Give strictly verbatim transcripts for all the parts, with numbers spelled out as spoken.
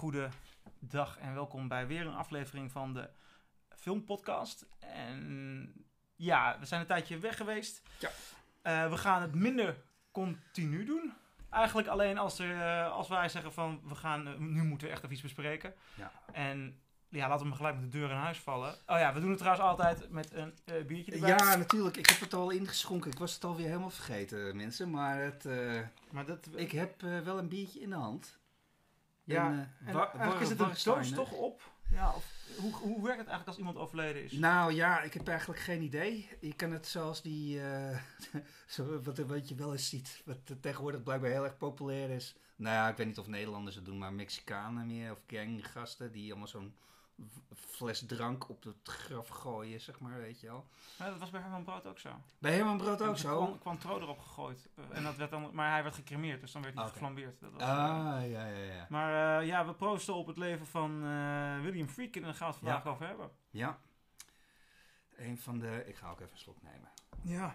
goede dag en welkom bij weer een aflevering van de Filmpodcast. En ja, we zijn een tijdje weg geweest. Ja. Uh, we gaan het minder continu doen. Eigenlijk alleen als, er, uh, als wij zeggen van we gaan, uh, nu moeten we echt even iets bespreken. Ja. En ja, laten we maar gelijk met de deur in huis vallen. Oh ja, we doen het trouwens altijd met een uh, biertje erbij. Ja, natuurlijk. Ik heb het al ingeschonken. Ik was het alweer helemaal vergeten, mensen. Maar, het, uh, maar dat, uh, ik heb uh, wel een biertje in de hand. Ja, en, uh, en wa- eigenlijk is het een doos toch op? Ja, of, hoe, hoe werkt het eigenlijk als iemand overleden is? Nou ja, ik heb eigenlijk geen idee. Je kan het zoals die, uh, zo, wat, wat je wel eens ziet, wat tegenwoordig blijkbaar heel erg populair is. Nou ja, ik weet niet of Nederlanders het doen, maar Mexicanen meer, of ganggasten die allemaal zo'n fles drank op het graf gooien, zeg maar, weet je wel. Ja, dat was bij Herman Brood ook zo. Bij Herman Brood ook en zo? Er kwam, kwam tro erop gegooid. En dat werd dan, maar hij werd gecremeerd, dus dan werd hij okay. geflambeerd. Dat was, ah, uh, ja, ja, ja. Maar uh, ja, we proosten op het leven van uh, William Friedkin en daar gaan we het vandaag ja. over hebben. Ja. Een van de... Ik ga ook even een slok nemen. Ja.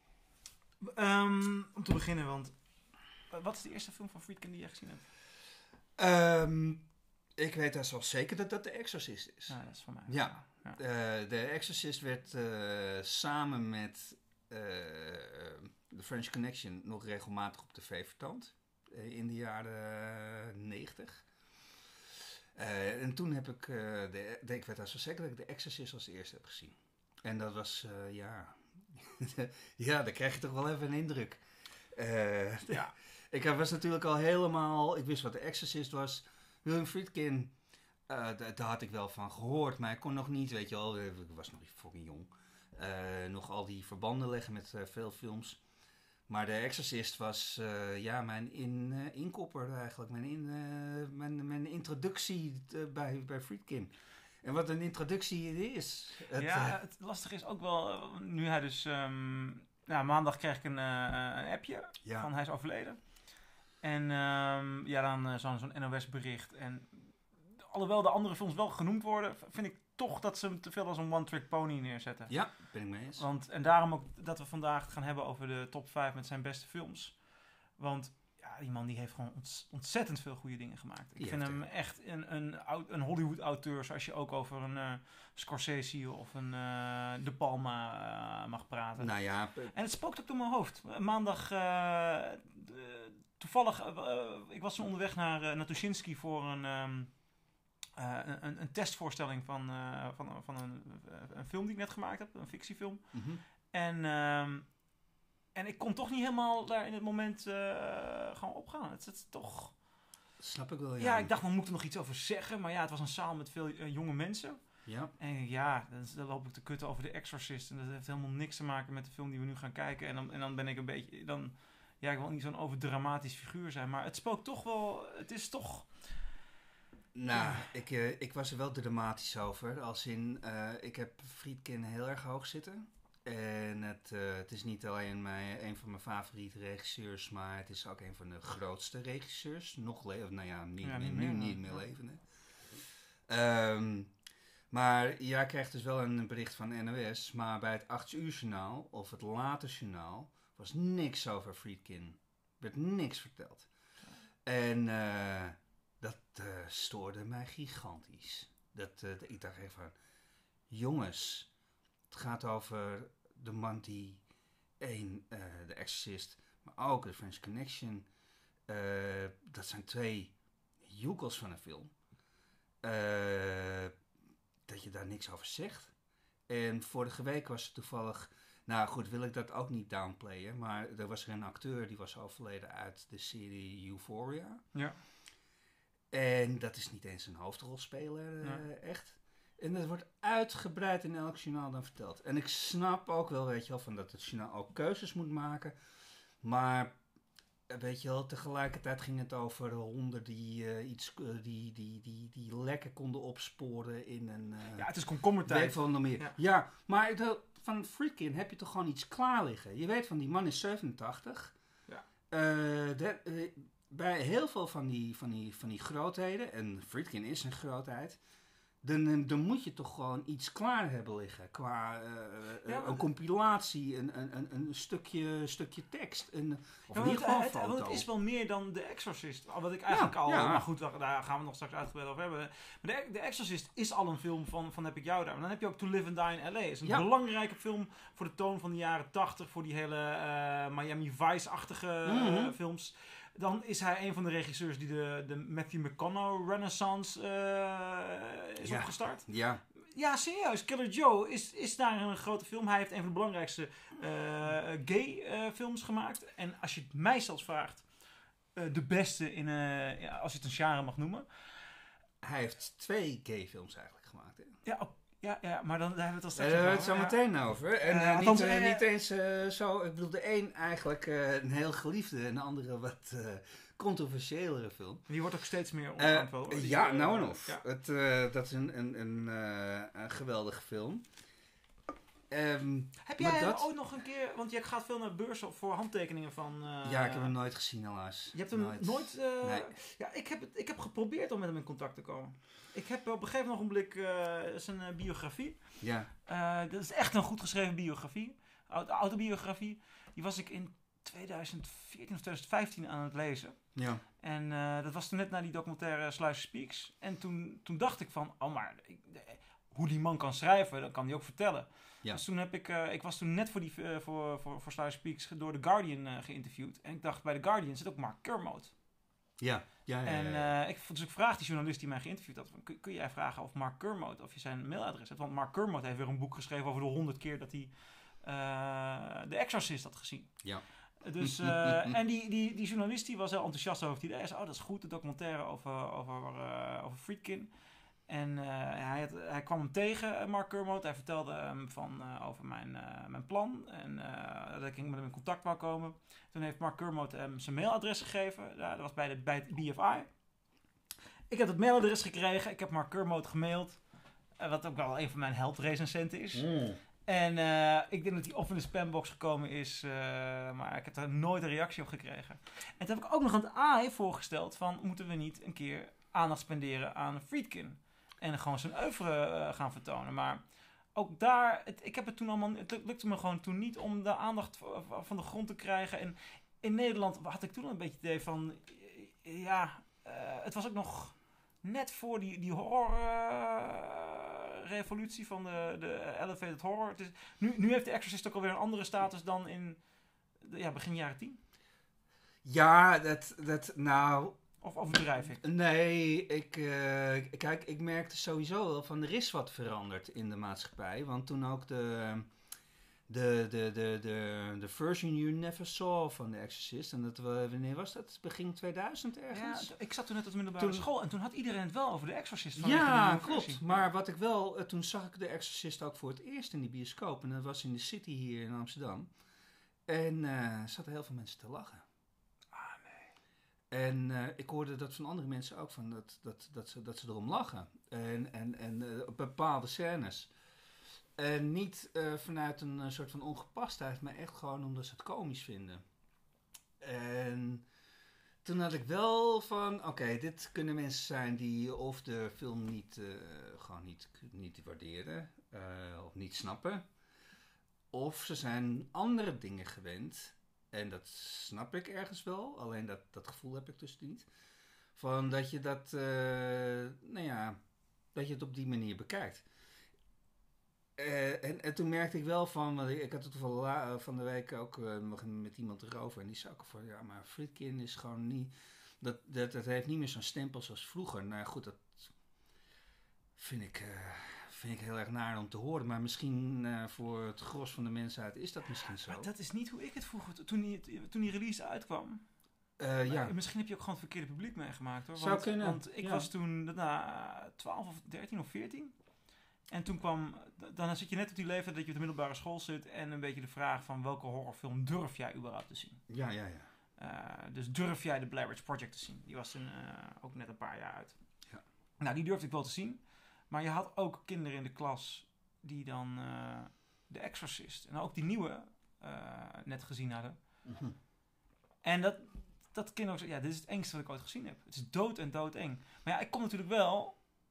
Um, om te beginnen, want... Uh, wat is de eerste film van Friedkin die je gezien hebt? Um, ik weet dat wel zeker dat dat The Exorcist is. Ja, dat is van mij. Ja. ja. Uh, The Exorcist werd uh, samen met uh, The French Connection nog regelmatig op tv vertoond. Uh, in de jaren negentig. Uh, en toen heb ik... Uh, de, de, ik weet dat zo zeker dat ik The Exorcist als eerste heb gezien. En dat was... Uh, ja... ja, daar krijg je toch wel even een indruk. Uh, ja. Ik was natuurlijk al helemaal... Ik wist wat The Exorcist was. William Friedkin... Uh, daar, daar had ik wel van gehoord, maar ik kon nog niet, weet je wel, ik was nog fucking jong, uh, nog al die verbanden leggen met uh, veel films. Maar The Exorcist was uh, ja, mijn in, uh, inkopper eigenlijk, mijn, in, uh, mijn, mijn introductie uh, bij, bij Friedkin. En wat een introductie is. Het, ja, uh, het lastige is ook wel, nu hij dus, um, nou, maandag kreeg ik een, uh, een appje ja. van hij is overleden. En um, ja, dan uh, zo'n, zo'n N O S bericht en... Alhoewel de andere films wel genoemd worden, vind ik toch dat ze hem te veel als een one-trick pony neerzetten. Ja, ben ik mee eens. Want, en daarom ook dat we vandaag het gaan hebben over de top vijf met zijn beste films. Want ja, die man die heeft gewoon ont- ontzettend veel goede dingen gemaakt. Ik ja, vind hem echt een, een, een Hollywood-auteur, zoals je ook over een uh, Scorsese of een uh, De Palma uh, mag praten. Nou ja, p- en het spookt ook door mijn hoofd. Maandag... Uh, de, toevallig, uh, ik was onderweg naar, uh, naar Tuschinski voor een... Um, Uh, een, een testvoorstelling van, uh, van, van een, een film die ik net gemaakt heb, een fictiefilm. Mm-hmm. En, um, en ik kon toch niet helemaal daar in het moment uh, gewoon opgaan. Het is toch... Snap ik wel, ja. Ja, ik dacht, we moeten nog iets over zeggen. Maar ja, het was een zaal met veel uh, jonge mensen. Ja. En ja, dan, dan loop ik te kutten over The Exorcist. En dat heeft helemaal niks te maken met de film die we nu gaan kijken. En dan, en dan ben ik een beetje... Dan, ja, ik wil niet zo'n overdramatisch figuur zijn. Maar het spookt toch wel... Het is toch... Nou, ja. ik, uh, ik was er wel dramatisch over. Als in, uh, ik heb Friedkin heel erg hoog zitten. En het, uh, het is niet alleen mijn, een van mijn favoriete regisseurs, maar het is ook een van de grootste regisseurs. Nog leven, nou ja, niet, ja, nu niet meer, niet meer levende. Um, maar jij krijgt dus wel een bericht van N O S, maar bij het acht uur journaal of het late journaal was niks over Friedkin. Er werd niks verteld. En... Uh, Dat uh, stoorde mij gigantisch. Dat, uh, ik dacht even van... Jongens, het gaat over de man die... één, uh, de Exorcist, maar ook de French Connection. Uh, dat zijn twee joekels van een film. Uh, dat je daar niks over zegt. En vorige week was het toevallig... Nou goed, wil ik dat ook niet downplayen. Maar er was er een acteur die was overleden uit de serie Euphoria. Ja. En dat is niet eens een hoofdrolspeler, uh, ja. echt. En dat wordt uitgebreid in elk journaal dan verteld. En ik snap ook wel, weet je wel, van dat het journaal ook keuzes moet maken. Maar, weet je wel, tegelijkertijd ging het over honden die uh, iets, uh, die, die, die, die lekker konden opsporen in een... Uh, ja, het is komkommertijd. Van nog meer. Ja. ja, maar de, van Friedkin heb je toch gewoon iets klaar liggen. Je weet van, die man is zevenentachtig. Ja. Uh, de, uh, Bij heel veel van die, van, die, van die grootheden, en Friedkin is een grootheid, Dan, dan moet je toch gewoon iets klaar hebben liggen. Qua uh, ja, een compilatie, een, een, een, een stukje, stukje tekst. Een, of ja, in ieder geval een het, foto. Want het is wel meer dan The Exorcist. Wat ik eigenlijk ja, al... Ja. Maar goed, daar gaan we nog straks uitgebreid over hebben. Maar The, The Exorcist is al een film van, van Heb ik jou daar. Maar dan heb je ook To Live and Die in L A. Het is een ja. belangrijke film voor de toon van de jaren tachtig. Voor die hele uh, Miami Vice-achtige mm-hmm. uh, films. Dan is hij een van de regisseurs die de, de Matthew McConaughey Renaissance uh, is ja. opgestart. Ja. Ja, serieus. Killer Joe is, is daar een grote film. Hij heeft een van de belangrijkste uh, gay uh, films gemaakt. En als je het mij zelfs vraagt, uh, de beste in, uh, ja, als je het een genre mag noemen. Hij heeft twee gay films eigenlijk gemaakt. Hè? Ja, op, ja, ja, maar dan daar hebben we het al straks uh, over. Het zo meteen ja. over. En uh, uh, niet, althans, uh, niet eens uh, zo. Ik bedoel, de een eigenlijk uh, een heel geliefde en de andere wat uh, controversiëlere film. Die wordt ook steeds meer omarmd. Uh, ja, uh, nou en of. Ja. Het, uh, dat is een, een, een, uh, een geweldige film. Um, heb jij dat... ook nog een keer, want je gaat veel naar beurzen voor handtekeningen van... Uh, ja, ik heb hem nooit gezien helaas. Je hebt hem nooit? nooit uh, nee. Ja, ik heb, het, ik heb geprobeerd om met hem in contact te komen. Ik heb op een gegeven ogenblik uh, zijn uh, biografie. Ja. Uh, dat is echt een goed geschreven biografie. Auto- autobiografie. Die was ik in tweeduizend veertien of tweeduizend vijftien aan het lezen. Ja. En uh, dat was toen net na die documentaire Sluizer Speaks. En toen, toen dacht ik van, oh maar, ik, de, hoe die man kan schrijven, dat kan hij ook vertellen. Ja. Dus toen heb ik, uh, ik was toen net voor, die, uh, voor, voor, voor Sluizer Speaks door The Guardian uh, geïnterviewd. En ik dacht, bij The Guardian zit ook Mark Kermode. Ja. Ja, ja, en uh, ja, ja. Ik, dus ik vraag die journalist die mij geïnterviewd had, van, kun, kun jij vragen of Mark Kermode, of je zijn mailadres hebt? Want Mark Kermode heeft weer een boek geschreven over de honderd keer dat hij uh, The Exorcist had gezien. Ja. Dus, uh, en die, die, die journalist die was heel enthousiast over het idee. Hij zei, oh dat is goed, de documentaire over, over, uh, over Friedkin. En uh, hij, had, hij kwam hem tegen, Mark Kermode. Hij vertelde hem van, uh, over mijn, uh, mijn plan. En uh, dat ik met hem in contact wou komen. Toen heeft Mark Kermode hem zijn mailadres gegeven. Ja, dat was bij, de, bij het B F I. Ik heb het mailadres gekregen. Ik heb Mark Kermode gemaild. Uh, wat ook wel een van mijn heldrecensenten is. Mm. En uh, ik denk dat hij of in de spambox gekomen is. Uh, maar ik heb daar nooit een reactie op gekregen. En toen heb ik ook nog aan het A I voorgesteld van, moeten we niet een keer aandacht spenderen aan Friedkin? En gewoon zijn oeuvre uh, gaan vertonen. Maar ook daar, het, ik heb het toen allemaal, het lukte me gewoon toen niet om de aandacht van de grond te krijgen. En in Nederland had ik toen een beetje het idee van, ja, uh, het was ook nog net voor die, die horror uh, revolutie van de, de elevated horror. Het is, nu, nu heeft de Exorcist ook alweer een andere status dan in de, ja, begin jaren tien. Ja, dat, dat nou... Of overdrijf ik? Nee, ik, uh, kijk, ik merkte sowieso wel van er is wat veranderd in de maatschappij. Want toen ook de, de, de, de, de, de version you never saw van The Exorcist. En dat, wanneer was dat? Begin tweeduizend ergens? Ja, ik zat toen net op de middelbare toen, school en toen had iedereen het wel over The Exorcist. Van ja, klopt. Versie. Maar wat ik wel, toen zag ik The Exorcist ook voor het eerst in die bioscoop. En dat was in de City hier in Amsterdam. En uh, zaten heel veel mensen te lachen. En uh, ik hoorde dat van andere mensen ook, van dat, dat, dat, ze, dat ze erom lachen. En, en, en uh, op bepaalde scènes. En niet uh, vanuit een uh, soort van ongepastheid, maar echt gewoon omdat ze het komisch vinden. En toen had ik wel van, oké, okay, dit kunnen mensen zijn die of de film niet, uh, gewoon niet, niet waarderen, uh, of niet snappen. Of ze zijn andere dingen gewend. En dat snap ik ergens wel. Alleen dat, dat gevoel heb ik dus niet. Van dat je dat, uh, nou ja, dat je het op die manier bekijkt. Uh, en, en toen merkte ik wel van, want ik, ik had het toevallig uh, van de week ook uh, nog met iemand erover. En die zei ook van, ja, maar Friedkin is gewoon niet, dat, dat, dat heeft niet meer zo'n stempel zoals vroeger. Nou goed, dat vind ik... Uh, vind ik heel erg naar om te horen. Maar misschien uh, voor het gros van de mensheid is dat misschien zo. Maar dat is niet hoe ik het vroeger... Toen die, toen die release uitkwam... Uh, ja. Misschien heb je ook gewoon het verkeerde publiek meegemaakt, hoor. Zou want, kunnen. Want ik ja. was toen na twaalf of dertien of veertien. En toen kwam... Dan zit je net op die leeftijd dat je op de middelbare school zit... en een beetje de vraag van welke horrorfilm durf jij überhaupt te zien? Ja, ja, ja. Uh, dus durf jij de Blair Witch Project te zien? Die was toen uh, ook net een paar jaar uit. Ja. Nou, die durfde ik wel te zien. Maar je had ook kinderen in de klas die dan uh, The Exorcist en ook die nieuwe uh, net gezien hadden. Mm-hmm. En dat, dat kinderen ook zo, ja, dit is het engste wat ik ooit gezien heb. Het is dood en dood eng. Maar ja, ik kom natuurlijk wel,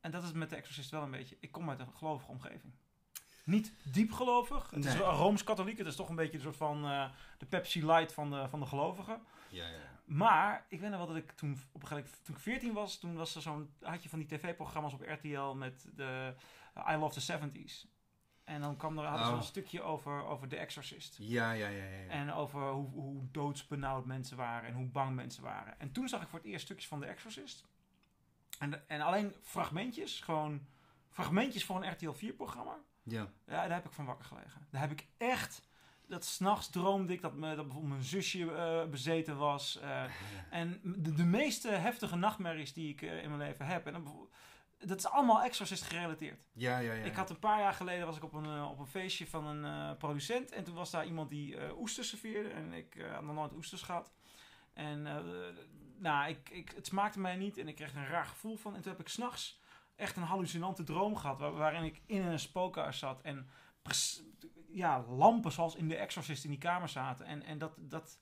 En dat is met The Exorcist wel een beetje. Ik kom uit een gelovige omgeving. Niet diep gelovig. Het nee. is wel Rooms-katholiek. Het is toch een beetje een soort van uh, de Pepsi Light van de, van de gelovigen. Ja, ja. Maar ik weet nog wel dat ik toen op een gegeven moment, toen ik veertien was, toen was er zo'n, had je van die tv-programma's op R T L met de uh, I Love the seventies. En dan kwam er hadden ze oh. een stukje over, over The Exorcist. Ja, ja, ja, ja, ja. En over hoe, hoe doodsbenauwd mensen waren en hoe bang mensen waren. En toen zag ik voor het eerst stukjes van The Exorcist. En, en alleen fragmentjes, gewoon fragmentjes voor een R T L vier programma. Ja. Ja, daar heb ik van wakker gelegen. Daar heb ik echt, dat 's nachts droomde ik dat, me, dat bijvoorbeeld mijn zusje uh, bezeten was. Uh, en de, de meeste heftige nachtmerries die ik uh, in mijn leven heb. En dan, dat is allemaal Exorcist gerelateerd. Ja, ja, ja. Ik had een paar jaar geleden was ik op een, uh, op een feestje van een uh, producent. En toen was daar iemand die uh, oesters serveerde. En ik uh, had nog nooit oesters gehad. En uh, nou, ik, ik, het smaakte mij niet. En ik kreeg er een raar gevoel van. En toen heb ik 's nachts echt een hallucinante droom gehad. Waar, waarin ik in een spookhuis zat. En pres, ja, lampen zoals in The Exorcist in die kamer zaten. En, en dat... dat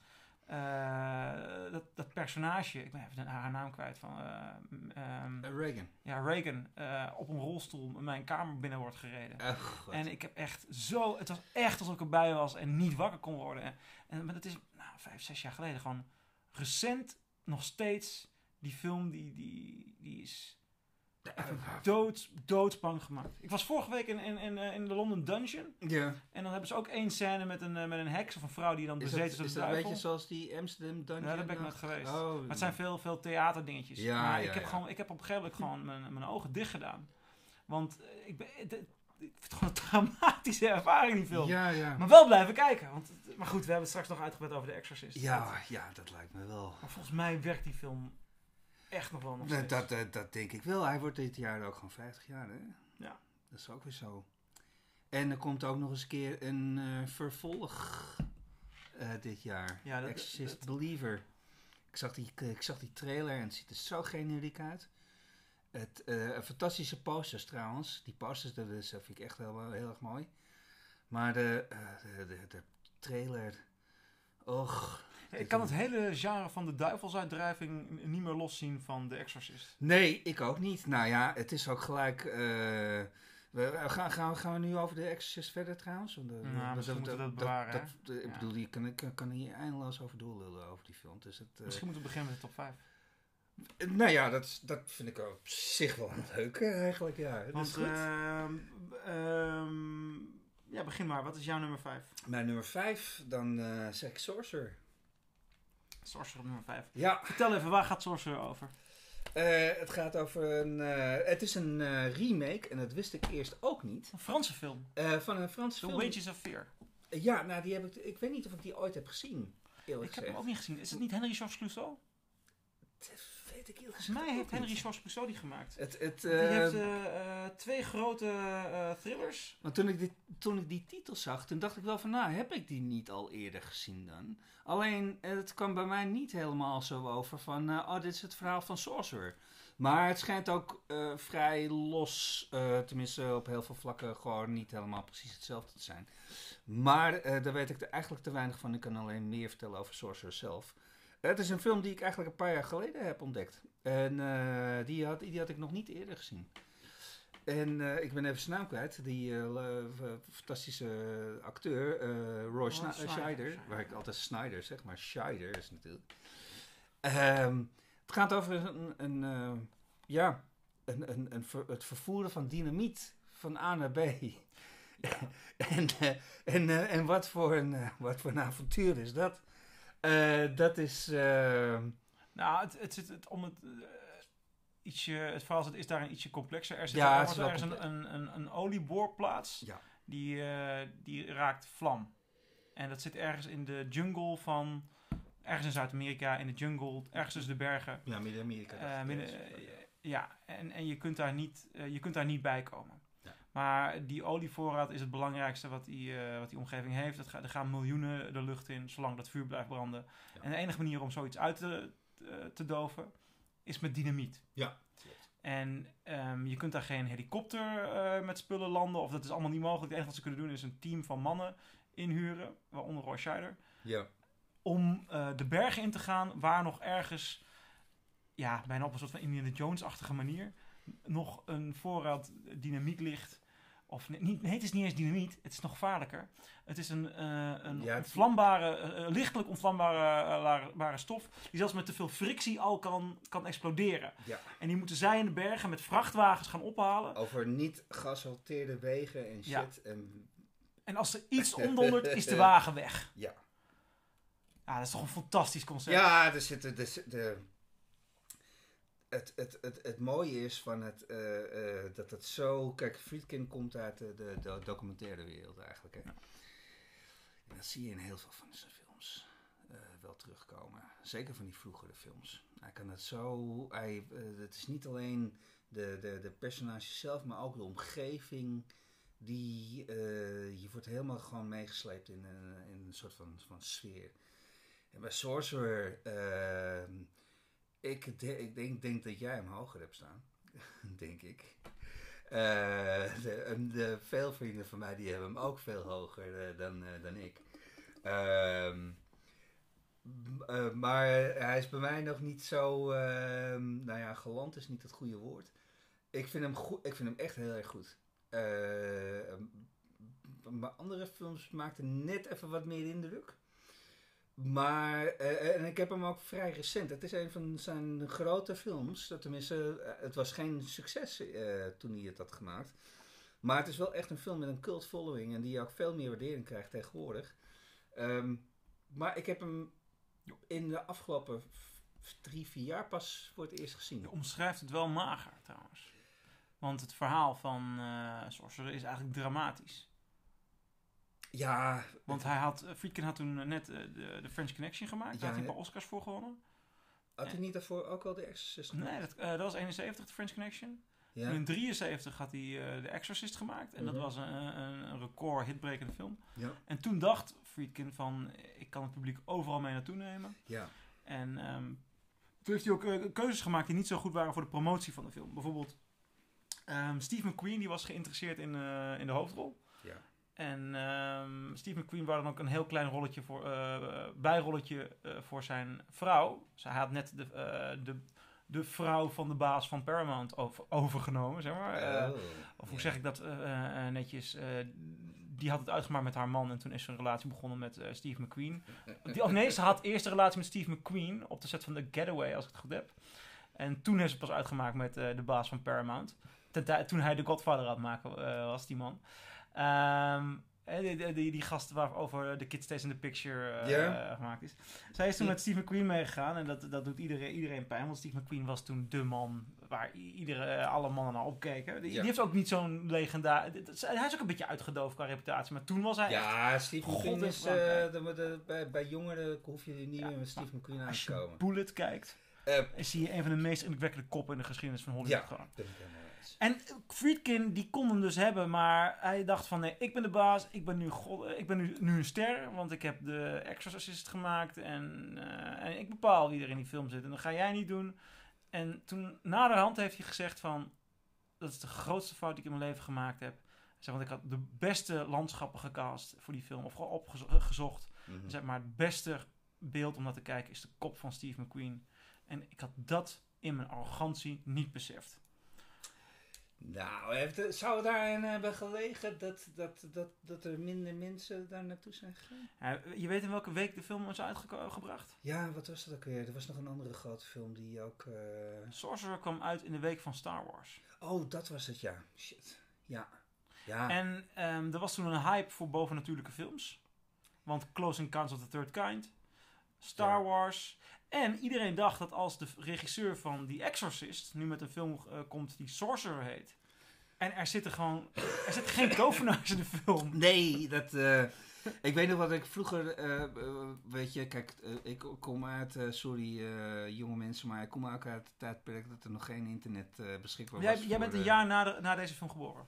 Uh, dat, dat personage, ik ben even haar naam kwijt van uh, um, uh, Reagan. Ja, Reagan uh, op een rolstoel mijn kamer binnen wordt gereden. Uh, en ik heb echt zo, het was echt alsof ik erbij was en niet wakker kon worden. En, en maar dat is nou, vijf, zes jaar geleden gewoon recent nog steeds die film die, die, die is even dood, doodsbang gemaakt. Ik was vorige week in, in, in, in de London Dungeon. Ja. En dan hebben ze ook één scène met een, met een heks of een vrouw die dan bezeten is door de duivel. Is dat een beetje zoals die Amsterdam Dungeon? Ja, daar ben ik nooit geweest. Oh. Maar het zijn veel, veel theaterdingetjes. Ja, maar ja, ik, heb ja. Gewoon, ik heb op een gegeven moment gewoon mijn, mijn ogen dicht gedaan. Want ik, ben, het, ik vind het gewoon een traumatische ervaring, die film. Ja, ja. Maar wel blijven kijken. Want, maar goed, we hebben het straks nog uitgebreid over The Exorcist. Ja, dat, ja, dat lijkt me wel. Maar volgens mij werkt die film echt nog wel nog steeds. Dat, dat, dat denk ik wel. Hij wordt dit jaar ook gewoon vijftig jaar, hè? Ja. Dat is ook weer zo. En er komt ook nog eens een keer een uh, vervolg uh, dit jaar. Ja, dat, Exorcist dat, Believer. Ik zag, die, ik zag die trailer en het ziet er zo generiek uit. Het, uh, fantastische posters trouwens. Die posters, dat, is, dat vind ik echt heel, heel erg mooi. Maar de, uh, de, de, de trailer... Och... Ik kan het hele genre van de duivelsuitdrijving niet meer loszien van The Exorcist. Nee, ik ook niet. Nou ja, het is ook gelijk... Uh, we, gaan, gaan, gaan we nu over The Exorcist verder trouwens? Want, uh, nou, misschien moeten we dat bewaren. Dat, dat, ik ja. bedoel, je kan, kan, kan hier eindeloos over doorlullen over die film. Dus het, uh, misschien moeten we beginnen met de top vijf. Nou ja, dat, dat vind ik op zich wel leuk eigenlijk. Ja, dat Want, is goed. Uh, uh, ja, begin maar. Wat is jouw nummer vijf? Mijn nummer vijf, dan uh, zeg ik Sorcerer. Sorcerer op nummer vijf. Ja. Vertel even, waar gaat Sorcerer over? Uh, het gaat over een... Uh, het is een uh, remake, en dat wist ik eerst ook niet. Een Franse film? Uh, van een Franse The film. The Wages of Fear. Uh, ja, nou die heb ik... Ik weet niet of ik die ooit heb gezien. Ik heb hem ook niet gezien. Is het niet Henry Georges Clouzot? Dat weet ik heel Volgens mij heeft Henry Georges Clouzot die gemaakt. Het, het, uh, die heeft uh, uh, twee grote uh, thrillers. Maar toen ik, dit, toen ik die titel zag, toen dacht ik wel van, nou, heb ik die niet al eerder gezien dan? Alleen, het kwam bij mij niet helemaal zo over van, uh, oh, dit is het verhaal van Sorcerer. Maar het schijnt ook uh, vrij los, uh, tenminste op heel veel vlakken, gewoon niet helemaal precies hetzelfde te zijn. Maar uh, daar weet ik er eigenlijk te weinig van. Ik kan alleen meer vertellen over Sorcerer zelf. Het is een film die ik eigenlijk een paar jaar geleden heb ontdekt. En uh, die, had, die had ik nog niet eerder gezien. En uh, ik ben even zijn naam kwijt. Die uh, uh, fantastische acteur, uh, Roy Schna- oh, Scheider. Waar ik altijd Snyder zeg, maar Scheider is natuurlijk. Um, het gaat over een, een, uh, ja, een, een, een ver, het vervoeren van dynamiet van A naar B. en, uh, en, uh, en wat voor een, uh, wat voor een avontuur is dat? Uh, dat is... Uh... Nou, het, het zit het, om het... Uh, ietsje, het verhaal is daarin ietsje complexer. Er zit ja, er, er is een, een, een, een olieboorplaats. Ja. Die, uh, die raakt vlam. En dat zit ergens in de jungle van... Ergens in Zuid-Amerika, in de jungle, ergens tussen de bergen. Ja, Midden-Amerika. Uh, midden, uh, ja, en, en je, kunt daar niet, uh, je kunt daar niet bij komen. Ja. Maar die olievoorraad is het belangrijkste wat die, uh, wat die omgeving heeft. Dat ga, er gaan miljoenen de lucht in, zolang dat vuur blijft branden. Ja. En de enige manier om zoiets uit te, te, te doven, is met dynamiet. Ja. En um, je kunt daar geen helikopter uh, met spullen landen, of dat is allemaal niet mogelijk. Het enige wat ze kunnen doen is een team van mannen inhuren, waaronder Roy Scheider. Ja. Om uh, de bergen in te gaan, waar nog ergens, ja, bijna op een soort van Indiana Jones-achtige manier, nog een voorraad dynamiet ligt. Of nee, niet, nee, het is niet eens dynamiet. Het is nog gevaarlijker. Het is een, uh, een ja, het... ontvlambare, uh, lichtelijk ontvlambare uh, stof. Die zelfs met te veel frictie al kan, kan exploderen. Ja. En die moeten zij in de bergen met vrachtwagens gaan ophalen. Over niet geasfalteerde wegen en shit. Ja. En... en als er iets omdondert, is de wagen weg. Ja. Ja, dat is toch een fantastisch concept. Ja, er zit de... de Het, het, het, het mooie is van het, uh, uh, dat het zo... Kijk, Friedkin komt uit de, de, de documentaire wereld eigenlijk. Hè? Ja. En dat zie je in heel veel van zijn films uh, wel terugkomen. Zeker van die vroegere films. Hij kan het zo... Hij, uh, het is niet alleen de, de, de personages zelf, maar ook de omgeving. Die, uh, je wordt helemaal gewoon meegesleept in, uh, in een soort van, van sfeer. En bij Sorcerer... Uh, Ik, de, ik denk, denk dat jij hem hoger hebt staan. denk ik. Uh, de, de, veel vrienden van mij die hebben hem ook veel hoger uh, dan, uh, dan ik. Uh, uh, maar hij is bij mij nog niet zo... Uh, nou ja, geland is niet het goede woord. Ik vind hem, goed, ik vind hem echt heel erg goed. Uh, maar andere films maakten net even wat meer indruk. Maar, uh, en ik heb hem ook vrij recent. Het is een van zijn grote films. Tenminste, uh, het was geen succes uh, toen hij het had gemaakt. Maar het is wel echt een film met een cult following. En die ook veel meer waardering krijgt tegenwoordig. Um, maar ik heb hem in de afgelopen f- drie, vier jaar pas voor het eerst gezien. Je omschrijft het wel mager trouwens. Want het verhaal van uh, Sorcerer is eigenlijk dramatisch. Ja. Want hij had, Friedkin had toen net uh, de, de French Connection gemaakt. Daar ja, had hij een paar Oscars voor gewonnen. Had hij niet daarvoor ook al de Exorcist gemaakt? Nee, dat, uh, dat was eenenzeventig, de French Connection. Ja. In drieënzeventig had hij uh, de Exorcist gemaakt. En mm-hmm. dat was een, een, een record hitbrekende film. Ja. En toen dacht Friedkin van, ik kan het publiek overal mee naartoe nemen. Ja. En um, toen heeft hij ook uh, keuzes gemaakt die niet zo goed waren voor de promotie van de film. Bijvoorbeeld um, Steve McQueen, die was geïnteresseerd in, uh, in de hoofdrol. Ja. En um, Steve McQueen wou dan ook een heel klein rolletje voor, uh, bijrolletje uh, voor zijn vrouw. Zij had net de, uh, de, de vrouw van de baas van Paramount over, overgenomen, zeg maar. Uh, oh, of hoe yeah. zeg ik dat uh, uh, netjes? Uh, die had het uitgemaakt met haar man en toen is ze een relatie begonnen met uh, Steve McQueen. Die, of nee, ze had eerst een relatie met Steve McQueen op de set van The Getaway, als ik het goed heb. En toen heeft ze pas uitgemaakt met uh, de baas van Paramount. Ten, toen hij de Godfather had maken uh, was die man. Um, die, die, die, die gast waarover de Kid Stays in the Picture uh, yeah. uh, gemaakt is. Zij is toen met Steve McQueen meegegaan en dat, dat doet iedereen, iedereen pijn. Want Steve McQueen was toen de man waar iedere, uh, alle mannen naar opkeken. Die, yeah. die heeft ook niet zo'n legendaar... Hij is ook een beetje uitgedoofd qua reputatie, maar toen was hij ja, echt... Steve McQueen is... Uh, de, de, bij, bij jongeren hoef je niet ja, meer met Steve McQueen aan te komen. Als je Bullet kijkt, uh, zie je een van de meest indrukwekkende koppen in de geschiedenis van Hollywood ja, gewoon. Dat ben En Friedkin, die kon hem dus hebben, maar hij dacht van nee, ik ben de baas, ik ben nu, god, ik ben nu, nu een ster, want ik heb de Exorcist gemaakt en, uh, en ik bepaal wie er in die film zit en dat ga jij niet doen. En toen naderhand heeft hij gezegd van, dat is de grootste fout die ik in mijn leven gemaakt heb. Hij zei, want ik had de beste landschappen gecast voor die film, of gewoon opgezocht. Mm-hmm. Zeg maar, het beste beeld om naar te kijken is de kop van Steve McQueen. En ik had dat in mijn arrogantie niet beseft. Nou, heeft, zou het daarin hebben gelegen dat, dat, dat, dat er minder mensen daar naartoe zijn gegaan? Ja, je weet in welke week de film is uitgebracht? Ja, wat was dat ook weer? Er was nog een andere grote film die ook... Uh... Sorcerer kwam uit in de week van Star Wars. Oh, dat was het, ja. Shit. Ja. ja. En um, er was toen een hype voor bovennatuurlijke films. Want Close Encounters of the Third Kind, Star ja. Wars... En iedereen dacht dat als de regisseur van The Exorcist nu met een film uh, komt die Sorcerer heet. En er zitten gewoon... Er zitten geen tovenaars in de film. Nee, dat... Uh, ik weet nog wat ik vroeger... Uh, uh, weet je, kijk, uh, ik kom uit... Uh, sorry, uh, jonge mensen, maar ik kom ook uit het tijdperk dat er nog geen internet uh, beschikbaar jij, was. Jij voor, bent een uh, jaar na, de, na deze film geboren.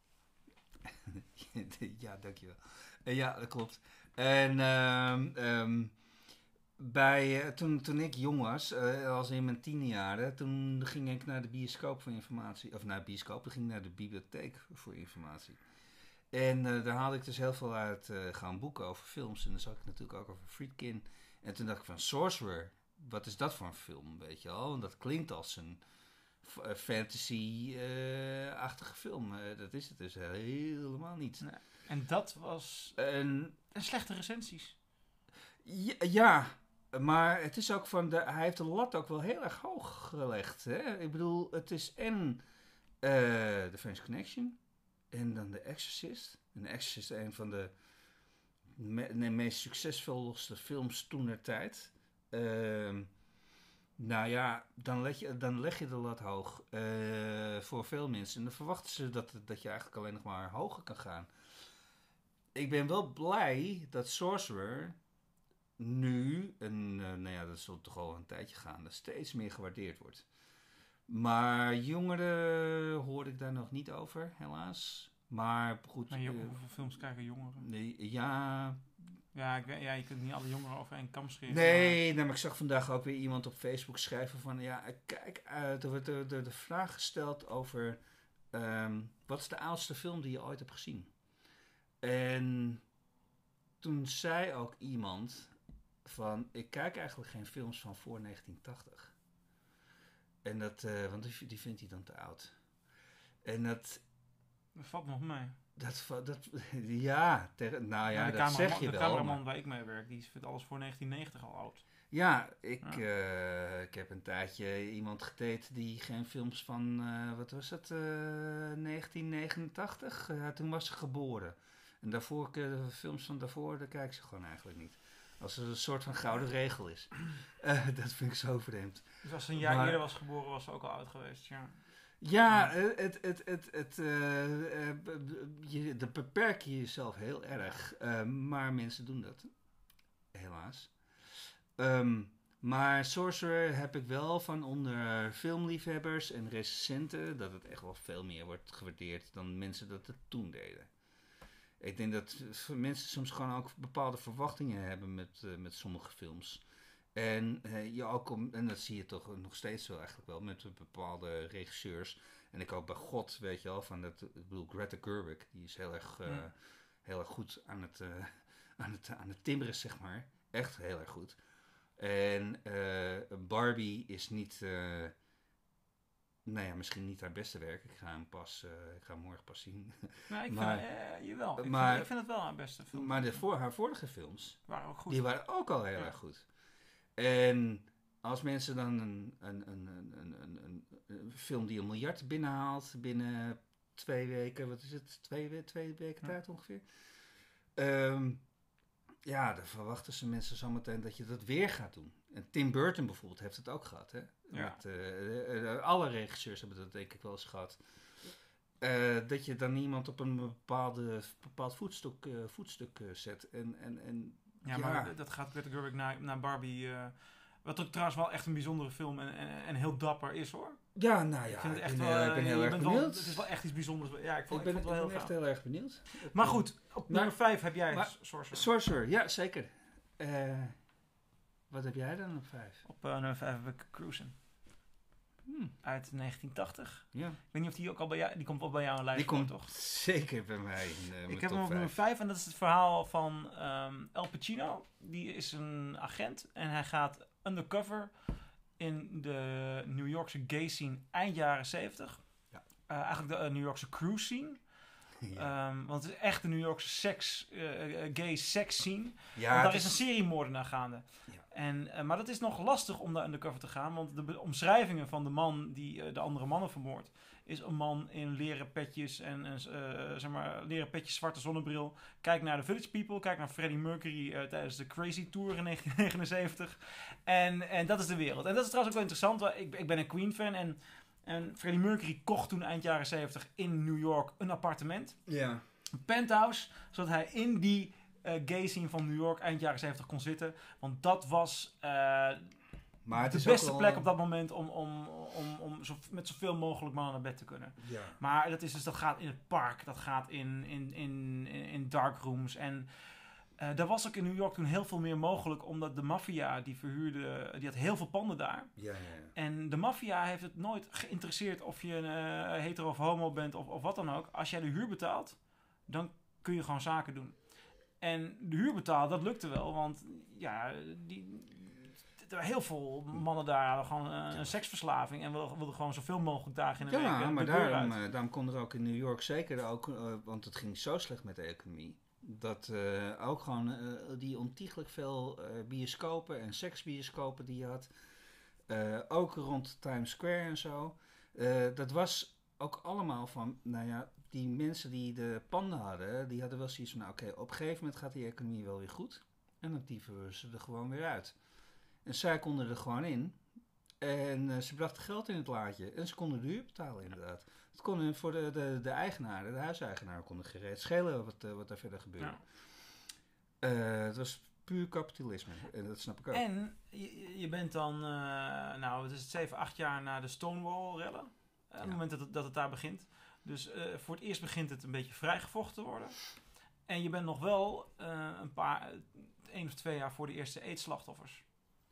Ja, dankjewel. Uh, ja, dat klopt. En... Um, um, Bij, uh, toen, toen ik jong was, uh, als in mijn tienerjaren, toen ging ik naar de bioscoop voor informatie. Of naar de bioscoop, toen ging ik naar de bibliotheek voor informatie. En uh, daar haalde ik dus heel veel uit uh, gaan boeken over films. En dan zag ik natuurlijk ook over Friedkin. En toen dacht ik van Sorcerer, wat is dat voor een film, weet je wel? En dat klinkt als een, f- fantasy-achtige film. Uh, dat is het dus helemaal niet. Nee. En dat was een, een slechte recensies. Ja, ja, maar het is ook van de, hij heeft de lat ook wel heel erg hoog gelegd. Hè? Ik bedoel, het is en uh, The French Connection en dan The Exorcist. En The Exorcist is een van de, me, de meest succesvolste films toentertijd. Uh, nou ja, dan leg, je, dan leg je de lat hoog uh, voor veel mensen. En dan verwachten ze dat, dat je eigenlijk alleen nog maar hoger kan gaan. Ik ben wel blij dat Sorcerer nu, en uh, nou ja, dat zal toch al een tijdje gaan, dat steeds meer gewaardeerd wordt. Maar jongeren hoor ik daar nog niet over, helaas. Maar goed. Maar jo- uh, hoeveel films kijken jongeren? Nee, ja. Ja, ik, ja, je kunt niet alle jongeren over één kam scheren. Nee, maar... Nou, maar ik zag vandaag ook weer iemand op Facebook schrijven van, ja, kijk, uh, er wordt de, de, de vraag gesteld over, um, wat is de oudste film die je ooit hebt gezien? En toen zei ook iemand van, ik kijk eigenlijk geen films van voor negentien tachtig. En dat, uh, want die, die vindt hij dan te oud. En dat... Dat valt nog mee. Dat, dat, ja, ter, nou ja, ja dat camera, zeg je de wel. De cameraman maar... waar ik mee werk, die vindt alles voor negentien negentig al oud. Ja, ik, ja. Uh, ik heb een tijdje iemand gedate die geen films van, uh, wat was het, uh, negentien negenentachtig? Uh, toen was ze geboren. En daarvoor, de films van daarvoor, daar kijken ze gewoon eigenlijk niet. Als er een soort van gouden regel is. Uh, dat vind ik zo vreemd. Dus als ze een jaar maar, eerder was geboren, was ze ook al oud geweest, ja. Ja, het, het, het, het, uh, uh, je, dat beperk je jezelf heel erg. Uh, maar mensen doen dat. Helaas. Um, maar Sorcerer heb ik wel van onder filmliefhebbers en recensenten dat het echt wel veel meer wordt gewaardeerd dan mensen dat het toen deden. Ik denk dat mensen soms gewoon ook bepaalde verwachtingen hebben met, uh, met sommige films. En, uh, je ook om, en dat zie je toch nog steeds wel eigenlijk wel met bepaalde regisseurs. En ik ook bij God, weet je wel, van dat, ik bedoel Greta Gerwig, die is heel erg, uh, ja. heel erg goed aan het, uh, aan, het, aan het timmeren, zeg maar. Echt heel erg goed. En uh, Barbie is niet, uh, nou ja, misschien niet haar beste werk. Ik ga hem pas, uh, ik ga hem morgen pas zien. Nou, ik maar, vind, uh, jawel. Ik, maar, vind, ik vind het wel haar beste film. Maar de, voor, haar vorige films, waren ook goed. Die waren ook al heel ja. erg goed. En als mensen dan een, een, een, een, een, een, een film die een miljard binnenhaalt binnen twee weken, wat is het, twee, twee weken tijd ja. ongeveer. Um, ja, dan verwachten ze mensen zometeen dat je dat weer gaat doen. En Tim Burton bijvoorbeeld heeft het ook gehad. Hè? Ja. Met, uh, uh, alle regisseurs hebben dat denk ik wel eens gehad. Uh, dat je dan iemand op een bepaalde, bepaald voetstuk, uh, voetstuk uh, zet. En, en, en, ja, ja, maar dat gaat Greta Gerwig naar, naar Barbie. Uh, wat ook trouwens wel echt een bijzondere film en, en, en heel dapper is, hoor. Ja, nou ja, ik, vind het echt ik ben, wel, ik ben heel erg benieuwd. Wel, het is wel echt iets bijzonders. Ja, ik, vond, ik ben, ik vond het wel ik ben heel echt heel erg benieuwd. Maar goed, op maar, nummer vijf heb jij maar, Sorcerer. Sorcerer, ja, zeker. Uh, wat heb jij dan op vijf? Op uh, nummer vijf heb ik Cruising. Hmm. Uit negentien tachtig. Ja. Ik weet niet of die ook al bij jou... Die komt wel bij jou een lijst. Die komt toch? Zeker bij mij in uh, Ik heb hem op nummer vijf en dat is het verhaal van um, Al Pacino. Die is een agent en hij gaat undercover in de New Yorkse gay scene eind jaren zeventig. Ja. Uh, eigenlijk de uh, New Yorkse cruise scene. Ja. Um, want het is echt de New Yorkse seks, uh, gay sex scene. Ja, want daar is... is een seriemoordenaar gaande. Ja. En, uh, maar dat is nog lastig om daar undercover te gaan. Want de be- omschrijvingen van de man die uh, de andere mannen vermoordt, is een man in leren petjes en uh, zeg maar, leren petjes, zwarte zonnebril. Kijk naar de Village People. Kijk naar Freddie Mercury uh, tijdens de Crazy Tour in negentien negenenzeventig. En, en dat is de wereld. En dat is trouwens ook wel interessant. Want ik, ik ben een Queen fan en... En Freddie Mercury kocht toen eind jaren zeventig in New York een appartement. Ja. Een penthouse, zodat hij in die uh, gay scene van New York eind jaren zeventig kon zitten. Want dat was uh, maar het de is beste wel... plek op dat moment om, om, om, om zo, met zoveel mogelijk mannen naar bed te kunnen. Ja. Maar dat, is dus, dat gaat in het park, dat gaat in, in, in, in darkrooms en... Uh, daar was ook in New York toen heel veel meer mogelijk, omdat de maffia die verhuurde, die had heel veel panden daar. Ja, ja, ja. En de maffia heeft het nooit geïnteresseerd of je een uh, hetero of homo bent of, of wat dan ook. Als jij de huur betaalt, dan kun je gewoon zaken doen. En de huur betalen, dat lukte wel, want ja, die, er heel veel mannen daar hadden gewoon uh, een seksverslaving en wilden, wilden gewoon zoveel mogelijk dagen in de ja, week. Ja, maar daarom, uh, daarom kon er ook in New York zeker ook, uh, want het ging zo slecht met de economie, dat uh, ook gewoon uh, die ontiegelijk veel uh, bioscopen en seksbioscopen die je had, uh, ook rond Times Square en zo, uh, dat was ook allemaal van, nou ja, die mensen die de panden hadden, die hadden wel zoiets van, nou oké, okay, op een gegeven moment gaat die economie wel weer goed. En dan dieven we ze er gewoon weer uit. En zij konden er gewoon in. En uh, ze brachten geld in het laadje. En ze konden de huur betalen inderdaad. Het kon voor de, de, de eigenaren, de huiseigenaren, konden gereed schelen wat, uh, wat er verder gebeurde. Ja. Uh, het was puur kapitalisme. En dat snap ik ook. En je, je bent dan, uh, nou het is zeven, acht jaar na de Stonewall-rellen. Uh, ja. Op het moment dat het, dat het daar begint. Dus uh, voor het eerst begint het een beetje vrijgevochten te worden. En je bent nog wel uh, een paar, één of twee jaar voor de eerste AIDS-slachtoffers.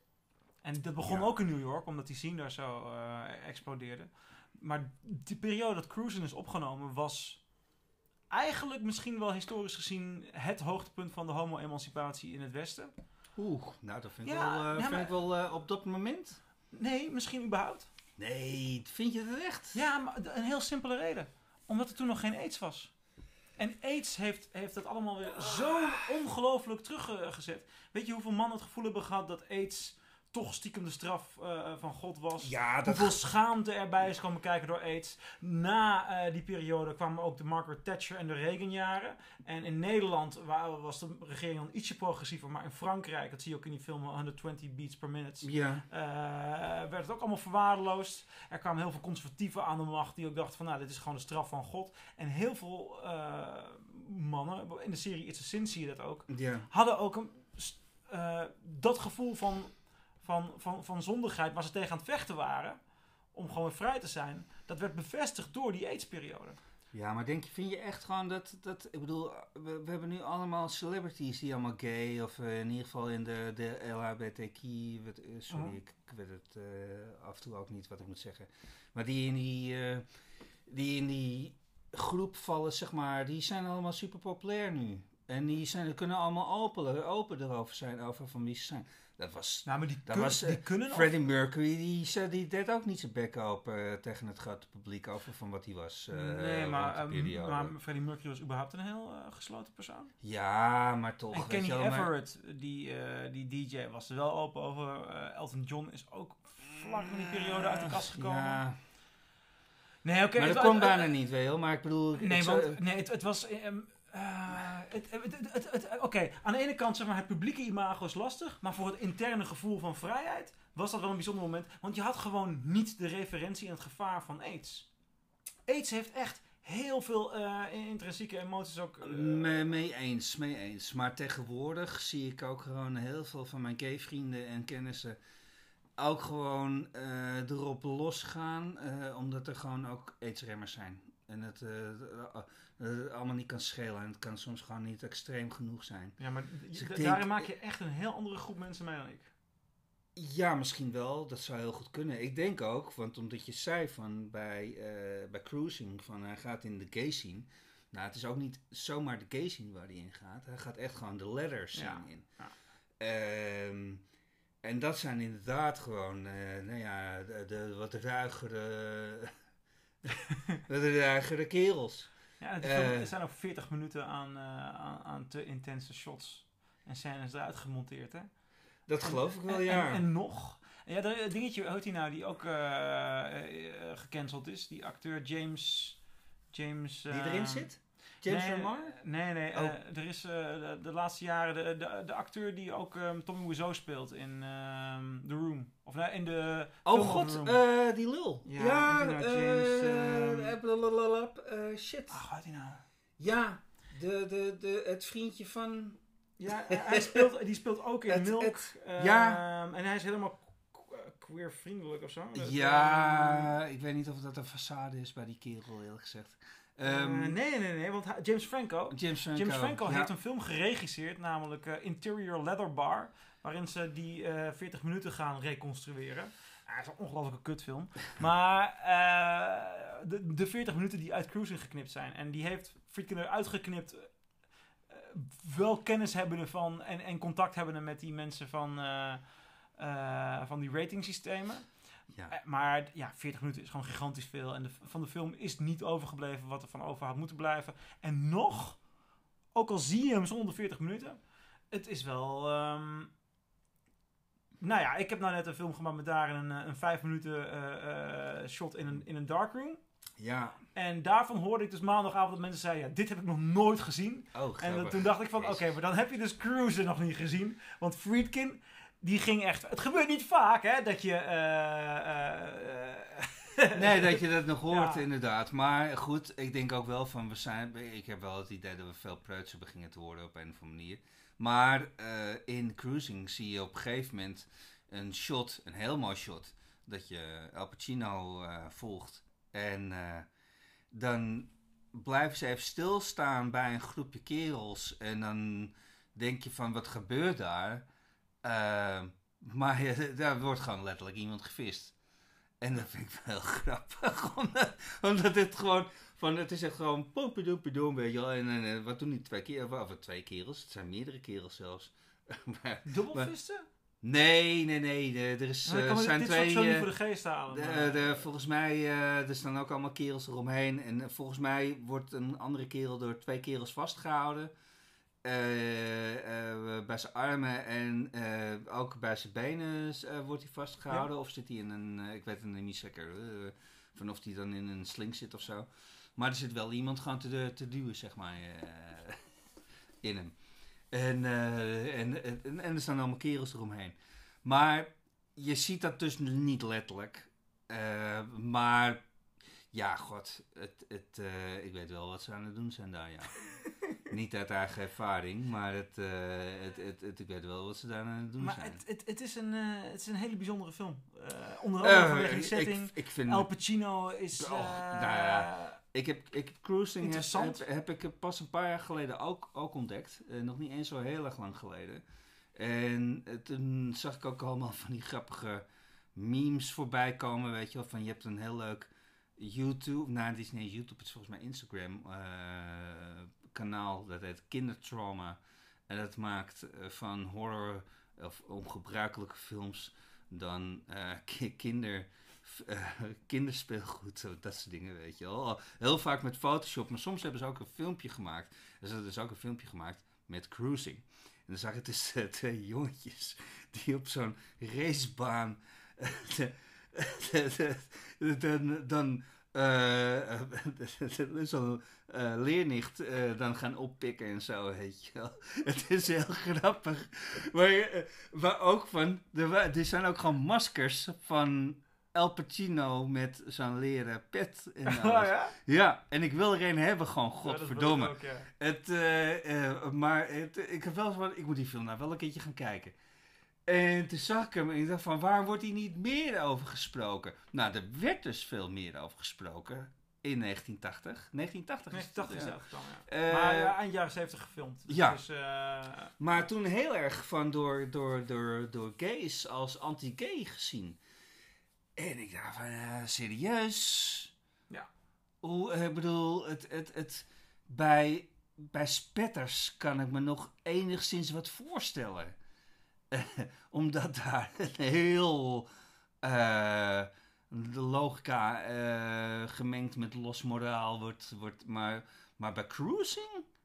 En dat begon ja. ook in New York, omdat die scene daar zo uh, explodeerde. Maar die periode dat Cruising is opgenomen was eigenlijk misschien wel historisch gezien het hoogtepunt van de homo-emancipatie in het Westen. Oeh, nou dat vind ik ja, wel, uh, ja, vind maar, ik wel uh, op dat moment. Nee, misschien überhaupt. Nee, vind je het echt? Ja, maar een heel simpele reden. Omdat er toen nog geen AIDS was. En AIDS heeft, heeft dat allemaal weer zo ongelooflijk teruggezet. Weet je hoeveel mannen het gevoel hebben gehad dat AIDS toch stiekem de straf uh, van God was? Ja, dat hoeveel schaamte erbij is komen kijken door AIDS. Na uh, die periode kwamen ook de Margaret Thatcher en de Reagan-jaren. En in Nederland was de regering dan ietsje progressiever. Maar in Frankrijk, dat zie je ook in die film honderdtwintig beats per minute, ja. uh, werd het ook allemaal verwaarloosd. Er kwamen heel veel conservatieven aan de macht die ook dachten van, nou, dit is gewoon de straf van God. En heel veel uh, mannen, in de serie It's a Sin zie je dat ook, ja. hadden ook een, uh, dat gevoel van Van, van, van zondigheid waar ze tegen aan het vechten waren om gewoon weer vrij te zijn, dat werd bevestigd door die AIDS-periode. Ja, maar denk je, vind je echt gewoon dat, dat ik bedoel, we, we hebben nu allemaal celebrities die allemaal gay, of uh, in ieder geval in de, de L H B T Q, wat, uh, sorry, uh-huh. ik, ik weet het uh, af en toe ook niet wat ik moet zeggen, maar die in die, uh, die in die groep vallen, zeg maar, die zijn allemaal super populair nu. En die, zijn, die kunnen allemaal open, open erover zijn, over van wie ze zijn. Dat was, nou, maar die, dat kun, was uh, die kunnen Freddie Mercury, die, die deed ook niet zijn bek open uh, tegen het grote publiek over van wat hij was. Uh, nee, maar, um, maar Freddie Mercury was überhaupt een heel uh, gesloten persoon. Ja, maar toch. En Kenny wel, Everett, maar... die, uh, die D J, was er wel open over. Uh, Elton John is ook vlak in die periode uit de kast gekomen. Ja. Nee, oké. Okay, maar dat kon uh, bijna uh, niet, weet je wel. Maar ik bedoel... Nee, want, uh, nee het, het was... Um, Uh, het, het, het, het, het, Oké, okay. Aan de ene kant zeg maar het publieke imago is lastig, maar voor het interne gevoel van vrijheid was dat wel een bijzonder moment, want je had gewoon niet de referentie en het gevaar van AIDS. AIDS heeft echt heel veel uh, intrinsieke emoties ook. Uh, mee, mee eens, mee eens. Maar tegenwoordig zie ik ook gewoon heel veel van mijn gay vrienden en kennissen ook gewoon uh, erop losgaan, uh, omdat er gewoon ook AIDS-remmers zijn. En het uh, uh, uh, allemaal niet kan schelen. En het kan soms gewoon niet extreem genoeg zijn. Ja, maar dus d- denk, daarin maak je echt een heel andere groep mensen mee dan ik. Ja, misschien wel. Dat zou heel goed kunnen. Ik denk ook, want omdat je zei van bij, uh, bij Cruising, van hij gaat in de gay scene. Nou, het is ook niet zomaar de gay scene waar hij in gaat. Hij gaat echt gewoon de leather scene ja. in. Ja. Um, en dat zijn inderdaad gewoon, uh, nou ja, de, de wat ruigere... Dat zijn eigenlijk de kerels. Ja, het uh, er zijn ook veertig minuten aan, uh, aan, aan te intense shots en scènes eruit gemonteerd, hè? Dat en, geloof ik wel, en, ja. En, en nog. En ja, dat dingetje, hoe heet hij nou, die ook uh, uh, gecanceld is. Die acteur James... James uh, die erin zit? James nee, Remar? Nee, nee. Oh. Uh, er is uh, de, de laatste jaren de, de, de acteur die ook um, Tommy Wiseau speelt in um, The Room. Of nee, in de Oh god, uh, die lul. Ja, ja nou, James... Uh, uh, shit. Ach, wat hij nou? Ja, de, de, de, het vriendje van... Ja, hij speelt, die speelt ook in het, Milk. Het, uh, ja. En hij is helemaal queer vriendelijk of zo. Dat, ja, uh, ik weet niet of dat een façade is bij die kerel, eerlijk gezegd. Um, uh, nee, nee, nee, want James Franco, James Franco, James Franco ja. heeft een film geregisseerd, namelijk uh, Interior Leather Bar, waarin ze die uh, veertig minuten gaan reconstrueren. Ah, het is een ongelofelijke kutfilm. Maar uh, de, de veertig minuten die uit Cruising geknipt zijn. En die heeft Friedkin eruit geknipt, uh, wel kennis hebben ervan en, en contact hebben met die mensen van... Uh, uh, van die ratingsystemen. Ja. Uh, maar ja, veertig minuten is gewoon gigantisch veel. En de, van de film is niet overgebleven wat er van over had moeten blijven. En nog, ook al zie je hem zonder veertig minuten, het is wel... Um, nou ja, ik heb nou net een film gemaakt met daar een, een vijf minuten uh, uh, shot in een, in een darkroom. Ja. En daarvan hoorde ik dus maandagavond dat mensen zeiden, ja, dit heb ik nog nooit gezien. Oh, en uh, toen dacht ik van, oké, okay, maar dan heb je dus Cruiser nog niet gezien. Want Friedkin, die ging echt... Het gebeurt niet vaak, hè, dat je... Uh, uh, uh, nee, dat je dat nog hoort, ja. inderdaad. Maar goed, ik denk ook wel van, we zijn... Ik heb wel het idee dat we veel preutser beginnen te worden op een of andere manier. Maar uh, in Cruising zie je op een gegeven moment een shot, een heel mooi shot, dat je Al Pacino uh, volgt. En uh, dan blijven ze even stilstaan bij een groepje kerels. En dan denk je van, wat gebeurt daar? Uh, maar ja, daar wordt gewoon letterlijk iemand gevist. En dat vind ik wel heel grappig. omdat, omdat het gewoon... Van, het is echt gewoon pompedoempedoem, weet je wel. En, en, en wat doen die twee kerels? Of twee kerels? Het zijn meerdere kerels zelfs. maar, Dubbelvisten? Nee, nee, nee. De, er is, nou, uh, zijn dit twee... Dit zou ik zo uh, niet voor de geest halen. De, maar, de, volgens mij, uh, er staan ook allemaal kerels eromheen. En uh, volgens mij wordt een andere kerel door twee kerels vastgehouden. Uh, uh, bij zijn armen en uh, ook bij zijn benen uh, wordt hij vastgehouden. Ja. Of zit hij in een... Uh, ik weet het niet zeker. Uh, van of hij dan in een sling zit of zo. Maar er zit wel iemand gewoon te, te duwen, zeg maar, uh, in hem. En, uh, en, en, en er staan allemaal kerels eromheen. Maar je ziet dat dus niet letterlijk. Uh, maar ja, god, het, het, uh, ik weet wel wat ze aan het doen zijn daar, ja. Niet uit eigen ervaring, maar het, uh, het, het, het, ik weet wel wat ze daar aan het doen maar zijn. Het, het, het, is een, uh, het is een hele bijzondere film. Uh, onder andere uh, vanwege de setting. Ik, ik vind, Al Pacino is... Uh, oh, nou ja. Ik heb, ik heb Cruising heb, heb, heb ik pas een paar jaar geleden ook, ook ontdekt. Uh, nog niet eens zo heel erg lang geleden. En uh, toen zag ik ook allemaal van die grappige memes voorbij komen, weet je wel. Van je hebt een heel leuk YouTube, nou het is niet YouTube, het is volgens mij Instagram uh, kanaal. Dat heet Kindertrauma. En dat maakt uh, van horror of ongebruikelijke films dan uh, k- kinder... Uh, kinderspeelgoed, dat soort dingen, weet je wel. Heel vaak met Photoshop, maar soms hebben ze ook een filmpje gemaakt. Er is dus ook een filmpje gemaakt met Cruising. En dan zag je dus uh, twee jongetjes die op zo'n racebaan uh, de, de, de, de, dan uh, zo'n uh, leernicht uh, dan gaan oppikken en zo, weet je wel. Het is heel grappig. Maar, uh, maar ook van, er, er zijn ook gewoon maskers van Al Pacino met zo'n leren pet en alles. Oh, ja? Ja, en ik wil er een hebben, gewoon, godverdomme. Ja, ook, ja. Het, uh, uh, maar het, ik heb wel van, ik moet die film nou wel een keertje gaan kijken. En toen zag ik hem en ik dacht van, waarom wordt hier niet meer over gesproken? Nou, er werd dus veel meer over gesproken in negentien tachtig. negentien tachtig negentien tachtig is het ook dan, ja. Uh, maar ja, eind jaren zeventig gefilmd. Dus ja. Dus, uh, maar toen heel erg van door, door, door, door gays als anti-gay gezien. En ik dacht van, uh, serieus? Ja. Hoe, ik bedoel, het, het, het, bij, bij spetters kan ik me nog enigszins wat voorstellen. Uh, omdat daar een heel uh, de logica uh, gemengd met los moraal wordt. wordt maar, maar bij Cruising,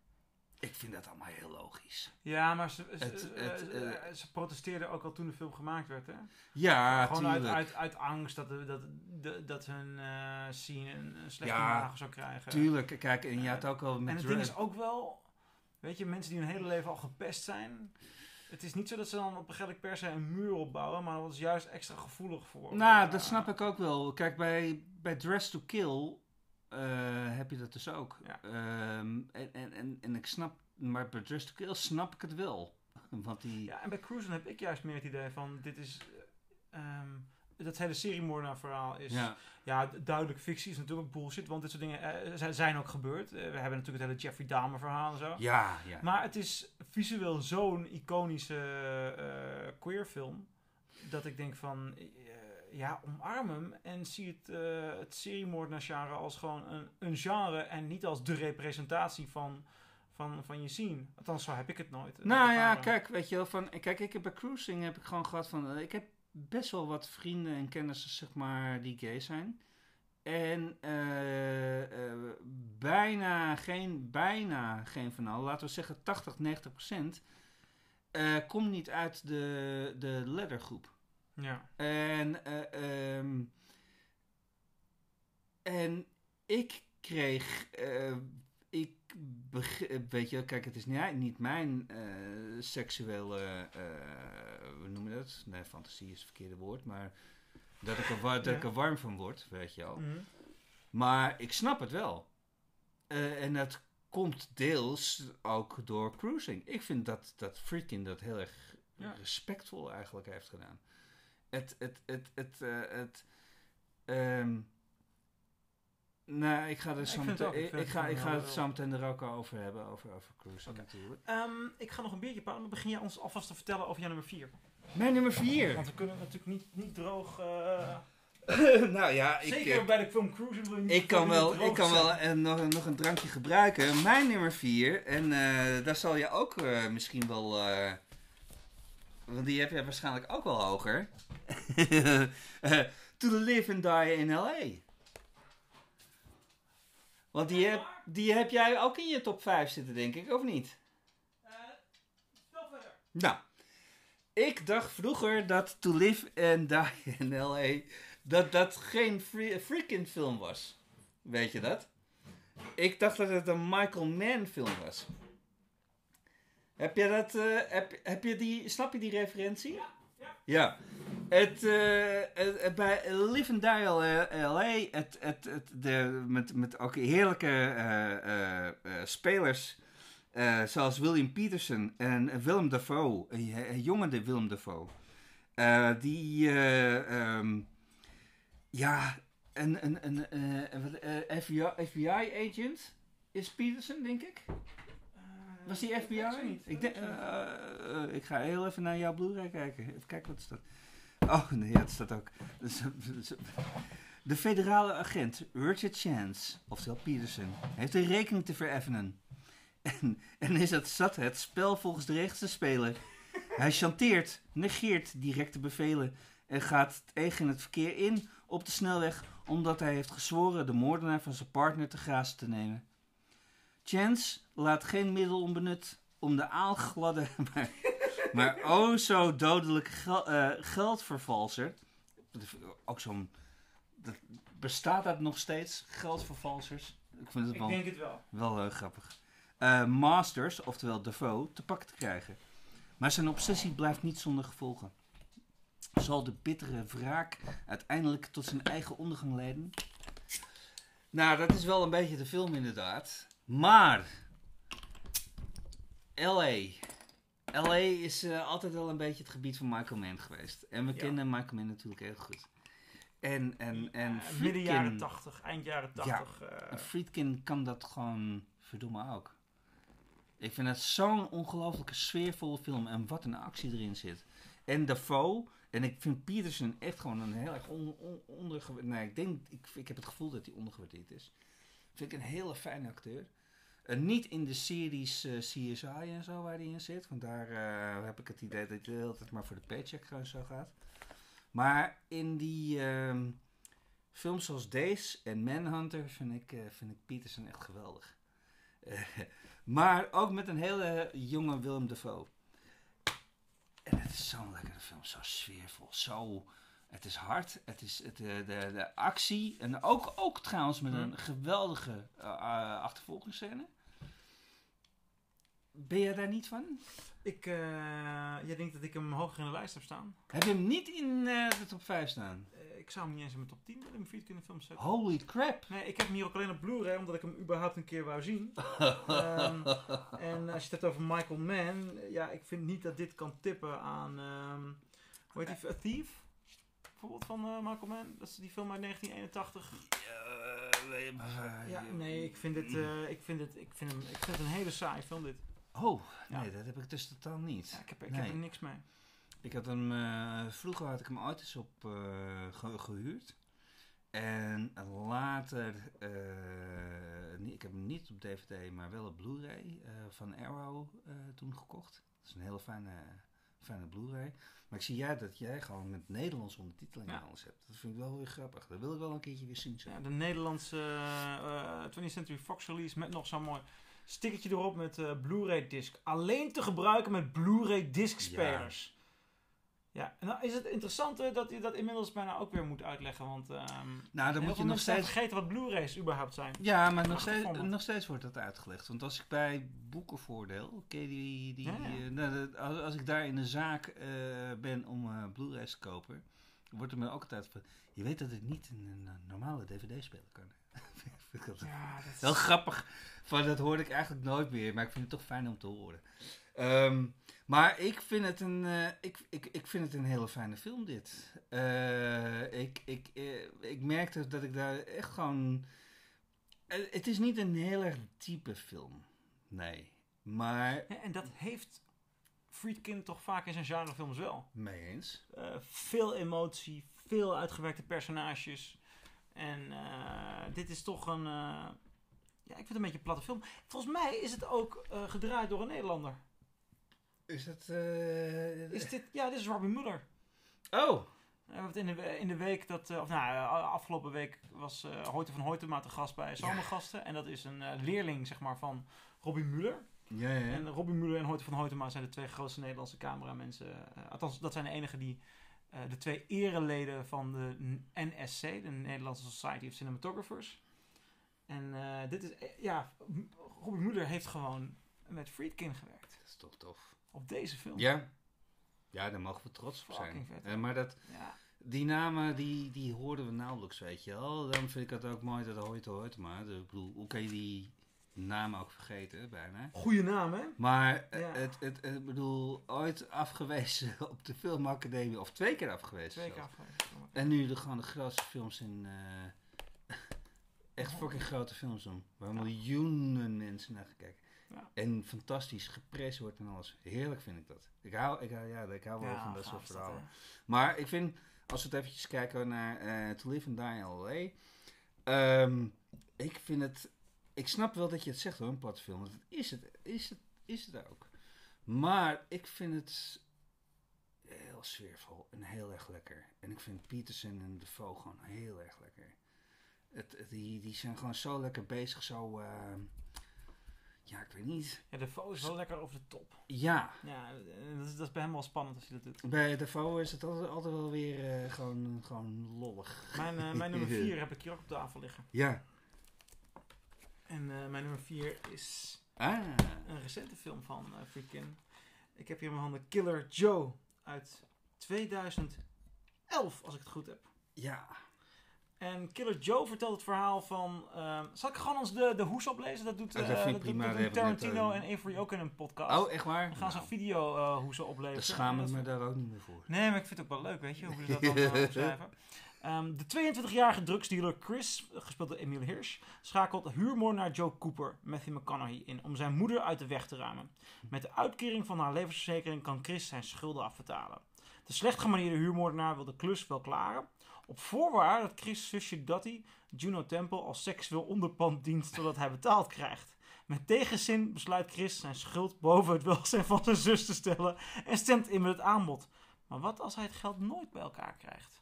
ik vind dat allemaal heel logisch. Ja, maar ze, ze, het, het, uh, uh, ze protesteerden ook al toen de film gemaakt werd, hè? Ja, gewoon tuurlijk. uit, uit, uit angst dat, dat, dat, dat hun uh, scene een, een slechte ja, imago zou krijgen. Tuurlijk, kijk, en je had ook al met... En het ding is ook wel, weet je, mensen die hun hele leven al gepest zijn. Het is niet zo dat ze dan op een gegeven per se een muur opbouwen, maar dat is juist extra gevoelig voor. Nou, uh, dat snap ik ook wel. Kijk, bij, bij Dress to Kill uh, heb je dat dus ook. Ja. Um, en, en, en, en ik snap, maar bij Dress to Kill snap ik het wel. Want die... Ja, en bij Cruising heb ik juist meer het idee van, dit is... Um, dat hele seriemoordenaar verhaal is ja. ja, duidelijk fictie, is natuurlijk bullshit, want dit soort dingen uh, zijn ook gebeurd. Uh, we hebben natuurlijk het hele Jeffrey Dahmer verhaal en zo. Ja, ja. Maar het is visueel zo'n iconische uh, queerfilm, dat ik denk van, uh, ja, omarm hem en zie het, uh, het seriemoordenaar genre als gewoon een, een genre en niet als de representatie van, van, van je scene. Althans, zo heb ik het nooit. Nou ja, kijk, weet je wel, van, kijk, ik heb bij cruising heb ik gewoon gehad van, uh, ik heb best wel wat vrienden en kennissen, zeg maar, die gay zijn. En uh, uh, bijna geen, bijna geen van al, laten we zeggen tachtig, negentig procent, uh, komt niet uit de, de lettergroep. Ja. En, uh, um, en ik kreeg, uh, ik beg- weet je, kijk, het is niet, niet mijn uh, seksuele, uh, hoe noem je dat? Nee, fantasie is het verkeerde woord, maar dat ik er, wa- dat ja. ik er warm van word, weet je wel. Mm-hmm. Maar ik snap het wel. Uh, en dat komt deels ook door cruising. Ik vind dat, dat Friedkin dat heel erg ja. respectvol eigenlijk heeft gedaan. Het, het, het, het, uh, het, um, nou, ik ga, er zo meteen, ik, ik, ik ga, ik ga het zo meteen er ook over hebben, over, over cruising okay. natuurlijk. Um, ik ga nog een beetje pauwen, dan begin jij ons alvast te vertellen over jouw nummer vier. Mijn nummer vier? Want we kunnen natuurlijk niet, niet droog... Uh, nou ja, ik, zeker uh, bij de film Cruising wil je niet ik kan wel, ik kan zijn. wel uh, nog, nog een drankje gebruiken. Mijn nummer vier, en uh, daar zal je ook uh, misschien wel... Uh, want die heb je waarschijnlijk ook wel hoger. uh, to Live and Die in L A. Want die heb, die heb jij ook in je top vijf zitten, denk ik, of niet? Uh, spel verder. Nou, ik dacht vroeger dat To Live and Die in L A... dat dat geen free, freaking film was. Weet je dat? Ik dacht dat het een Michael Mann film was. Heb je dat... Uh, heb, heb je die... Snap je die referentie? Ja. Ja. Ja. Het, uh, het, het, bij Live and Die L A... Het, het, het, de, met, met ook heerlijke uh, uh, uh, spelers... Uh, zoals William Peterson en Willem Dafoe. Een, een jonge Willem Dafoe. Uh, die... Uh, um, ja... Een, een, een, een, een F B I-agent is Peterson, denk ik. Was die F B I? Ik, niet. Ik, denk, uh, uh, ik ga heel even naar jouw Blu-ray kijken. Even kijken wat er staat. Oh, nee, ja, het staat ook. De federale agent Richard Chance, oftewel Peterson, heeft een rekening te vereffenen. En, en is het zat het spel volgens de regels te spelen. Hij chanteert, negeert directe bevelen en gaat tegen het verkeer in op de snelweg omdat hij heeft gezworen de moordenaar van zijn partner te grazen te nemen. Chance laat geen middel onbenut om de aalgladde, maar, maar oh zo dodelijke gel, uh, geldvervalser. Ook zo'n... Dat, bestaat dat nog steeds, geldvervalsers? Ik, vind het Ik wel, denk het wel. Wel uh, grappig. Uh, Masters, oftewel Dafoe, te pakken te krijgen. Maar zijn obsessie blijft niet zonder gevolgen. Zal de bittere wraak uiteindelijk tot zijn eigen ondergang leiden? Nou, dat is wel een beetje de film inderdaad. Maar L A. L A is uh, altijd wel een beetje het gebied van Michael Mann geweest. En we ja. kennen Michael Mann natuurlijk heel goed. En, en, en ja, midden jaren tachtig, eind jaren tachtig. Ja, uh, en Friedkin kan dat gewoon verdomme ook. Ik vind het zo'n ongelooflijke sfeervolle film. En wat een actie erin zit. En Dafoe. En ik vind Peterson echt gewoon een heel erg on, on, ondergewaardeerd. Nee, ik denk, ik, ik heb het gevoel dat hij ondergewaardeerd is. Vind ik een hele fijne acteur. Uh, niet in de series uh, C S I en zo waar hij in zit. Want daar uh, heb ik het idee dat hij de hele tijd maar voor de paycheck gewoon zo gaat. Maar in die uh, films zoals deze en Manhunter vind ik, uh, vind ik Peterson echt geweldig. Uh, maar ook met een hele jonge Willem Dafoe. En het is zo'n lekkere film, zo sfeervol, zo... Het is hard, het is het, de, de, de actie en ook, ook trouwens met een geweldige uh, uh, achtervolgingsscène. Ben jij daar niet van? Ik, uh, jij denkt dat ik hem hoger in de lijst heb staan? Heb je hem niet in uh, de top vijf staan? Uh, ik zou hem niet eens in mijn top tien in mijn Friedkin films zetten. Holy crap! Nee, ik heb hem hier ook alleen op Blu-ray, omdat ik hem überhaupt een keer wou zien. um, en als je het hebt over Michael Mann, ja, ik vind niet dat dit kan tippen aan, um, hoe heet die, A Thief? Bijvoorbeeld van uh, Michael Mann, dat is die film uit negentien eenentachtig. Uh, uh, ja, nee, ik vind het, uh, ik vind het, ik vind hem, ik vind het een hele saaie film dit. Oh, ja. Nee, dat heb ik dus totaal niet. Ja, ik heb, ik nee. heb er niks mee. Ik had hem, uh, vroeger had ik hem ooit eens op uh, ge- gehuurd. En later, uh, ik heb hem niet op D V D, maar wel op Blu-ray uh, van Arrow uh, toen gekocht. Dat is een hele fijne, fijne Blu-ray. Maar ik zie jij dat jij gewoon met Nederlandse ondertiteling ja. alles hebt. Dat vind ik wel weer grappig. Dat wil ik wel een keertje weer zien. Zo. Ja, de Nederlandse uh, twentieth Century Fox release met nog zo'n mooi stickertje erop met uh, Blu-ray disc. Alleen te gebruiken met Blu-ray disc spelers. Ja. Ja, en dan is het interessante dat je dat inmiddels bijna ook weer moet uitleggen, want um, nou, dan moet je nog steeds vergeten wat Blu-rays überhaupt zijn. Ja, maar nog steeds, nog steeds wordt dat uitgelegd. Want als ik bij Boekenvoordeel, ken je die, die, ja, ja. Uh, nou, de, als, als ik daar in de zaak uh, ben om uh, Blu-rays te kopen, wordt er me ook altijd van, je weet dat ik niet een, een normale D V D-speler kan. Vind ik dat ja, dat is wel grappig. Van, dat hoorde ik eigenlijk nooit meer, maar ik vind het toch fijn om te horen. Um, Maar ik vind het een, uh, ik, ik, ik vind het een hele fijne film, dit. Uh, ik, ik, uh, ik merkte dat ik daar echt gewoon... Uh, het is niet een heel erg diepe film. Nee. Maar... Ja, en dat heeft Friedkin toch vaak in zijn genrefilms wel. Mee eens. Uh, veel emotie, veel uitgewerkte personages. En uh, dit is toch een... Uh, ja, ik vind het een beetje een platte film. Volgens mij is het ook uh, gedraaid door een Nederlander. Is dat... Uh, is dit, ja, dit is Robbie Muller. Oh! Uh, in, de, in de week dat... Uh, of nou, afgelopen week was uh, Hoyte van Hoytema te gast bij Zomergasten. Ja. En dat is een uh, leerling, zeg maar, van Robbie Muller. Ja, ja, ja. En Robbie Muller en Hoyte van Hoytema zijn de twee grootste Nederlandse cameramensen. Uh, althans, dat zijn de enigen die... Uh, de twee ereleden van de N S C, de Nederlandse Society of Cinematographers. En uh, dit is... Uh, ja, Robbie Muller heeft gewoon met Friedkin gewerkt. Dat is toch tof. Op deze film. Ja, ja, daar mogen we trots op zijn. Uh, maar dat, ja. die namen, die, die hoorden we nauwelijks, weet je wel. Dan vind ik het ook mooi dat Hoyte Hoytema. Ik bedoel, hoe kan je die namen ook vergeten, bijna. Goeie naam, hè? Maar ja. het, het, het, ik bedoel, ooit afgewezen op de Filmacademie, of twee keer afgewezen. Twee keer afgewezen. En nu de, gewoon de grootste films in... Uh, echt oh. fucking grote films doen. Waar ja. miljoenen mensen naar gekeken. Ja. En fantastisch geprezen wordt en alles. Heerlijk vind ik dat. Ik hou, ik hou, ja, ik hou wel ja, van dat soort verhalen. Dat, maar ik vind, als we het eventjes kijken naar uh, To Live and Die in L A. Um, ik vind het... Ik snap wel dat je het zegt hoor, een platte film. Dat is het, is het, is het ook. Maar ik vind het heel sfeervol en heel erg lekker. En ik vind Peterson en Dafoe gewoon heel erg lekker. Het, het, die, die zijn gewoon zo lekker bezig, zo... Uh, ja, ik weet niet. Ja, Dafoe is wel lekker over de top. Ja. Ja, dat is, dat is bij hem wel spannend als je dat doet. Bij Dafoe is het altijd, altijd wel weer uh, gewoon, gewoon lollig. Mijn, uh, mijn nummer vier heb ik hier ook op tafel liggen. Ja. En uh, mijn nummer vier is ah. een recente film van uh, Friedkin. Ik heb hier in mijn handen Killer Joe uit tweeduizend elf, als ik het goed heb. Ja. En Killer Joe vertelt het verhaal van... Uh, zal ik gewoon ons de, de hoes oplezen? Dat doet, uh, dat dat prima, doet, dat doet Tarantino net, uh, en Avery ook in een podcast. Oh, echt waar? Dan gaan ze nou. video uh, hoesen oplezen. Daar schaam ik me daar ook niet meer voor. Nee, maar ik vind het ook wel leuk, weet je, hoe ze dat dan uh, opschrijven. Um, de tweeëntwintigjarige drugsdealer Chris, gespeeld door Emile Hirsch, schakelt huurmoordenaar Joe Cooper, Matthew McConaughey, in om zijn moeder uit de weg te ruimen. Met de uitkering van haar levensverzekering kan Chris zijn schulden afbetalen. De slecht gemanierde huurmoordenaar wil de klus wel klaren, op voorwaarde dat Chris' zusje Dottie Juno Temple als seksueel onderpand dient zodat hij betaald krijgt. Met tegenzin besluit Chris zijn schuld boven het welzijn van zijn zus te stellen en stemt in met het aanbod. Maar wat als hij het geld nooit bij elkaar krijgt?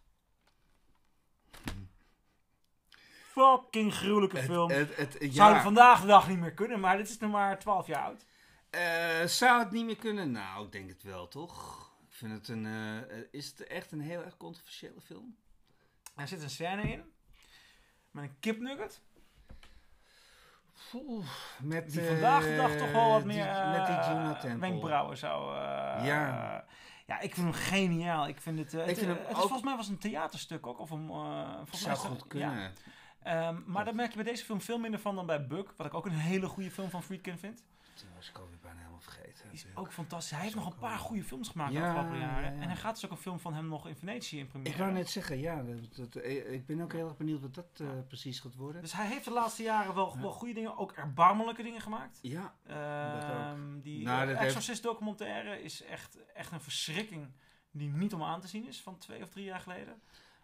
Fucking gruwelijke het, film. Het, het, het, ja. Zou vandaag de dag niet meer kunnen, maar dit is nog maar twaalf jaar oud. Uh, zou het niet meer kunnen? Nou, ik denk het wel, toch? Ik vind het een... Uh, is het echt een heel erg controversiële film? Er zit een scène in met een kipnugget. Oeh, met, die vandaag de dag toch wel wat die, meer uh, met die Juno Temple. wenkbrauwen zou... Uh, ja. Uh, ja, ik vind hem geniaal. Ik vind het... Uh, ik het, vind uh, hem het is ook... volgens mij was een theaterstuk ook. Of een, uh, zou goed het, kunnen. Ja. Um, maar daar merk je bij deze film veel minder van dan bij Buck. Wat ik ook een hele goede film van Friedkin vind. Toen was ik alweer bijna helemaal vergeten. Die is ook fantastisch. Hij heeft nog een paar goede films gemaakt ja, de afgelopen jaren. Ja, ja. En hij gaat dus ook een film van hem nog in Venetië in première. Ik wou net zeggen, ja. Dat, dat, ik ben ook heel erg benieuwd wat dat uh, ja. precies gaat worden. Dus hij heeft de laatste jaren wel, ja. wel goede dingen, ook erbarmelijke dingen gemaakt. Ja, uh, ook. Die nou, uh, Exorcist documentaire is echt, echt een verschrikking die niet om aan te zien is van twee of drie jaar geleden.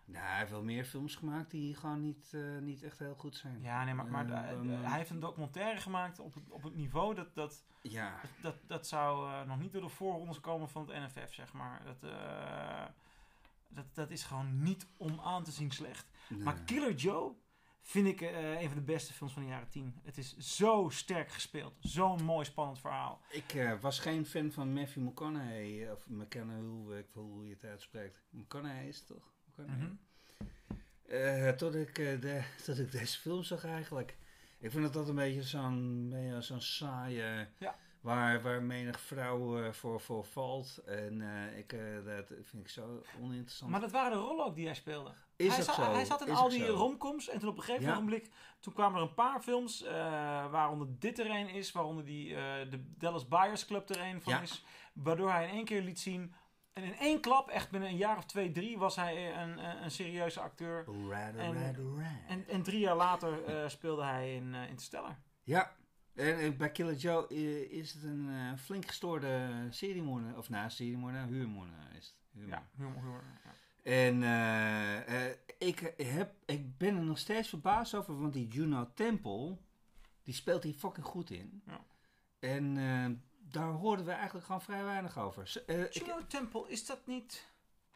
Nou, hij heeft wel meer films gemaakt die gewoon niet, uh, niet echt heel goed zijn. Ja, nee, maar, maar uh, um, uh, hij heeft een documentaire gemaakt op het, op het niveau dat... dat ja. Dat, dat, dat zou uh, nog niet door de voorrondes komen van het N F F, zeg maar. Dat, uh, dat, dat is gewoon niet om aan te zien slecht. Nee. Maar Killer Joe vind ik uh, een van de beste films van de jaren tien. Het is zo sterk gespeeld. Zo'n mooi, spannend verhaal. Ik uh, was geen fan van Matthew McConaughey. Of McConaughey, ik weet hoe je het uitspreekt. McConaughey is het toch? Mm-hmm. Uh, tot, ik, uh, de, tot ik deze film zag eigenlijk. Ik vind dat dat een beetje zo'n, beetje zo'n saaie... Ja. Waar, waar menig vrouw uh, voor, voor valt. En uh, ik, uh, dat vind ik zo oninteressant. Maar dat waren de rollen ook die hij speelde. Is hij, dat zat, zo? hij zat in is al die zo? romcoms. En toen op een gegeven ja. ogenblik... Toen kwamen er een paar films. Uh, waaronder dit er een is. Waaronder die, uh, de Dallas Buyers Club er een van ja. is. Waardoor hij in één keer liet zien... En in één klap, echt binnen een jaar of twee, drie... was hij een, een, een serieuze acteur. Right, en, right, right. En, en drie jaar later uh, speelde hij in uh, Interstellar. Ja. En bij Killer Joe is het een uh, flink gestoorde seriemoordenaar. Of nou, seriemoordenaar, huurmoordenaar is het. Huurmoord. Ja, huurmoord. Ja. En uh, uh, ik, heb, ik ben er nog steeds verbaasd over, want die Juno Temple, die speelt hier fucking goed in. Ja. En uh, daar hoorden we eigenlijk gewoon vrij weinig over. Uh, Juno ik, Temple, is dat niet...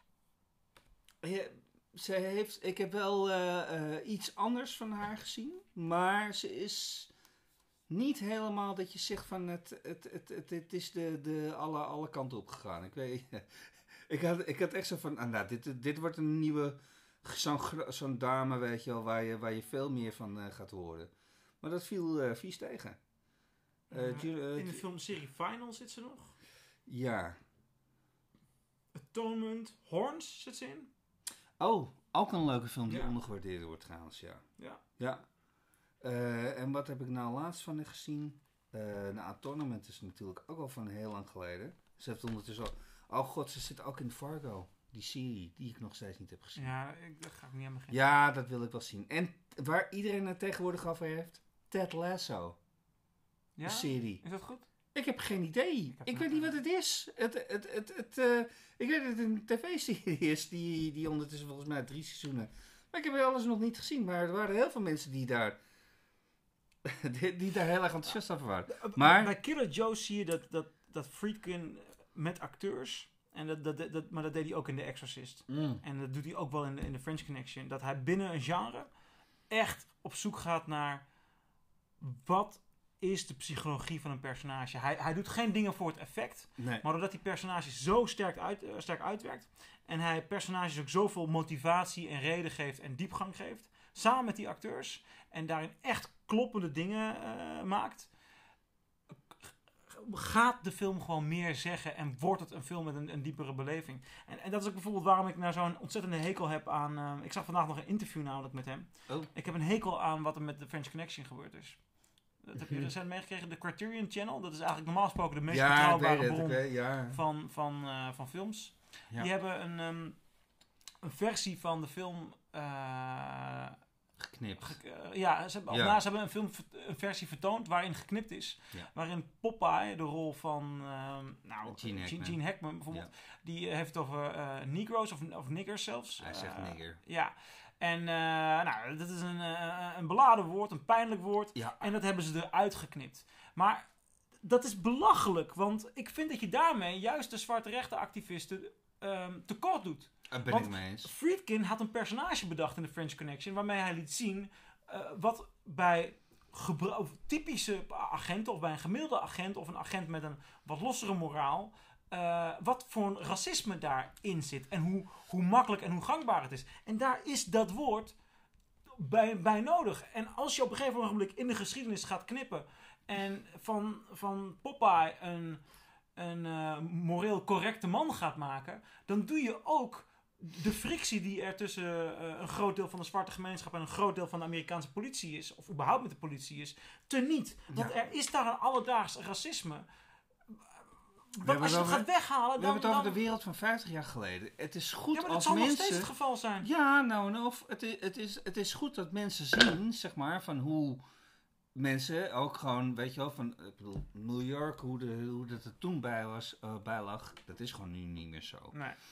Uh, ze heeft, ik heb wel uh, uh, iets anders van haar gezien, maar ze is... Niet helemaal dat je zegt van het, het, het, het, het is de, de alle, alle kanten op gegaan. Ik weet, ik had, ik had echt zo van, ah, nou, dit, dit wordt een nieuwe, zo'n, zo'n dame, weet je wel, waar je, waar je veel meer van uh, gaat horen. Maar dat viel uh, vies tegen. Uh, uh, ju, uh, in de filmserie Final zit ze nog. Ja. Atonement, Horns zit ze in. Oh, ook een leuke film die ja. ondergewaardeerd wordt trouwens, ja. Ja. Ja. Uh, en wat heb ik nou laatst van haar gezien? Uh, nou, Tournament is natuurlijk ook al van heel lang geleden. Ze heeft ondertussen al... Oh god, ze zit ook in Fargo. Die serie, die ik nog steeds niet heb gezien. Ja, ik, dat ga ik niet aan beginnen. Ja, dat wil ik wel zien. En waar iedereen het tegenwoordig over heeft... Ted Lasso. Ja? De serie. Is dat goed? Ik heb geen idee. Ik, ik weet niet wat het is. Het, het, het, het, uh, ik weet dat het een tv-serie is. Die, die ondertussen volgens mij drie seizoenen. Maar ik heb alles nog niet gezien. Maar er waren heel veel mensen die daar... die, die daar heel erg enthousiast over waren. Maar bij Killer Joe zie je dat, dat, dat Friedkin met acteurs... En dat, dat, dat, maar dat deed hij ook in The Exorcist. Mm. En dat doet hij ook wel in de, in de French Connection. Dat hij binnen een genre echt op zoek gaat naar... Wat is de psychologie van een personage? Hij, hij doet geen dingen voor het effect. Nee. Maar doordat die personage zo sterk, uit, uh, sterk uitwerkt... En hij personages ook zoveel motivatie en reden geeft en diepgang geeft... Samen met die acteurs... En daarin echt kloppende dingen uh, maakt... Gaat de film gewoon meer zeggen en wordt het een film met een, een diepere beleving. En, en dat is ook bijvoorbeeld waarom ik nou zo'n ontzettende hekel heb aan... Uh, ik zag vandaag nog een interview namelijk met hem. Oh. Ik heb een hekel aan wat er met de French Connection gebeurd is. Dat heb je recent meegekregen. De Criterion Channel, dat is eigenlijk normaal gesproken de meest ja, betrouwbare het, bron weet, ja. van, van, uh, van films. Ja. Die hebben een, um, een versie van de film... Uh, Geknipt. Ge- uh, ja, ze hebben, ja. Nou, ze hebben een film, een versie vertoond waarin geknipt is. Ja. Waarin Popeye, de rol van uh, nou, Gene Hackman. Gene Hackman bijvoorbeeld, ja. die heeft het over uh, Negroes of, of niggers zelfs. Hij zegt uh, nigger. Ja, en uh, nou, dat is een, uh, een beladen woord, een pijnlijk woord. Ja. En dat hebben ze eruit geknipt. Maar dat is belachelijk, want ik vind dat je daarmee juist de zwarte rechtenactivisten um, tekort doet. Daar ben Want ik mee eens. Friedkin had een personage bedacht in de French Connection... waarmee hij liet zien uh, wat bij gebru- typische agenten... of bij een gemiddelde agent of een agent met een wat lossere moraal... Uh, wat voor een racisme daarin zit. En hoe, hoe makkelijk en hoe gangbaar het is. En daar is dat woord bij, bij nodig. En als je op een gegeven moment in de geschiedenis gaat knippen... en van, van Popeye een, een uh, moreel correcte man gaat maken... dan doe je ook... de frictie die er tussen uh, een groot deel van de zwarte gemeenschap en een groot deel van de Amerikaanse politie is, of überhaupt met de politie is, teniet. Want ja. er is daar een alledaags racisme. Want als je het over, gaat weghalen, dan... We hebben het over dan, de wereld van vijftig jaar geleden. Het is goed ja, maar als dat zal mensen... nog steeds het geval zijn. Ja, nou en of. Het is, het, is, het is goed dat mensen zien, zeg maar, van hoe mensen ook gewoon, weet je wel, van ik bedoel, New York, hoe, de, hoe dat er toen bij, was, uh, bij lag, dat is gewoon nu niet meer zo. Nee.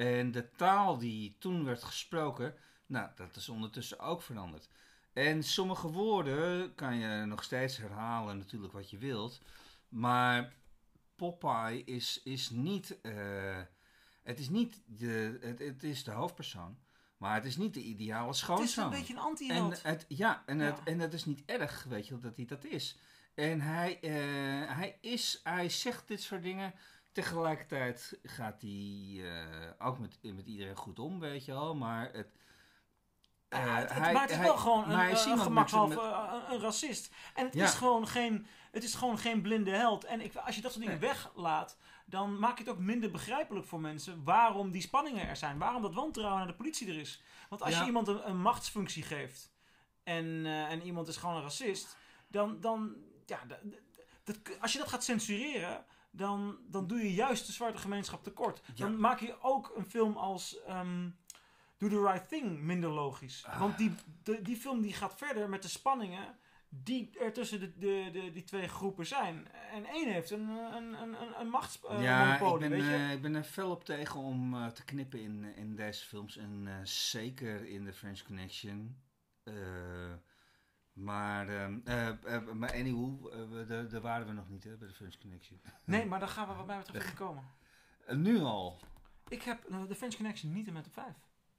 En de taal die toen werd gesproken, nou, dat is ondertussen ook veranderd. En sommige woorden kan je nog steeds herhalen, natuurlijk wat je wilt. Maar Popeye is, is niet... Uh, het is niet de... Het, het is de hoofdpersoon. Maar het is niet de ideale schoonzoon. Het is een beetje een anti-held. En het, ja, en, ja. Het, en dat is niet erg, weet je, dat hij dat is. En hij, uh, hij is... Hij zegt dit soort dingen. Tegelijkertijd gaat hij uh, ook met, met iedereen goed om, weet je wel. Maar het... Uh, ja, het, het, hij, maar het is hij, wel gewoon een, uh, een gemakshalve uh, een, een racist. En het, ja. is gewoon geen, het is gewoon geen blinde held. En ik, als je dat soort dingen nee. weglaat, dan maak je het ook minder begrijpelijk voor mensen waarom die spanningen er zijn. Waarom dat wantrouwen naar de politie er is. Want als ja. je iemand een, een machtsfunctie geeft en, uh, en iemand is gewoon een racist, dan, dan ja, dat, dat, als je dat gaat censureren, dan, dan doe je juist de zwarte gemeenschap tekort. Ja. Dan maak je ook een film als... Um, Do the Right Thing minder logisch. Ah. Want die, de, die film die gaat verder met de spanningen die er tussen de, de, de, die twee groepen zijn. En één heeft een, een, een, een machtsmonopolie, uh, ja, ik ben, weet je? Uh, ik ben er fel op tegen om uh, te knippen in, in deze films. En uh, zeker in The French Connection. Uh, maar, uh, uh, uh, maar anywho, uh, daar waren we nog niet hè, bij The French Connection. Nee, maar daar gaan we wat mij betreft in komen. Uh, nu al? Ik heb uh, The French Connection niet in mijn top vijf.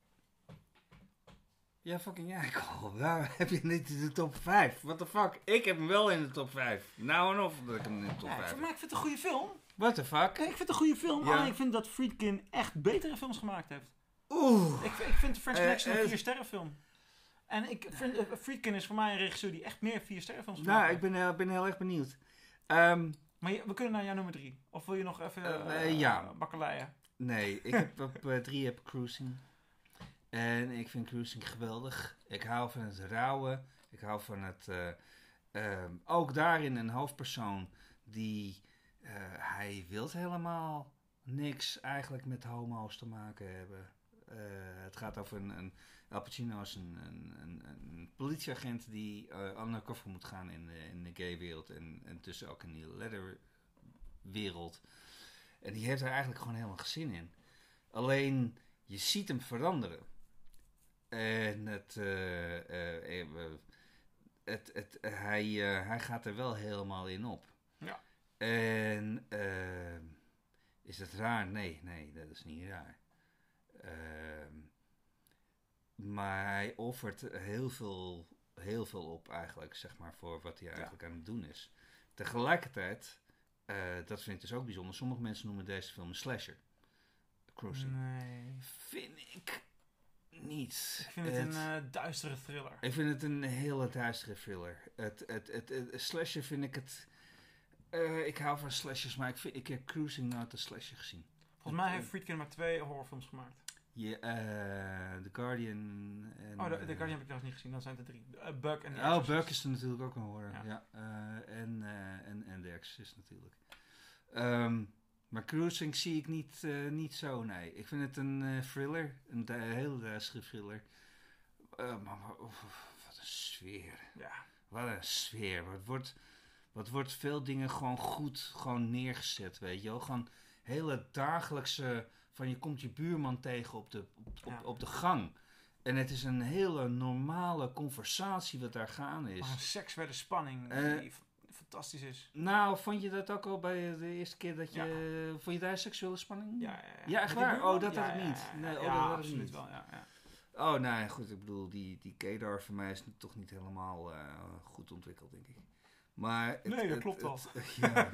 Ja, fucking ja, ik al. Waarom heb je niet in de top vijf? What the fuck? Ik heb hem wel in de top vijf. Nou en of dat ik hem in de top ja, vijf heb. Maar ik vind het een goede film. What the fuck? Ja, ik vind het een goede film. Ja. Alleen ik vind dat Friedkin echt betere films gemaakt heeft. Oeh. Ik, ik vind French Connection uh, uh, een vier sterren film. En ik vind, uh, Friedkin is voor mij een regisseur die echt meer vier sterren films nou, gemaakt heeft. Nou, ik ben, uh, ben heel erg benieuwd. Um, maar je, we kunnen naar jouw nummer drie. Of wil je nog even uh, uh, uh, ja. uh, bakkeleien? Nee, ik heb op uh, drie heb Cruising. En ik vind Cruising geweldig. Ik hou van het rauwe. Ik hou van het... Uh, uh, ook daarin een hoofdpersoon die... Uh, hij wil helemaal niks eigenlijk met homo's te maken hebben. Uh, het gaat over een... een Al Pacino is een, een, een, een politieagent die uh, undercover moet gaan in de, in de gay wereld. En, en tussen ook in die leather wereld. En die heeft er eigenlijk gewoon helemaal geen zin in. Alleen, je ziet hem veranderen. En het, uh, uh, uh, het, het, uh, hij, uh, hij gaat er wel helemaal in op. Ja. En uh, is dat raar? Nee, nee, dat is niet raar. Uh, maar hij offert heel veel, heel veel op eigenlijk, zeg maar, voor wat hij eigenlijk ja. aan het doen is. Tegelijkertijd, uh, dat vind ik dus ook bijzonder, sommige mensen noemen deze film een slasher. Cruising. Nee. Vind ik... Niet. Ik vind het, het een uh, duistere thriller. Ik vind het een hele duistere thriller. Het, het, het, het, het slasher vind ik het... Uh, ik hou van slashers, maar ik, vind, ik heb Cruising nooit een slasher gezien. Volgens mij heeft Friedkin maar twee horrorfilms gemaakt. Ja, yeah, uh, The Guardian en... Oh, The, The Guardian heb ik trouwens niet gezien, dan zijn het er drie. Uh, Bug en The Oh, Bug is er natuurlijk ook een horror. Ja. ja. Uh, en, uh, en, en The Exorcist natuurlijk. Um, Maar Cruising zie ik niet, uh, niet zo, nee. Ik vind het een uh, thriller, een du- hele duistere thriller. Uh, maar maar oh, wat een sfeer. Ja. Wat een sfeer. Wat wordt, wat wordt veel dingen gewoon goed gewoon neergezet, weet je wel. Gewoon hele dagelijkse, van je komt je buurman tegen op de, op, op, ja. op de gang. En het is een hele normale conversatie wat daar gaande is. Maar een seksuele spanning Uh, die fantastisch is. Nou, vond je dat ook al bij de eerste keer dat je... Ja. Vond je daar seksuele spanning? Ja, ja, ja. ja echt waar? Oh, dat ja, had ik niet. Ja, ja, nee, oh, ja, dat had absoluut ik niet. wel, ja, ja. Oh, nou goed, ik bedoel, die, die Kedar voor mij is toch niet helemaal uh, goed ontwikkeld, denk ik. Maar het, nee, dat het, klopt wel. Ja.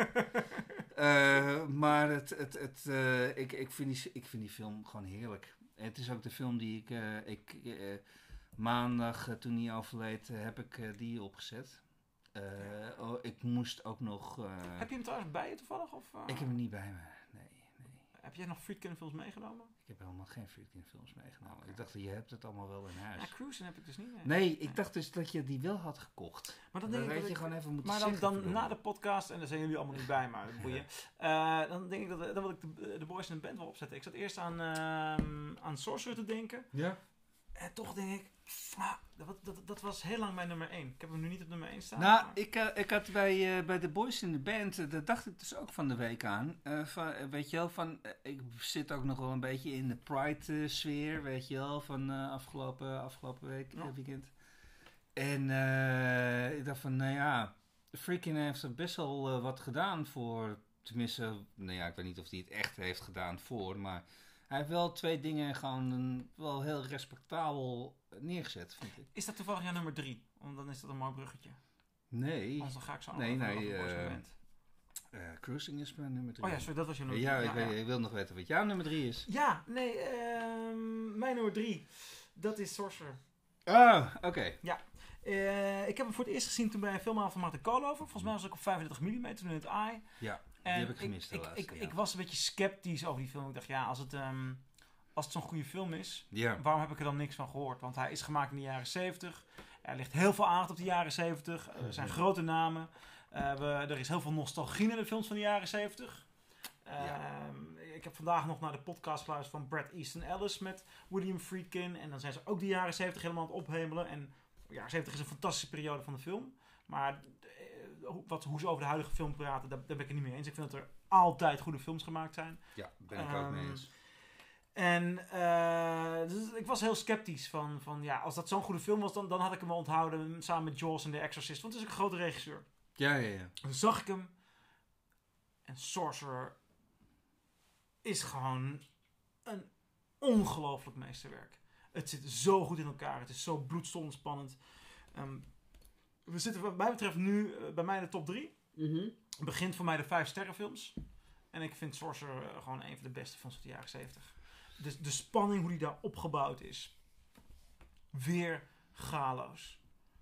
uh, maar het, het, het, uh, ik, ik, vind die, ik vind die film gewoon heerlijk. Het is ook de film die ik... Uh, ik uh, maandag, uh, toen hij overleed, uh, heb ik uh, die opgezet. Uh, oh, ik moest ook nog... Uh, heb je hem trouwens bij je toevallig? Of, uh, ik heb hem niet bij me, nee. nee. Heb jij nog Friedkin films meegenomen? Ik heb helemaal geen Friedkin films meegenomen. Okay. Ik dacht, je hebt het allemaal wel in huis. Ja, Cruisen heb ik dus niet. Nee, nee ik nee. dacht dus dat je die wel had gekocht. Maar dan denk denk ik dat je gewoon even moeten Maar dan, zeggen, dan na de podcast, en daar zijn jullie allemaal niet bij, maar dat boeien. Uh, dan denk ik dat dan wil ik de, de Boys in de Band wel opzetten. Ik zat eerst aan, uh, aan Sorcerer te denken. Ja. En toch denk ik, ah, dat, dat, dat was heel lang mijn nummer één. Ik heb hem nu niet op nummer één staan. Nou, maar... ik, uh, ik had bij, uh, bij The Boys in the Band, uh, dat dacht ik dus ook van de week aan. Uh, van, uh, weet je wel, van, uh, ik zit ook nog wel een beetje in de Pride-sfeer, uh, weet je wel, van uh, afgelopen, afgelopen week, ja. uh, weekend. En uh, ik dacht van, nou ja, Friedkin heeft er best wel uh, wat gedaan voor, tenminste, nou ja, ik weet niet of hij het echt heeft gedaan voor, maar hij heeft wel twee dingen gewoon een, wel heel respectabel neergezet, vind ik. Is dat toevallig jouw nummer drie? Want dan is dat een mooi bruggetje. Nee. Anders dan ga ik zo nee, over nee, over uh, moment. Uh, Cruising is mijn nummer drie. Oh ja, sorry, dat was je nummer drie. Ja, ja, ik, ja, weet, ja. ik wil nog weten wat jouw nummer drie is. Ja, nee, uh, mijn nummer drie, dat is Sorcerer. Ah, oké. Okay. Ja. Uh, ik heb hem voor het eerst gezien toen bij een filmavond van Martin Koolhoven. Volgens mij was ik op vijfendertig millimeter toen in het Eye. Ja, en die heb ik gemist ik, helaas. Ik, ik, ja. ik was een beetje sceptisch over die film. Ik dacht, ja, als het, um, als het zo'n goede film is, ja. waarom heb ik er dan niks van gehoord? Want hij is gemaakt in de jaren zeventig. Er ligt heel veel aandacht op de jaren zeventig. Er zijn ja. grote namen. Uh, we, er is heel veel nostalgie in de films van de jaren zeventig. Uh, ja. Ik heb vandaag nog naar de podcast geluisterd van Bret Easton Ellis met William Friedkin. En dan zijn ze ook de jaren zeventig helemaal aan het ophemelen. En de jaren zeventig is een fantastische periode van de film. Maar uh, wat, hoe ze over de huidige film praten, daar, daar ben ik het niet mee eens. Ik vind dat er altijd goede films gemaakt zijn. Ja, ben ik um, ook mee eens. En uh, dus ik was heel sceptisch van, van ja, als dat zo'n goede film was, dan, dan had ik hem wel onthouden samen met Jaws en The Exorcist. Want het is ook een grote regisseur. Ja, ja, ja. Toen zag ik hem. En Sorcerer is gewoon een ongelooflijk meesterwerk. Het zit zo goed in elkaar. Het is zo bloedstollend spannend. Um, we zitten wat mij betreft nu uh, bij mij in de top drie. Mm-hmm. Het begint voor mij de vijf sterrenfilms. En ik vind Sorcerer uh, gewoon een van de beste films van de jaren zeventig. Dus de spanning, hoe die daar opgebouwd is. Weer galoos.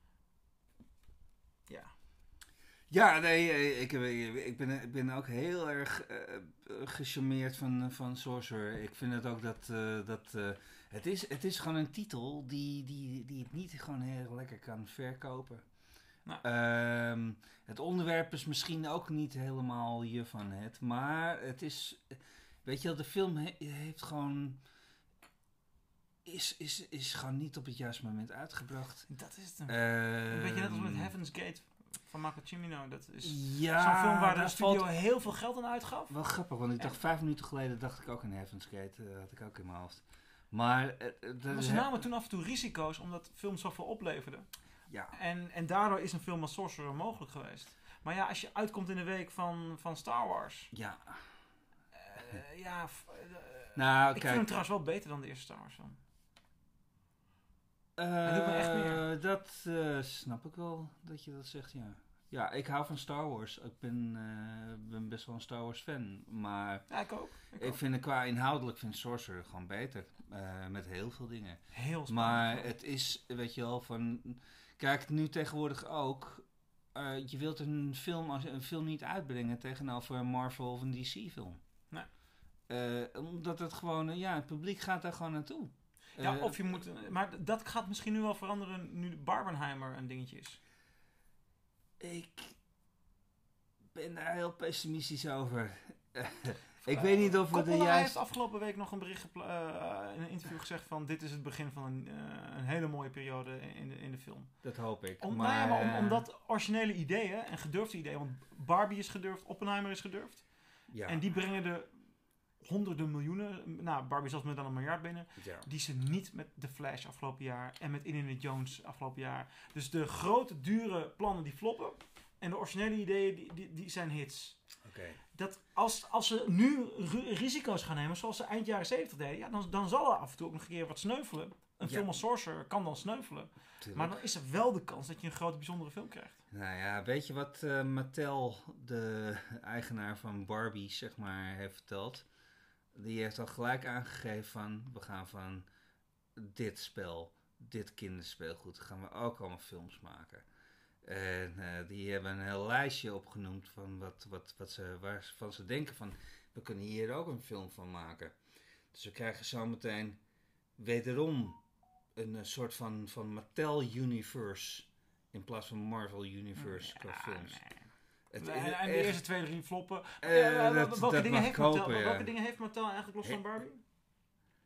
Ja. Ja, nee, ik, ik, ben, ik ben ook heel erg uh, gecharmeerd van, van Sorcerer. Ik vind het ook dat... Uh, dat uh, het, is, het is gewoon een titel die, die, die het niet gewoon heel lekker kan verkopen. Nou. Uh, het onderwerp is misschien ook niet helemaal je van het. Maar het is... Weet je wel, de film he, heeft gewoon... Is, is, is gewoon niet op het juiste moment uitgebracht. Dat is het. Een, uh, een beetje net als met Heaven's Gate van Marco Cimino. Dat is ja, zo'n film waar de studio valt... heel veel geld aan uitgaf. Wel grappig, want ik dacht en... vijf minuten geleden dacht ik ook aan Heaven's Gate. Uh, had ik ook in mijn hoofd. Maar... Uh, maar ze namen he- toen af en toe risico's omdat films zoveel opleverden. Ja. En, en daardoor is een film als Sorcerer mogelijk geweest. Maar ja, als je uitkomt in de week van, van Star Wars... Ja. Uh, ja, f- uh, nou, ik kijk. vind hem trouwens wel beter dan de eerste Star Wars film. Uh, Hij doet me echt meer. Dat uh, snap ik wel, dat je dat zegt, ja. Ja, ik hou van Star Wars. Ik ben, uh, ben best wel een Star Wars fan. Maar ja, ik ook. Ik, ik ook. vind het qua inhoudelijk vind Sorcerer gewoon beter. Uh, met heel veel dingen. Heel spannend. Maar het is, weet je wel, van... Kijk, nu tegenwoordig ook... Uh, je wilt een film, als een film niet uitbrengen tegenover een Marvel of een D C film. Nee. Uh, omdat het gewoon, uh, ja, het publiek gaat daar gewoon naartoe. Ja, uh, of je moet... Maar dat gaat misschien nu wel veranderen nu Barbenheimer een dingetje is. Ik ben daar heel pessimistisch over. Ik uh, weet niet of we de juiste... Hij heeft afgelopen week nog een bericht gepla- uh, in een interview gezegd van dit is het begin van een, uh, een hele mooie periode in de, in de film. Dat hoop ik. Om, maar... Nou ja, maar om, omdat originele ideeën en gedurfde ideeën, want Barbie is gedurfd, Oppenheimer is gedurfd. Ja. En die brengen de honderden miljoenen, nou Barbie zelfs met dan een miljard binnen, ja. die ze niet met The Flash afgelopen jaar en met Indiana Jones afgelopen jaar. Dus de grote, dure plannen die floppen en de originele ideeën die, die, die zijn hits. Okay. Dat als, als ze nu ru- risico's gaan nemen, zoals ze eind jaren zeventig deden, ja, dan, dan zal er af en toe ook nog een keer wat sneuvelen. Een ja. film als Sorcerer kan dan sneuvelen. Tuurlijk. Maar dan is er wel de kans dat je een grote, bijzondere film krijgt. Nou ja, weet je wat uh, Mattel, de eigenaar van Barbie, zeg maar, heeft verteld? Die heeft al gelijk aangegeven van, we gaan van dit spel, dit kinderspeelgoed, gaan we ook allemaal films maken. En uh, die hebben een heel lijstje opgenoemd van wat, wat, wat ze, waarvan ze denken van, we kunnen hier ook een film van maken. Dus we krijgen zo meteen wederom een, een soort van, van Mattel Universe in plaats van Marvel Universe ja, qua films. Nee. Het, en, en de echt, eerste twee, drie floppen. Uh, uh, dat, welke, dat dingen heeft kopen, Mattel, ja. welke dingen heeft Mattel eigenlijk los van Barbie?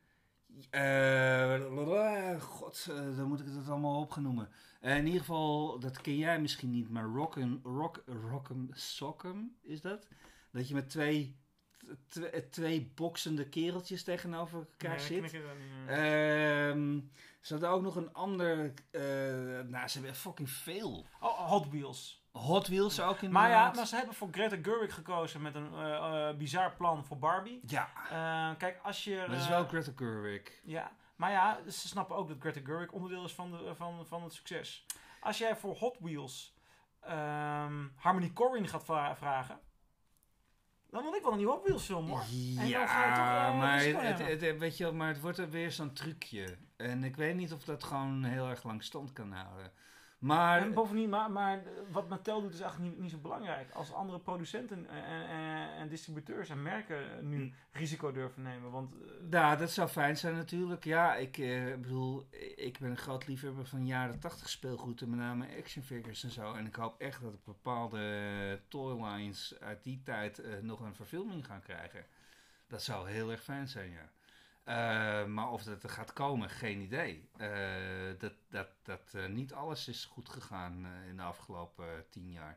Uh, God, uh, dan moet ik het allemaal opgenoemen. Uh, in ieder geval, dat ken jij misschien niet, maar Rock'em, Rock, Rock'em Sock'em is dat? Dat je met twee, t- twee boksende kereltjes tegenover elkaar nee, zit. Ik het niet uh, ze hadden ook nog een ander... Uh, nou, ze hebben fucking veel. Oh, Hot Wheels. Hot Wheels ook in. Maar ja, maar ze hebben voor Greta Gerwig gekozen met een uh, uh, bizar plan voor Barbie. Ja. Uh, kijk, als je... Maar dat is wel Greta Gerwig. Ja, maar ja, ze snappen ook dat Greta Gerwig onderdeel is van, de, van, van het succes. Als jij voor Hot Wheels um, Harmony Korine gaat vra- vragen... Dan wil ik wel een nieuwe Hot Wheels film, hoor. Ja, en dan ga je toch, uh, maar, het, het, het, weet je wel, maar het wordt weer zo'n trucje. En ik weet niet of dat gewoon heel erg lang stand kan houden. Maar, en bovendien, maar, maar wat Mattel doet is eigenlijk niet, niet zo belangrijk. Als andere producenten en, en, en distributeurs en merken nu risico durven nemen. Want, uh, ja, dat zou fijn zijn natuurlijk. Ja, ik uh, bedoel, ik ben een groot liefhebber van jaren tachtig speelgoed. En met name action figures en zo. En ik hoop echt dat bepaalde toylines uit die tijd uh, nog een verfilming gaan krijgen. Dat zou heel erg fijn zijn, ja. Uh, maar of dat er gaat komen, geen idee. Uh, dat dat, dat uh, niet alles is goed gegaan uh, in de afgelopen uh, tien jaar.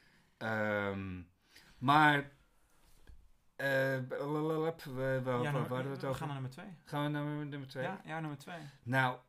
Um, maar... Uh, we, we, we, ja, waar we het over? gaan naar nummer twee. Gaan we naar nummer twee? Ja, ja nummer twee. Nou,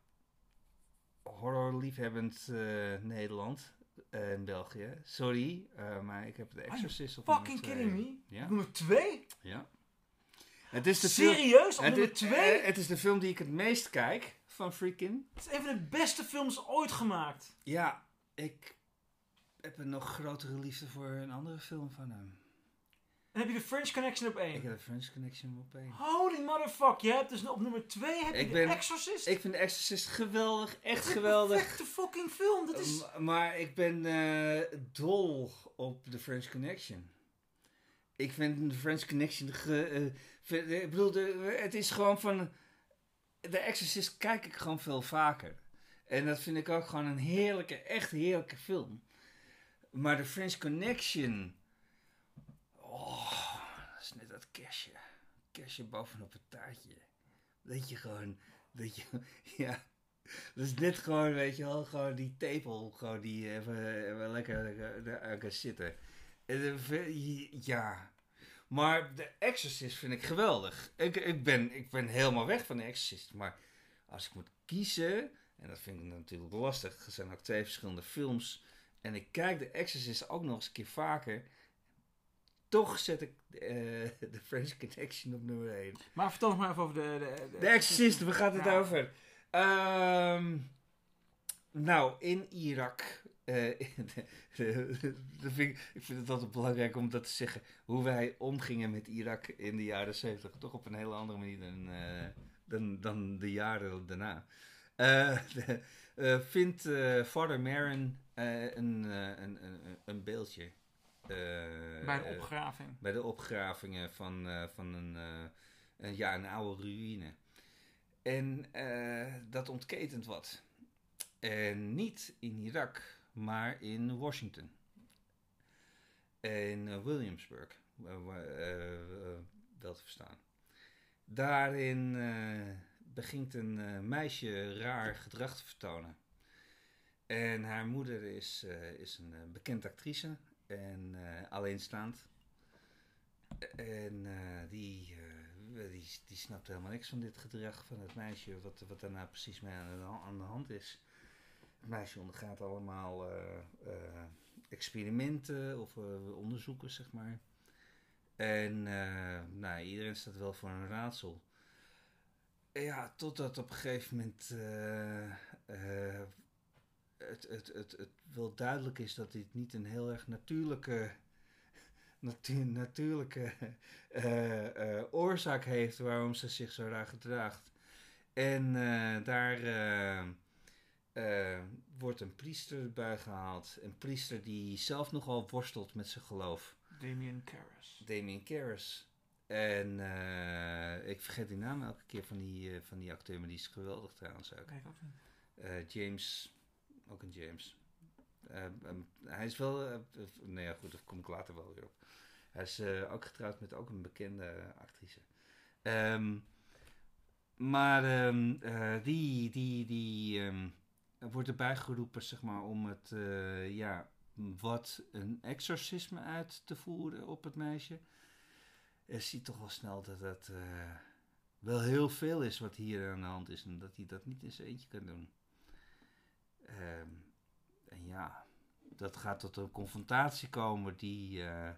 horrorliefhebbend uh, Nederland en uh, België. Sorry, uh, maar ik heb de Exorcist op nummer twee. Fucking kidding me? Ja? Nummer twee? Ja. Het is de Serieus? Film, op nummer het, twee? Uh, het is de film die ik het meest kijk van Friedkin. Het is een van de beste films ooit gemaakt. Ja, ik heb een nog grotere liefde voor een andere film van hem. En heb je de French Connection op één? Ik heb de French Connection op één. Holy motherfuck, je hebt dus op nummer twee heb je ik de ben, Exorcist. Ik vind de Exorcist geweldig, echt dat geweldig. Een perfecte fucking film, dat is... Uh, maar ik ben uh, dol op de French Connection. Ik vind de French Connection... Ge, uh, vind, ik bedoel, de, het is gewoon van... De Exorcist kijk ik gewoon veel vaker. En dat vind ik ook gewoon een heerlijke, echt heerlijke film. Maar de French Connection... Oh, dat is net dat kerstje. Kerstje bovenop het taartje. Dat je gewoon... Dat je, ja... Dat is net gewoon, weet je wel, gewoon die tepel, gewoon die even, even lekker daar kan zitten. Ja... Maar de Exorcist vind ik geweldig. Ik, ik, ben, ik ben helemaal weg van de Exorcist. Maar als ik moet kiezen... En dat vind ik natuurlijk lastig. Er zijn ook twee verschillende films. En ik kijk de Exorcist ook nog eens een keer vaker. Toch zet ik uh, de French Connection op nummer één. Maar vertel nog maar even over de... De, de, de Exorcist, waar gaat het ja. over? Um, nou, in Irak... Uh, dat vind ik, ik vind het altijd belangrijk om dat te zeggen. Hoe wij omgingen met Irak in de jaren zeventig. Toch op een hele andere manier dan, uh, dan, dan de jaren daarna. Uh, de, uh, vindt uh, Father Merrin uh, een, uh, een, een, een beeldje. Uh, bij de opgraving. Uh, bij de opgravingen van, uh, van een, uh, een, ja, een oude ruïne. En uh, dat ontketent wat. En niet in Irak... maar in Washington. In uh, Williamsburg, uh, uh, uh, wel te verstaan. Daarin uh, begint een uh, meisje raar gedrag te vertonen. En haar moeder is, uh, is een uh, bekend actrice en uh, alleenstaand. En uh, die, uh, die, die snapt helemaal niks van dit gedrag van het meisje, wat, wat daarna precies mee aan de, aan de hand is. Het meisje ondergaat allemaal uh, uh, experimenten of uh, onderzoeken, zeg maar. En uh, nou, iedereen staat wel voor een raadsel. Ja, totdat op een gegeven moment uh, uh, het, het, het, het wel duidelijk is dat dit niet een heel erg natuurlijke, natu- natuurlijke uh, uh, oorzaak heeft waarom ze zich zo raar gedraagt. En uh, daar... Uh, Uh, wordt een priester bij gehaald. Een priester die zelf nogal worstelt met zijn geloof. Damien Karras. Damien Karras. En uh, ik vergeet die naam elke keer van die, uh, van die acteur, maar die is geweldig trouwens ook. Kijk ook niet. Uh, James, ook een James. Uh, um, hij is wel, uh, uh, nou ja goed, daar kom ik later wel weer op. Hij is uh, ook getrouwd met ook een bekende uh, actrice. Um, maar um, uh, die, die, die um, wordt erbij geroepen, zeg maar, om het, uh, ja, wat een exorcisme uit te voeren op het meisje. Je ziet toch wel snel dat dat uh, wel heel veel is wat hier aan de hand is en dat hij dat niet in zijn eentje kan doen. Um, en ja, dat gaat tot een confrontatie komen die uh,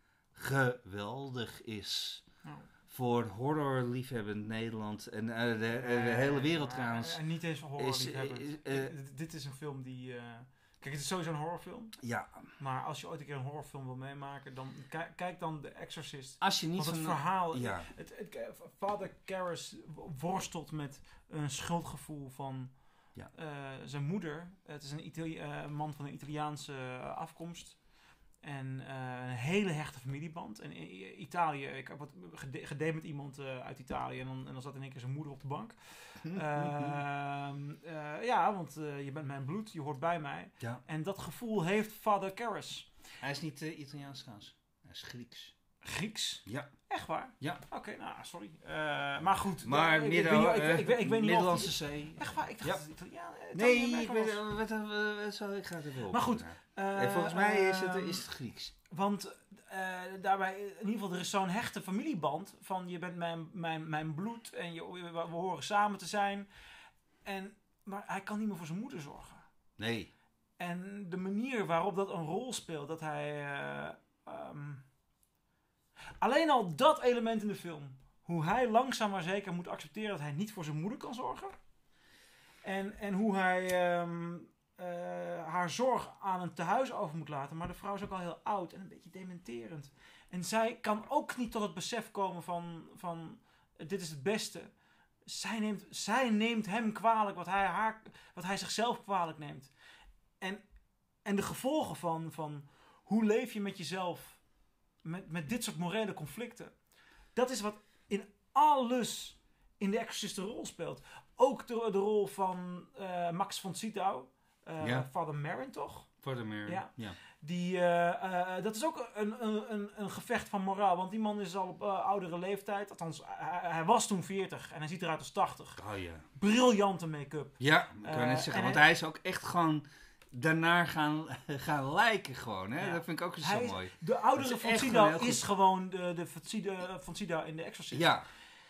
geweldig is. Oh. Voor horrorliefhebbend Nederland en uh, de, uh, de hele wereld uh, trouwens. En niet eens voor horrorliefhebbend. Uh, uh, dit, dit is een film die... Uh, kijk, het is sowieso een horrorfilm. Ja. Maar als je ooit een keer een horrorfilm wil meemaken, dan k- kijk dan The Exorcist. Als je niet Want het van, verhaal... Ja. Het, het, het, Father Karras worstelt met een schuldgevoel van ja. uh, zijn moeder. Het is een Itali- uh, man van een Italiaanse uh, afkomst. En uh, een hele hechte familieband. En in Italië, ik heb wat gede- gedate met iemand uh, uit Italië en dan, en dan zat in één keer zijn moeder op de bank. Uh, uh, ja, want uh, je bent mijn bloed, je hoort bij mij. Ja. En dat gevoel heeft Father Karras. Hij is niet uh, Italiaans trouwens, hij is Grieks. Grieks? Ja. Echt waar? Ja. Oké, okay, nou, sorry. Uh, maar goed. Maar uh, Midden, ik, ik, ik, ik, ik, ik weet niet Middellandse of... Zee. Echt waar? Ik dacht ja. dat het Italiaan... Nee, ik, weet, uh, wat, uh, wat zal ik ga het even op. Maar goed. Uh, hey, volgens mij is het, is het Grieks. Want uh, daarbij, in ieder geval, er is zo'n hechte familieband van je bent mijn, mijn, mijn bloed en je, we, we horen samen te zijn. En, maar hij kan niet meer voor zijn moeder zorgen. Nee. En de manier waarop dat een rol speelt, dat hij... Uh, um, alleen al dat element in de film. Hoe hij langzaam maar zeker moet accepteren dat hij niet voor zijn moeder kan zorgen. En, en hoe hij um, uh, haar zorg aan een tehuis over moet laten. Maar de vrouw is ook al heel oud en een beetje dementerend. En zij kan ook niet tot het besef komen van, van dit is het beste. Zij neemt, zij neemt hem kwalijk wat hij, haar, wat hij zichzelf kwalijk neemt. En, en de gevolgen van, van hoe leef je met jezelf met, met dit soort morele conflicten. Dat is wat in alles in de Exorcist een rol speelt. Ook de, de rol van uh, Max von Sydow. Uh, ja. Father Merrin, toch? Father Merrin, ja. ja. Die, uh, uh, dat is ook een, een, een gevecht van moraal. Want die man is al op uh, oudere leeftijd. Althans, hij, hij was toen veertig. En hij ziet eruit als tachtig. Oh ja. Briljante make-up. Ja, ik kan uh, net zeggen. Want hij, hij is ook echt gewoon... daarna gaan, gaan lijken gewoon. Hè? Ja. Dat vind ik ook zo mooi. De oudere von Sydow is gewoon de, de von Sydow in de Exorcist. Ja.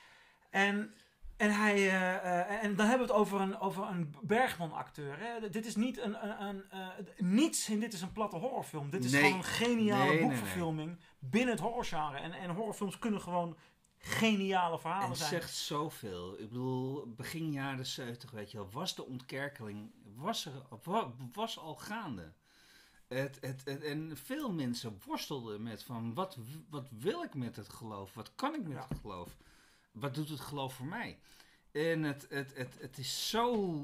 En... En, hij, uh, uh, en dan hebben we het over een, over een Bergman-acteur. Hè? Dit is niet een... een, een uh, niets in dit is een platte horrorfilm. Dit is nee. gewoon een geniale nee, boekverfilming nee, nee. binnen het horrorgenre. En, en horrorfilms kunnen gewoon geniale verhalen en zijn. Het zegt zoveel. Ik bedoel, begin jaren zeventig, weet je wel, was de ontkerkeling was, er, was al gaande. Het, het, het, en veel mensen worstelden met van, wat, wat wil ik met het geloof? Wat kan ik met ja. het geloof? Wat doet het geloof voor mij? En het, het, het, het is zo...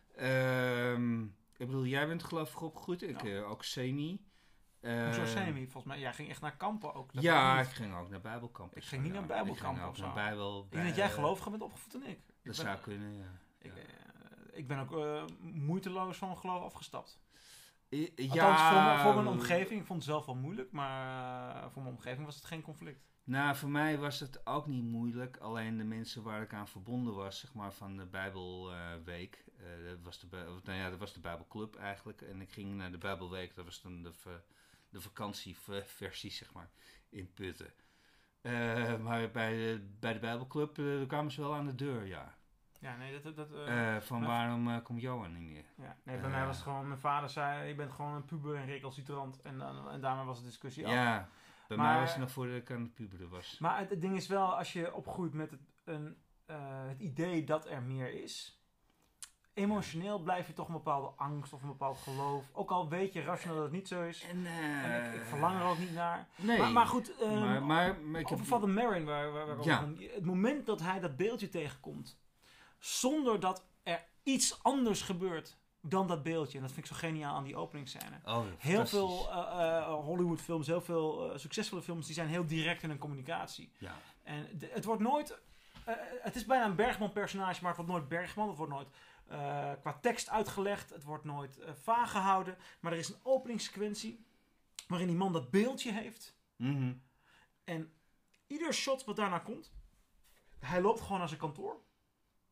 Um, ik bedoel, jij bent gelovig opgegroeid. Ik ja. uh, ook semi. Uh, Hoezo semi? Volgens mij, jij ging echt naar kampen ook. Dat ja, ik ging ook naar bijbelkampen. Ik ging niet naar bijbelkampen of of zo. Naar bijbel, ik denk dat jij geloviger bent opgevoed dan ik. Dat ik zou ben, kunnen, ja. Ik, uh, ik ben ook uh, moeiteloos van mijn geloof afgestapt. I, ja, Althans, voor, mijn, voor mijn omgeving. Ik vond het zelf wel moeilijk, maar uh, voor mijn omgeving was het geen conflict. Nou, voor mij was het ook niet moeilijk. Alleen de mensen waar ik aan verbonden was, zeg maar, van de Bijbelweek. Uh, uh, dat was de, nou ja, dat was de Bijbelclub eigenlijk. En ik ging naar de Bijbelweek. Dat was dan de, de vakantieversie, zeg maar, in Putten. Uh, maar bij de, bij de Bijbelclub uh, kwamen ze wel aan de deur, ja. Ja, nee, dat... dat uh, uh, van maar, waarom uh, komt Johan niet meer? Ja, nee, bij uh, mij was het gewoon... Mijn vader zei, je bent gewoon een puber en recalcitrant. En, uh, en daarmee was de discussie af. Ja, bij maar, mij was het nog voordat ik aan de puberen was. Maar het, het ding is wel, als je opgroeit met het, een, uh, het idee dat er meer is... Emotioneel blijf je toch een bepaalde angst of een bepaald geloof. Ook al weet je rationeel dat het niet zo is. En, uh, en ik, ik verlang er ook niet naar. Nee. Maar, maar goed, um, maar, maar, maar over Father Merrin, waar, waar, waar ja. het moment dat hij dat beeldje tegenkomt... zonder dat er iets anders gebeurt dan dat beeldje. En dat vind ik zo geniaal aan die openingsscène. Oh, heel veel uh, uh, Hollywood-films, heel veel uh, succesvolle films... die zijn heel direct in hun communicatie. Ja. En de, het wordt nooit... Uh, het is bijna een Bergman-personage, maar het wordt nooit Bergman. Het wordt nooit... Uh, qua tekst uitgelegd, het wordt nooit uh, vaag gehouden, maar er is een openingssequentie waarin die man dat beeldje heeft. Mm-hmm. En ieder shot wat daarna komt, hij loopt gewoon naar zijn kantoor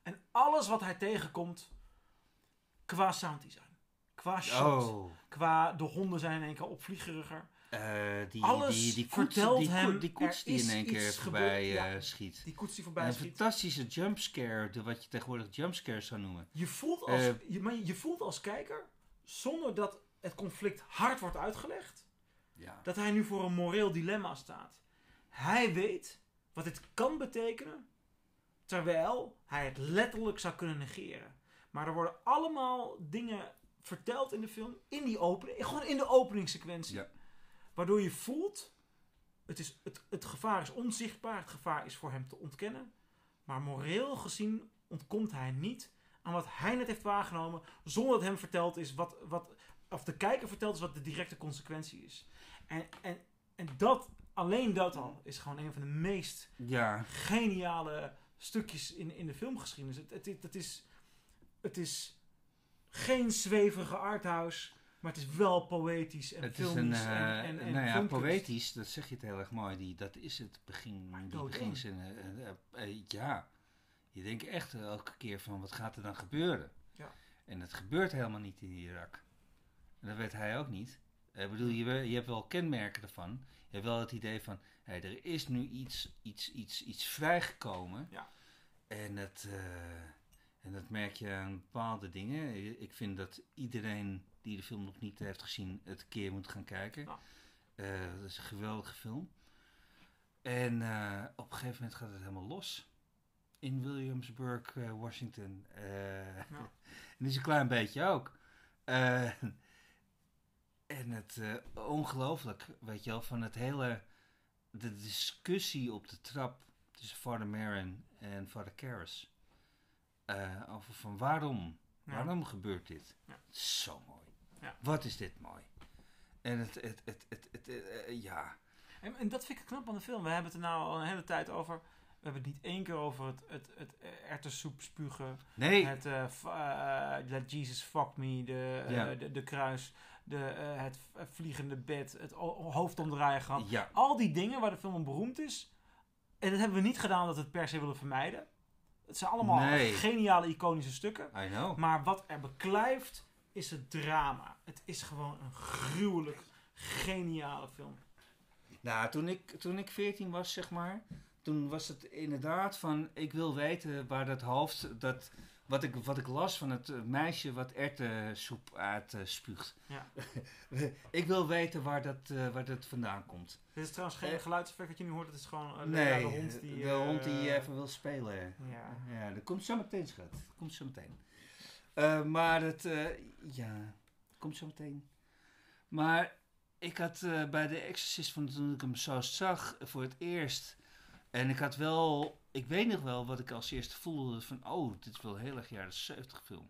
En alles wat hij tegenkomt, qua sounddesign, qua shots, oh. qua de honden zijn in één keer opvliegeriger. Uh, die, alles die, die koets, vertelt die, hem, die koets die in één keer voorbij uh, ja, schiet. Die koets die voorbij een schiet. Een fantastische jumpscare, de, wat je tegenwoordig jumpscares zou noemen. Je voelt als, uh, je, maar je voelt als kijker, zonder dat het conflict hard wordt uitgelegd, ja. dat hij nu voor een moreel dilemma staat. Hij weet wat dit kan betekenen, terwijl hij het letterlijk zou kunnen negeren. Maar er worden allemaal dingen verteld in de film, in die opening, gewoon in de openingssequentie. Ja. Waardoor je voelt, het, is, het, het gevaar is onzichtbaar, het gevaar is voor hem te ontkennen. Maar moreel gezien ontkomt hij niet aan wat hij net heeft waargenomen, zonder dat hem verteld is wat, wat of de kijker verteld is wat de directe consequentie is. En, en, en dat, alleen dat al, is gewoon een van de meest ja. geniale stukjes in, in de filmgeschiedenis. Het, het, het, het, is, het is geen zweverige arthouse, maar het is wel poëtisch en het filmisch. Is een, uh, en, en, en nou ja, poëtisch, dat zeg je het heel erg mooi. Die, dat is het begin. Die beginzinnen. Uh, uh, uh, ja, je denkt echt elke keer van wat gaat er dan gebeuren? Ja. En het gebeurt helemaal niet in Irak. En dat weet hij ook niet. Ik bedoel, je, je hebt wel kenmerken ervan. Je hebt wel het idee van, hey, er is nu iets, iets, iets, iets vrijgekomen. Ja. En dat, uh, en dat merk je aan bepaalde dingen. Ik vind dat iedereen die de film nog niet heeft gezien, het een keer moet gaan kijken. Ja. Uh, dat is een geweldige film. En uh, op een gegeven moment gaat het helemaal los. In Williamsburg, uh, Washington. Uh, ja. En dat is een klein beetje ook. Uh, en het uh, ongelooflijk, weet je wel, van het hele, de discussie op de trap tussen Father Merrin en Father Karras. Uh, over van waarom, ja. waarom gebeurt dit? Ja. Zo mooi. Ja. Wat is dit mooi. En het, het, het, het, het, het uh, ja. En, en dat vind ik knap aan de film. We hebben het er nou al een hele tijd over. We hebben het niet één keer over het, het, het erwtensoep spugen. Nee. Het uh, uh, Let Jesus Fuck Me, de, uh, ja. de, de kruis, de, uh, het vliegende bed, het o- hoofdomdraaien gehad. Ja. Al die dingen waar de film om beroemd is. En dat hebben we niet gedaan dat we het per se willen vermijden. Het zijn allemaal nee. geniale, iconische stukken. I know. Maar wat er beklijft is het drama. Het is gewoon een gruwelijk, geniale film. Nou, toen ik, toen ik veertien was, zeg maar, toen was het inderdaad van, ik wil weten waar dat hoofd, dat, wat, ik, wat ik las van het meisje wat erwtensoep uit uh, spuugt. Ja. Ik wil weten waar dat, uh, waar dat vandaan komt. Dit is trouwens geen uh, geluidseffect dat je nu hoort, het is gewoon uh, nee, de hond die... de uh, hond die even wil spelen. Ja. Ja, dat komt zo meteen, schat. Dat komt zo meteen. Uh, maar het, uh, ja, komt zo meteen. Maar ik had uh, bij The Exorcist, van toen ik hem zo zag voor het eerst, en ik had wel, ik weet nog wel wat ik als eerste voelde van, oh, dit is wel heel erg jaren zeventig film.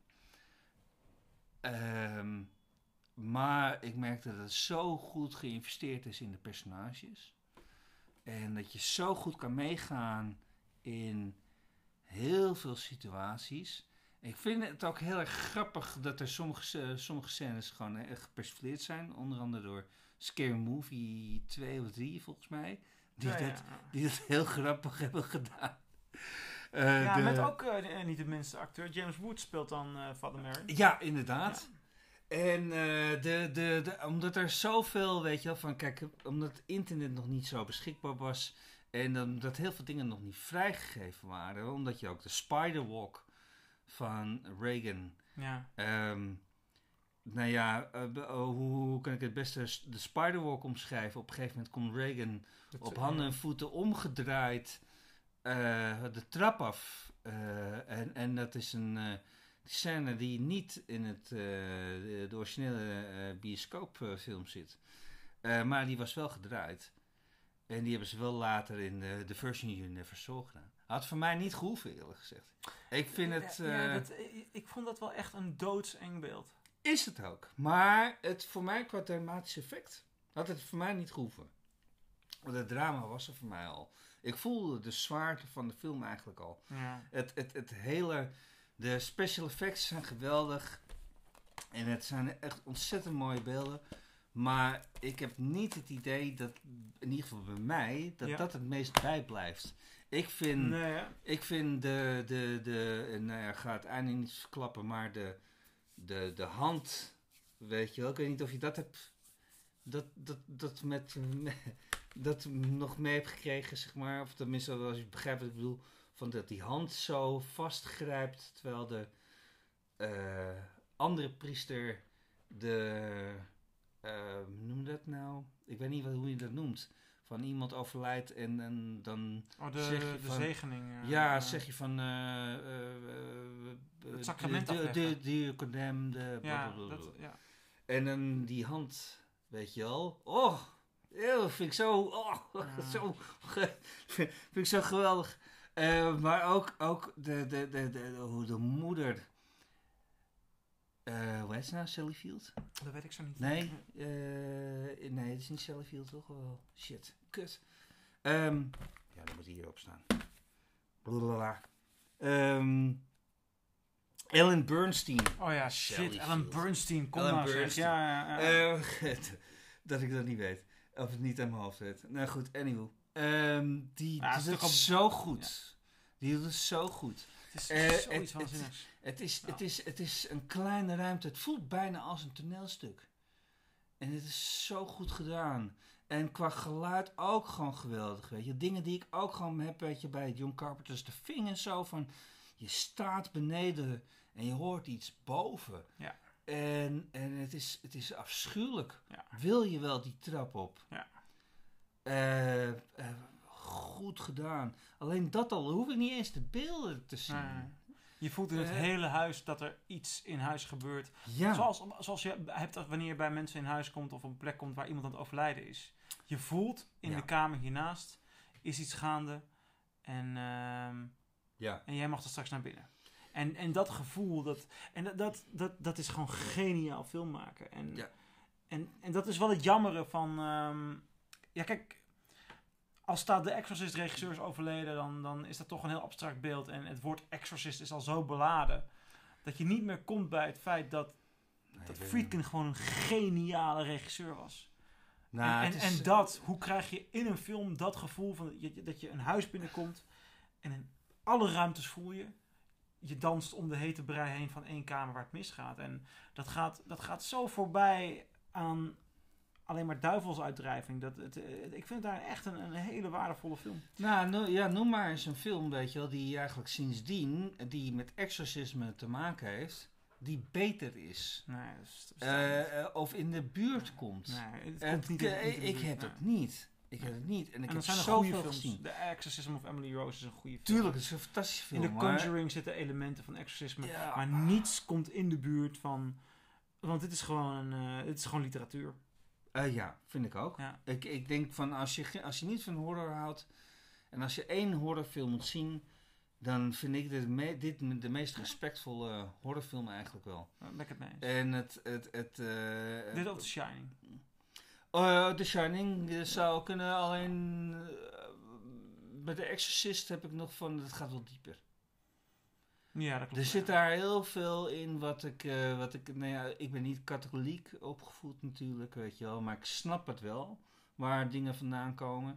Um, maar ik merkte dat het zo goed geïnvesteerd is in de personages. En dat je zo goed kan meegaan in heel veel situaties. Ik vind het ook heel erg grappig dat er sommige, uh, sommige scènes gewoon echt gepersifleerd zijn. Onder andere door Scary Movie twee of drie volgens mij. Die, ja, dat, ja. die dat heel grappig hebben gedaan. Uh, ja, de, met ook uh, niet de minste acteur. James Woods speelt dan uh, Father Merrin. Ja, inderdaad. Ja. En uh, de, de, de, omdat er zoveel, weet je wel, van kijk, omdat het internet nog niet zo beschikbaar was. En omdat heel veel dingen nog niet vrijgegeven waren. Omdat je ook de Spiderwalk van Reagan. Ja. Um, nou ja, uh, hoe, hoe kan ik het beste de Spiderwalk omschrijven? Op een gegeven moment komt Reagan het, op handen en voeten omgedraaid uh, de trap af. Uh, en, en dat is een uh, scène die niet in het, uh, de, de originele uh, bioscoopfilm zit. Uh, maar die was wel gedraaid. En die hebben ze wel later in de, de Version You Never Saw gedaan. Had voor mij niet gehoeven, eerlijk gezegd. Ik vind het... Uh, ja, dat, ik vond dat wel echt een doodseng beeld. Is het ook. Maar het voor mij qua dramatisch effect had het voor mij niet gehoeven. Want het drama was er voor mij al. Ik voelde de zwaarte van de film eigenlijk al. Ja. Het, het, het hele... De special effects zijn geweldig. En het zijn echt ontzettend mooie beelden. Maar ik heb niet het idee dat, in ieder geval bij mij, dat ja. dat het meest bijblijft. Ik vind, nee, ja. ik vind de, de, de, nou ja, ga het einde niet verklappen, maar de, de, de hand, weet je wel, ik weet niet of je dat hebt, dat, dat, dat met, dat nog mee hebt gekregen, zeg maar, of tenminste als je begrijpt wat ik bedoel, van dat die hand zo vastgrijpt, terwijl de uh, andere priester de, uh, hoe noem je dat nou? Ik weet niet wat, hoe je dat noemt. Van iemand overlijdt en, en dan oh, de, zeg je de van... zegening. Uh, ja, uh, zeg je van... Uh, uh, uh, het sacrament de, afleggen. De, de, de condemned... Ja, dat, ja. En dan die hand, weet je wel. Oh, eeuw, vind ik zo... Oh, ja. zo vind ik zo geweldig. Uh, maar ook, ook de, de, de, de, hoe de moeder... Uh, hoe heet ze nou? Sally Field? Dat weet ik zo niet. Nee, uh, nee, het is niet Sally Field, toch? Oh, shit, kut. Um, ja, dat moet hier op staan. Blablabla. Um, Ellen Bernstein. Oh ja, shit, Sally Ellen Field. Bernstein. Kom Ellen nou Bernstein. zeg. Ja, ja, ja. Uh, dat ik dat niet weet. Of het niet aan mijn hoofd weet. Nou goed, anyway. Um, die ja, doet het al... zo goed. Ja. Die doet het zo goed. Het is uh, zoiets het, waanzinnigs. Het is, nou. het, is, het is een kleine ruimte. Het voelt bijna als een toneelstuk. En het is zo goed gedaan. En qua geluid ook gewoon geweldig, weet je. Dingen die ik ook gewoon heb, weet je, bij John Carpenter's The Thing en zo. Van, je staat beneden en je hoort iets boven. Ja. En, en het, is, het is afschuwelijk. Ja. Wil je wel die trap op? Ja. Uh, uh, goed gedaan. Alleen dat al, hoef ik niet eens de beelden te zien. Nee. Je voelt in het uh, hele huis dat er iets in huis gebeurt. Ja. Zoals, zoals je hebt dat wanneer je bij mensen in huis komt of op een plek komt waar iemand aan het overlijden is. Je voelt in ja. de kamer hiernaast is iets gaande en, uh, ja. en jij mag er straks naar binnen. En, en dat gevoel, dat, en dat, dat, dat, dat is gewoon geniaal film maken. En, ja. en, en dat is wel het jammere van... Um, ja, kijk... Als staat de Exorcist regisseur is overleden, dan, dan is dat toch een heel abstract beeld. En het woord Exorcist is al zo beladen. Dat je niet meer komt bij het feit dat, nee, dat Friedkin gewoon een geniale regisseur was. Nou, en, en, is, en dat, hoe krijg je in een film dat gevoel van je, dat je een huis binnenkomt. En in alle ruimtes voel je. Je danst om de hete brei heen van één kamer waar het misgaat. En dat gaat, dat gaat zo voorbij aan... alleen maar duivelsuitdrijving. Dat het, het, ik vind het daar echt een, een hele waardevolle film. Nou, no, ja, noem maar eens een film, weet je wel, die eigenlijk sindsdien, die met exorcisme te maken heeft, die beter is. Nee, dat is, dat is uh, uh, of in de buurt nee, komt. Nee, het uh, komt niet ik, in, niet in de ik buurt, heb nee. het niet. Ik heb het niet. En ik en heb zijn er zoveel goede films. gezien. The Exorcism of Emily Rose is een goede film. Tuurlijk, het is een fantastische film. In The Conjuring maar... zitten elementen van exorcisme. Ja. Maar niets komt in de buurt van... Want dit is gewoon, uh, dit is gewoon literatuur. Uh, ja, vind ik ook. Ja. Ik, ik denk van als je, als je niet van horror houdt en als je één horrorfilm moet zien, dan vind ik dit, me, dit de meest respectvolle horrorfilm eigenlijk wel. Daar ben ik het mee eens. En het... het, het uh, dit of The Shining? Uh, The Shining uh, zou kunnen, alleen uh, bij The Exorcist heb ik nog van, dat gaat wel dieper. Ja, dat klopt. Er zit daar heel veel in wat ik, uh, wat ik, nou ja, ik ben niet katholiek opgevoed natuurlijk, weet je wel, maar ik snap het wel, waar dingen vandaan komen.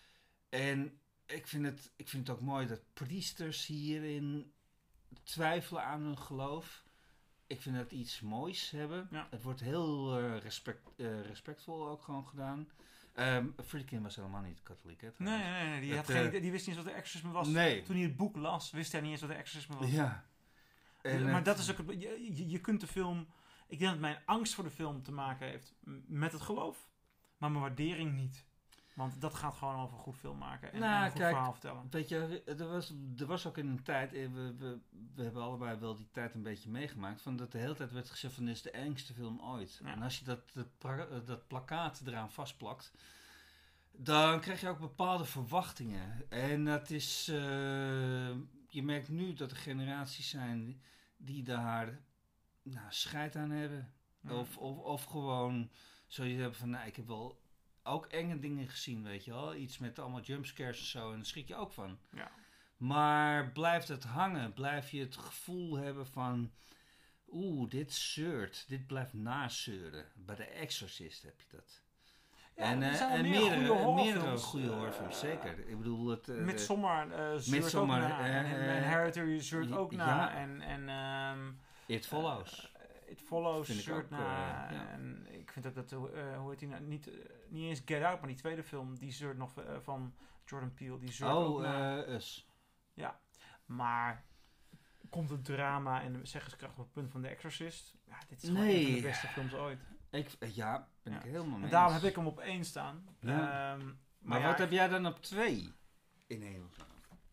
En ik vind het, ik vind het ook mooi dat priesters hierin twijfelen aan hun geloof. Ik vind dat iets moois hebben. Ja. Het wordt heel uh, respect, uh, respectvol ook gewoon gedaan. Um, Friedkin was helemaal niet katholiek, hè? Nee, nee, nee. Die, het, had geen, uh, die wist niet eens wat de exorcisme was. Nee. Toen hij het boek las, wist hij niet eens wat de exorcisme was. Ja. En maar het, dat is ook... Het, je, je kunt de film... Ik denk dat mijn angst voor de film te maken heeft met het geloof. Maar mijn waardering niet. Want dat gaat gewoon over goed film maken. En, nou, en een goed kijk, verhaal vertellen. Weet je, er was, er was ook in een tijd... We, we, we hebben allebei wel die tijd een beetje meegemaakt. Van dat de hele tijd werd gezegd van dit is de engste film ooit. Ja. En als je dat, dat, pra, dat plakkaat eraan vastplakt... Dan krijg je ook bepaalde verwachtingen. En dat is... Uh, je merkt nu dat er generaties zijn die daar nou, scheid aan hebben. Ja. Of, of, of gewoon zoiets hebben van... Nou, ik heb wel ook enge dingen gezien, weet je wel. Iets met allemaal jumpscares en zo. En daar schrik je ook van. Ja. Maar blijft het hangen? Blijf je het gevoel hebben van... Oeh, dit zeurt. Dit blijft nazeuren. Bij The Exorcist heb je dat. Ja, en er uh, zijn wel en meer meerdere, goede horrorfilms. meerdere goede Uh, horrorfilms, zeker. Ik bedoel, het... Uh, Midsommar uh, zeurt Midsommar, ook na. Uh, en, en Hereditary zeurt ook ja. na. En, en, um, It Follows. Uh, It Follows vind zeurt ook, na. Uh, ja. En ik vind ook dat, uh, hoe heet die nou, niet, uh, niet eens Get Out, maar die tweede film, die zeurt nog uh, van Jordan Peele. Die zeurt oh, ook na. Uh, Us. Ja, maar... Komt het drama en de zeggenskracht op het punt van The Exorcist? Ja, dit is gewoon nee. een van de beste films ooit. Ik, ja, ben ja. ik helemaal mee. En daarom heb ik hem op één staan. Ja. Um, maar maar ja, wat heb jij dan op twee? In hemelsnaam.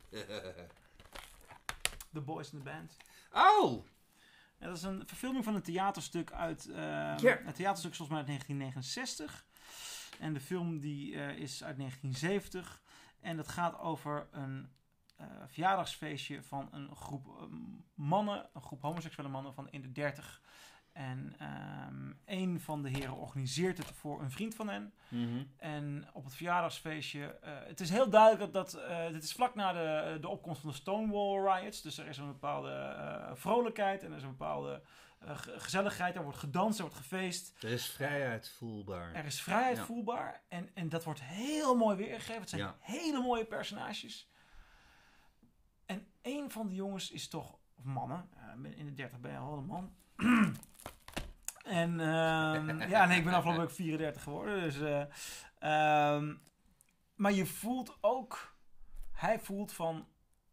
The Boys in the Band. Oh! Ja, dat is een verfilming van een theaterstuk uit... Uh, yeah. Het theaterstuk is volgens mij uit negentien negenenzestig. En de film die uh, is uit negentien zeventig. En dat gaat over een... Uh, verjaardagsfeestje van een groep uh, mannen, een groep homoseksuele mannen van in de dertig. En um, een van de heren organiseert het voor een vriend van hen. Mm-hmm. En op het verjaardagsfeestje... Uh, het is heel duidelijk dat... Uh, dit is vlak na de, de opkomst van de Stonewall Riots. Dus er is een bepaalde uh, vrolijkheid en er is een bepaalde uh, gezelligheid. Er wordt gedanst, er wordt gefeest. Er is vrijheid voelbaar. Er is vrijheid ja. voelbaar. En, en dat wordt heel mooi weergegeven. Het zijn ja. hele mooie personages. En een van de jongens is toch... Of mannen. Uh, in de dertig ben je al een man. En uh, ja, nee, ik ben afgelopen week vierendertig geworden. Dus, uh, um, maar je voelt ook... Hij voelt van...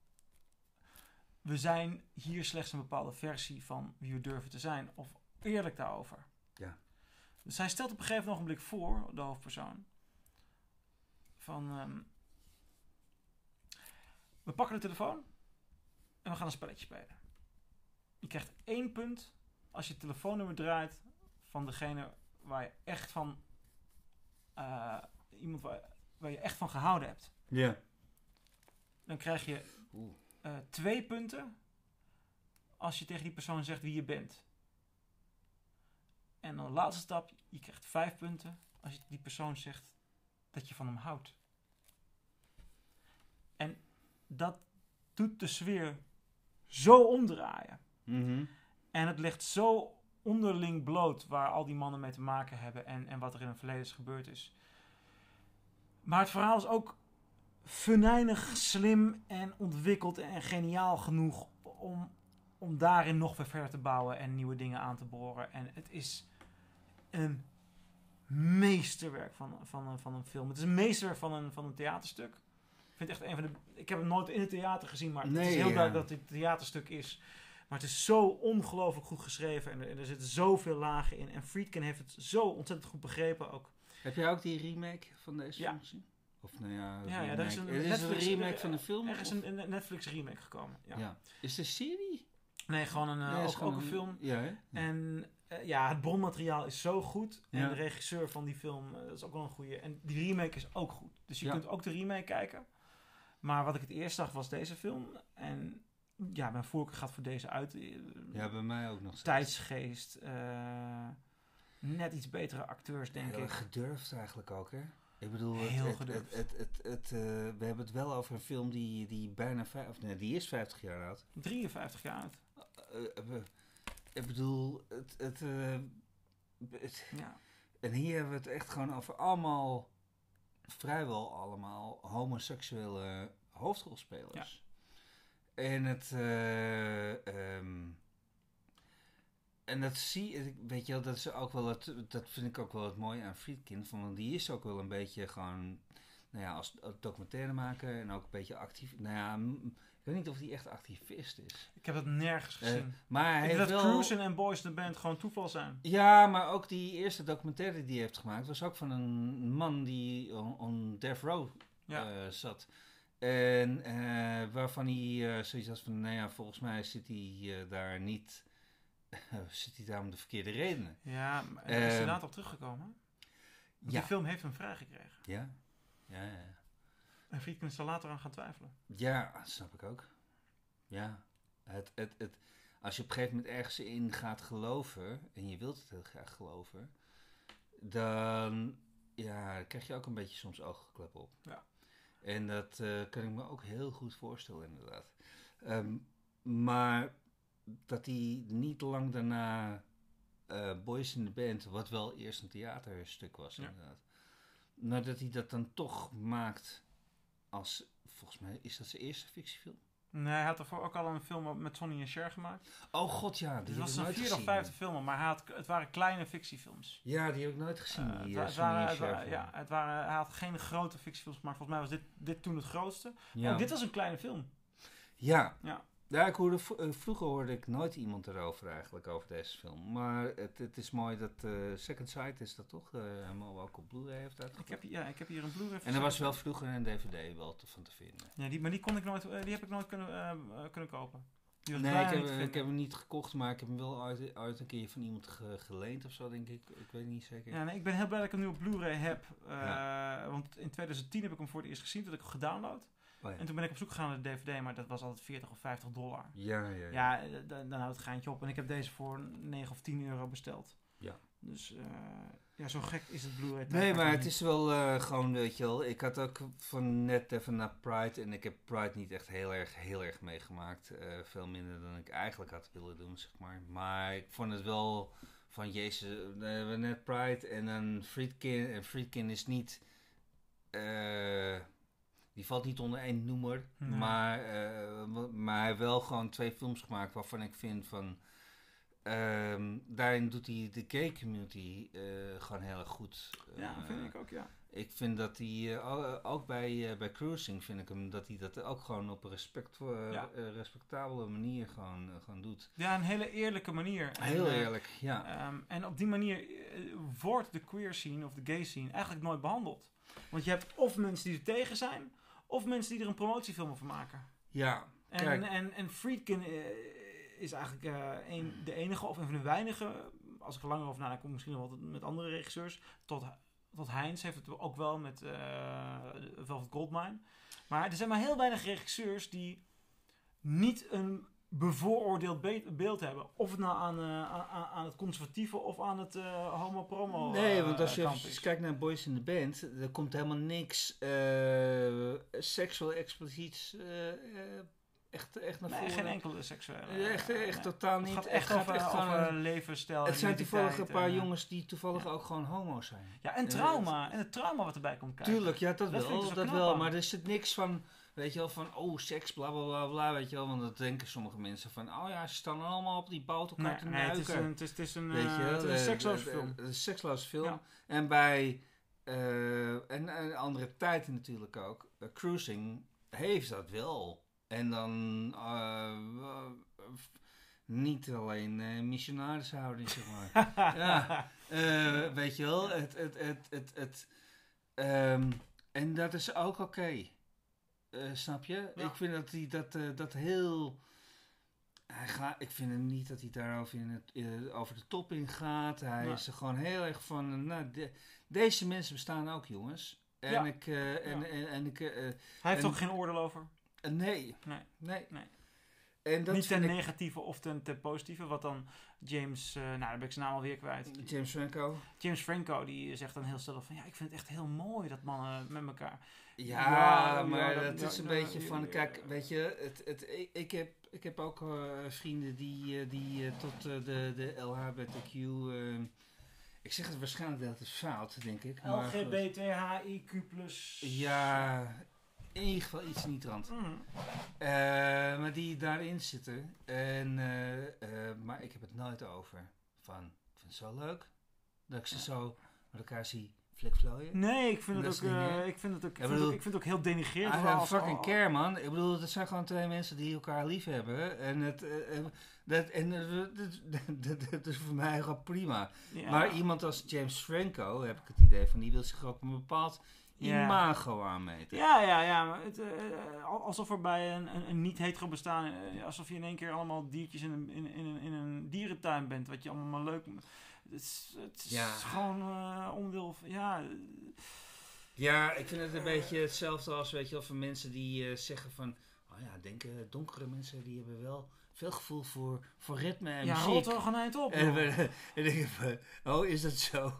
We zijn hier slechts een bepaalde versie van wie we durven te zijn. Of eerlijk daarover. Ja. Dus hij stelt op een gegeven ogenblik voor, de hoofdpersoon. Van... Um, we pakken de telefoon. En we gaan een spelletje spelen. Je krijgt één punt als je het telefoonnummer draait van degene waar je echt van... Uh, iemand waar, waar je echt van gehouden hebt. Ja. Yeah. Dan krijg je uh, twee punten als je tegen die persoon zegt wie je bent. En dan de laatste stap, je krijgt vijf punten als je die persoon zegt dat je van hem houdt. En dat doet de sfeer zo omdraaien. Mm-hmm. En het ligt zo onderling bloot waar al die mannen mee te maken hebben en, en wat er in het verleden is gebeurd is. Maar het verhaal is ook venijnig, slim en ontwikkeld en geniaal genoeg om, om daarin nog weer verder te bouwen en nieuwe dingen aan te boren. En het is een meesterwerk van, van, van een film. Het is een meesterwerk van een, van een theaterstuk. Ik vind echt een van de... Ik heb hem nooit in het theater gezien, maar nee, het is heel ja. duidelijk dat het een theaterstuk is. Maar het is zo ongelooflijk goed geschreven en er, er zitten zoveel lagen in. En Friedkin heeft het zo ontzettend goed begrepen ook. Heb jij ook die remake van deze ja. film gezien? Of nou ja, ja, ja, er is een, er is Netflix, een remake van de film? Er is een, een Netflix remake gekomen. Ja. ja. Is het een serie? Nee, gewoon een, uh, nee, ook, gewoon ook een film. Ja, hè? Ja. En uh, ja, het bronmateriaal is zo goed. En ja. de regisseur van die film, uh, dat is ook wel een goeie. En die remake is ook goed. Dus je ja. kunt ook de remake kijken. Maar wat ik het eerst zag was deze film. En ja, mijn voorkeur gaat voor deze uit. Uh, ja, bij mij ook nog. Tijdsgeest. Uh, net iets betere acteurs, denk Heel ik. Gedurfd eigenlijk ook, hè? Ik bedoel, Heel het, gedurfd. Het, het, het, het, het, uh, we hebben het wel over een film die, die bijna vijf, of nee, die is vijftig jaar oud. drieënvijftig jaar oud. Uh, uh, uh, ik bedoel, het, het, uh, het ja. En hier hebben we het echt gewoon over allemaal, vrijwel allemaal homoseksuele hoofdrolspelers. Ja. En het, uh, um, en dat zie weet je wel, dat is ook wel het, dat vind ik ook wel het mooie aan Friedkin, van die is ook wel een beetje gewoon, nou ja, als, als documentairemaker en ook een beetje actief, nou ja, m- ik weet niet of hij echt activist is. Ik heb het nergens gezien. Uh, maar hij ik heeft dat wel... Cruisen en Boys in the Band gewoon toeval zijn. Ja, maar ook die eerste documentaire die hij heeft gemaakt was ook van een man die on, on death row ja. uh, zat. En uh, waarvan hij uh, zoiets had van, nou ja, volgens mij zit hij uh, daar niet, uh, zit hij daar om de verkeerde redenen. Ja, maar hij is uh, er later op teruggekomen. Want ja. Die film heeft hem vrijgekregen. Ja, ja, ja. En Friedkin is er later aan gaan twijfelen. Ja, dat snap ik ook. Ja, het, het, het, als je op een gegeven moment ergens in gaat geloven, en je wilt het heel graag geloven, dan ja, krijg je ook een beetje soms oogklep op. Ja. En dat uh, kan ik me ook heel goed voorstellen, inderdaad. Um, maar dat hij niet lang daarna uh, Boys in the Band, wat wel eerst een theaterstuk was ja. inderdaad, maar dat hij dat dan toch maakt als, volgens mij is dat zijn eerste fictiefilm? Nee, hij had ervoor ook al een film met Sonny en Cher gemaakt. Oh god, ja. Die dus het was een vierde of vijfde film, maar hij had, het waren kleine fictiefilms. Ja, die heb ik nooit gezien. Uh, die, het, het waren, het waren, ja, het waren, hij had geen grote fictiefilms gemaakt. Volgens mij was dit, dit toen het grootste. Ja. Oh, dit was een kleine film. Ja. Ja. Ja, ik hoorde, vroeger hoorde ik nooit iemand erover eigenlijk, over deze film. Maar het, het is mooi dat uh, Second Sight is dat toch uh, helemaal ook op Blu-ray heeft uitgebracht. Ik heb, ja, ik heb hier een Blu-ray. En er was wel vroeger een D V D wel te, van te vinden. Ja, die, maar die kon ik nooit, uh, die heb ik nooit kunnen, uh, uh, kunnen kopen. Nee, ik heb, ik heb hem niet gekocht, maar ik heb hem wel uit, uit een keer van iemand ge, geleend of zo, denk ik. Ik weet niet zeker. Ja, nee, ik ben heel blij dat ik hem nu op Blu-ray heb. Uh, ja. Want in twintig tien heb ik hem voor het eerst gezien, dat ik hem gedownload. Oh ja. En toen ben ik op zoek gegaan naar de D V D, maar dat was altijd veertig of vijftig dollar. Ja, ja, ja. Ja, dan, dan houdt het geintje op. En ik heb deze voor negen of tien euro besteld. Ja. Dus uh, ja, zo gek is het Blu-ray. Nee, maar het is wel uh, gewoon, weet je wel. Ik had ook van net even naar Pride. En ik heb Pride niet echt heel erg, heel erg meegemaakt. Uh, veel minder dan ik eigenlijk had willen doen, zeg maar. Maar ik vond het wel van, jezus, we hebben net Pride en dan Friedkin. En Friedkin is niet... Uh, die valt niet onder één noemer. Nee. Maar, uh, maar hij heeft wel gewoon twee films gemaakt waarvan ik vind van... Um, daarin doet hij de gay community uh, gewoon heel erg goed. Ja, uh, vind ik ook, ja. Ik vind dat hij, uh, ook bij, uh, bij Cruising vind ik hem, dat hij dat ook gewoon op een respect, uh, ja. uh, respectabele manier gewoon, uh, gewoon doet. Ja, een hele eerlijke manier. Heel en, eerlijk, uh, ja. Um, en op die manier uh, wordt de queer scene of de gay scene eigenlijk nooit behandeld. Want je hebt of mensen die er tegen zijn, of mensen die er een promotiefilm van maken. Ja, en, kijk. En, en Friedkin... Uh, is eigenlijk uh, een, de enige of een van de weinige, als ik er langer over nadenk, kom ik misschien nog wel met andere regisseurs, tot, tot Heinz heeft het ook wel met uh, Velvet Goldmine. Maar er zijn maar heel weinig regisseurs die niet een bevooroordeeld be- beeld hebben. Of het nou aan, uh, aan, aan het conservatieve of aan het uh, homo-promo uh, Nee, want als je even kijkt naar Boys in the Band, er komt helemaal niks uh, seksueel expliciets uh, uh, Echt, echt naar nee, voren. Geen enkele seksuele. Echt, echt nee. totaal niet. Het gaat echt, het gaat over, echt over een levensstijl. Het zijn toevallig een paar en, jongens die toevallig ja. ook gewoon homo zijn. Ja, en trauma. Uh, en het trauma wat erbij komt kijken. Tuurlijk, ja, dat, dat wel. Dus dat wel. Maar er zit niks van, weet je wel, van oh, seks, bla bla bla bla, weet je wel. Want dat denken sommige mensen van, oh ja, ze staan allemaal op die boot elkaar nee, te nee, neuken. Het is een, het is, het is een, weet je, uh, het is een seksloze film. Het is een seksloze film. Ja. En bij, uh, en, en andere tijden natuurlijk ook, uh, Cruising heeft dat wel. En dan uh, uh, niet alleen uh, missionarishouding, zeg maar. ja, uh, weet je wel. Het, het, het, het, het, um, en dat is ook oké. Okay. Uh, snap je? Ja. Ik vind dat hij dat, uh, dat heel... Hij gaat, ik vind hem niet dat hij daarover in het, uh, over de top in gaat. Hij ja. is er gewoon heel erg van... Uh, nou, de, deze mensen bestaan ook, jongens. En ja. ik... Uh, en, ja. en, en ik uh, hij heeft en, ook geen oordeel over? Nee. Nee. nee. nee. En dat niet ten ik... negatieve of ten, ten positieve, wat dan James, uh, nou dan ben ik zijn naam alweer kwijt. James Franco. James Franco, die zegt dan heel stellig van, ja, ik vind het echt heel mooi dat mannen met elkaar. Ja, ja maar ja, dat, dat is een ja, beetje ja, van, kijk, weet je, het, het, ik, ik, heb, ik heb ook uh, vrienden die, uh, die uh, tot uh, de, de L H B T Q... Uh, ik zeg het waarschijnlijk dat het is fout, denk ik. L G B T H I Q plus. Ja... In ieder geval iets in die trant. Mm. Uh, maar die daarin zitten. En, uh, uh, maar ik heb het nooit over. Van, ik vind het zo leuk. Dat ik ze zo met elkaar zie flikvlooien. Nee, ik vind, het ook, uh, ik vind het ook, ik vind, ook, ik vind het ook heel denigrerend. I have fucking al, care, man. Ik bedoel, het zijn gewoon twee mensen die elkaar lief hebben. En het, uh, dat, en, uh, dat, dat, dat is voor mij gewoon prima. Ja. Maar iemand als James Franco, heb ik het idee van, die wil zich ook een bepaald... imago ja. aanmeten. Ja, ja, ja. Maar het, uh, alsof er bij een, een, een niet-hetero bestaan... Uh, alsof je in één keer allemaal diertjes in een, in, in, in, in een dierentuin bent. Wat je allemaal leuk... Het is, het is ja. gewoon uh, onderdeel van... Ja. ja, ik vind het een beetje hetzelfde als, weet je wel, van mensen die uh, zeggen van... Oh ja, denken donkere mensen, die hebben wel... veel gevoel voor, voor ritme en ja, muziek. Ja, rot er gewoon eind op. En, en, en denk ik van... Oh, is dat zo?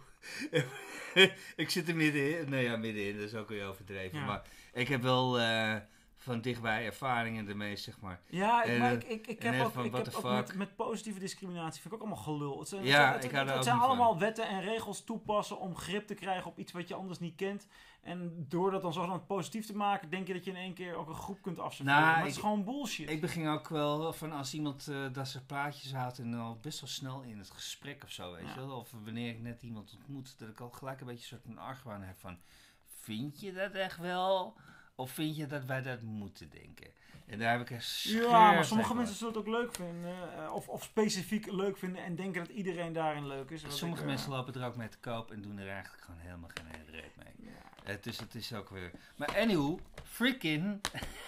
ik zit er middenin. Nee, ja, middenin. Dat is ook weer overdreven. Ja. Maar ik heb wel uh, van dichtbij ervaringen ermee, zeg maar. Ja, en, maar ik, ik, ik heb ook, van, ik heb ook met, met positieve discriminatie, vind ik ook allemaal gelul. Het zijn, ja, het, ik het, hou het, het daar zijn ook allemaal van. wetten en regels toepassen om grip te krijgen op iets wat je anders niet kent. En door dat dan zogenaamd positief te maken, denk je dat je in één keer ook een groep kunt afserveren. Nou, maar het ik, is gewoon bullshit. Ik begin ook wel van als iemand uh, dat ze plaatjes houdt en al best wel snel in het gesprek of zo, weet ja. je wel. Of wanneer ik net iemand ontmoet, dat ik al gelijk een beetje een soort een argwaan heb van, vind je dat echt wel? Of vind je dat wij dat moeten denken? En daar heb ik een scherp. Ja, maar sommige mensen zullen het ook leuk vinden. Uh, of, of specifiek leuk vinden en denken dat iedereen daarin leuk is. Sommige ik, uh, mensen lopen er ook mee te koop en doen er eigenlijk gewoon helemaal geen reet mee. Ja. Uh, dus het is ook weer... Maar anyhow, Friedkin...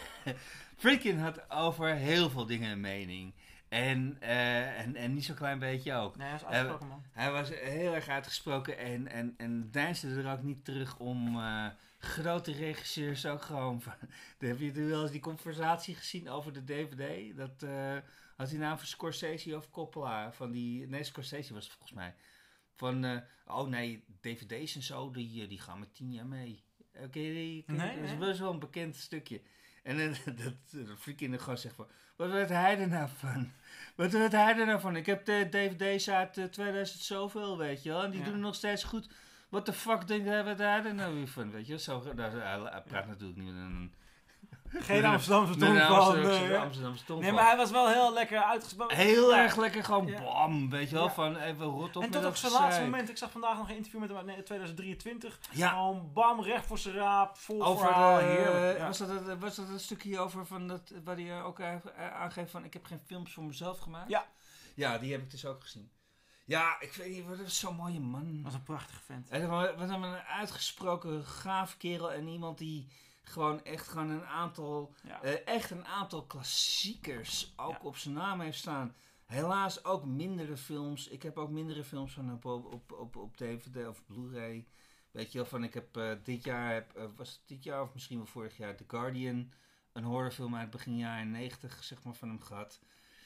Friedkin had over heel veel dingen een mening. En, uh, en, en niet zo'n klein beetje ook. Nee, hij was uitgesproken, man. Uh, hij was heel erg uitgesproken en, en, en deinsde er ook niet terug om... Uh, grote regisseurs ook gewoon van... Heb je wel eens die conversatie gezien over de D V D? Dat uh, had hij naam van Scorsese of Coppola. Van die, nee, Scorsese was het volgens mij. Van, uh, oh nee, D V D's en zo, die, die gaan met tien jaar mee. Oké, okay, die, nee, dat is nee. best wel een bekend stukje. En uh, dat, dat Friedkin gewoon zegt van... Wat weet hij er nou van? Wat weet hij er nou van? Ik heb de D V D's uit uh, tweeduizend zoveel, weet je wel. En die ja. doen nog steeds goed... What the fuck denk je wat hij er nou weer van, weet je? Zo, daar, hij, hij praat ja. natuurlijk niet met een... Geen Amsterdamse tongval. Nee, Amsterdamse tongval. Nee, maar hij was wel heel lekker uitgesproken. Heel ja. erg lekker, gewoon ja. bam, weet je wel, ja. van even rot op. En tot op zijn laatste moment, ik zag vandaag nog een interview met hem uit tweeduizend drieëntwintig. Ja. Gewoon bam, recht voor zijn raap, vol over verhaal, de, heerlijk. Ja. Was, dat, was dat een stukje over van dat, waar hij ook aangeeft van, ik heb geen films voor mezelf gemaakt? Ja. Ja, die heb ik dus ook gezien. Ja, ik weet niet, wat is zo'n mooie man. Dat was een prachtige vent. En wat een uitgesproken gaaf kerel en iemand die gewoon echt gewoon een aantal, ja. uh, echt een aantal klassiekers ook ja. op zijn naam heeft staan. Helaas ook mindere films. Ik heb ook mindere films van op, op, op, op D V D of Blu-ray. Weet je wel, van ik heb uh, dit jaar, heb, uh, was het dit jaar of misschien wel vorig jaar, The Guardian, een horrorfilm uit begin jaren negentig, zeg maar, van hem gehad.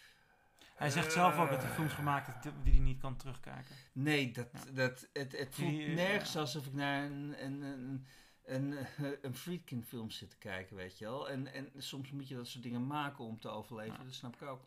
Hij zegt uh, zelf ook dat hij films gemaakt heeft die hij niet kan terugkijken. Nee, dat, ja. dat, het, het voelt die, nergens ja. alsof ik naar een, een, een, een, een Friedkin film zit te kijken, weet je wel. En, en soms moet je dat soort dingen maken om te overleven, ja. dat snap ik ook.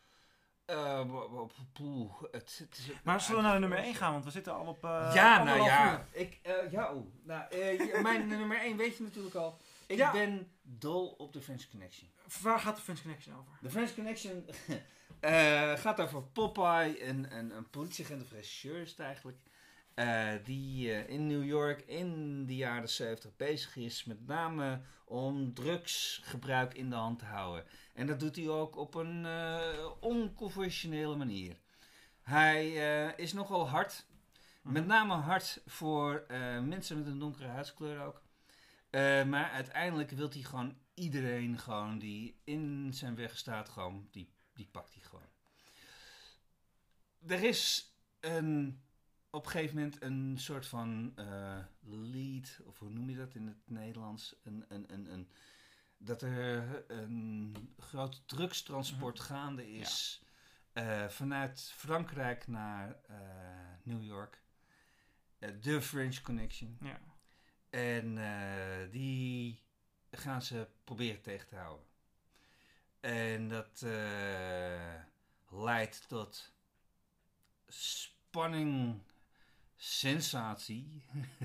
Uh, poeh, het, het is maar zullen we naar de nummer één gaan? Want we zitten al op uh, ja, nou ja. Ik, uh, ja, oh. Nou, uh, mijn nummer één weet je natuurlijk al. Ik ja. ben dol op The French Connection. Waar gaat The French Connection over? The French Connection uh, gaat over Popeye, een, een, een politieagent of regisseur is het eigenlijk. Uh, die uh, in New York in de jaren zeventig bezig is met name om drugsgebruik in de hand te houden. En dat doet hij ook op een uh, onconventionele manier. Hij uh, is nogal hard. Mm-hmm. Met name hard voor uh, mensen met een donkere huidskleur ook. Uh, maar uiteindelijk wil hij gewoon iedereen gewoon die in zijn weg staat, gewoon, die, die pakt hij gewoon. Er is een... op een gegeven moment een soort van uh, lead, of hoe noem je dat in het Nederlands? Een, een, een, een, dat er een groot drugstransport mm-hmm. gaande is ja. uh, vanuit Frankrijk naar uh, New York. Uh, de French Connection. Ja. En uh, die gaan ze proberen tegen te houden. En dat uh, leidt tot spanning... sensatie.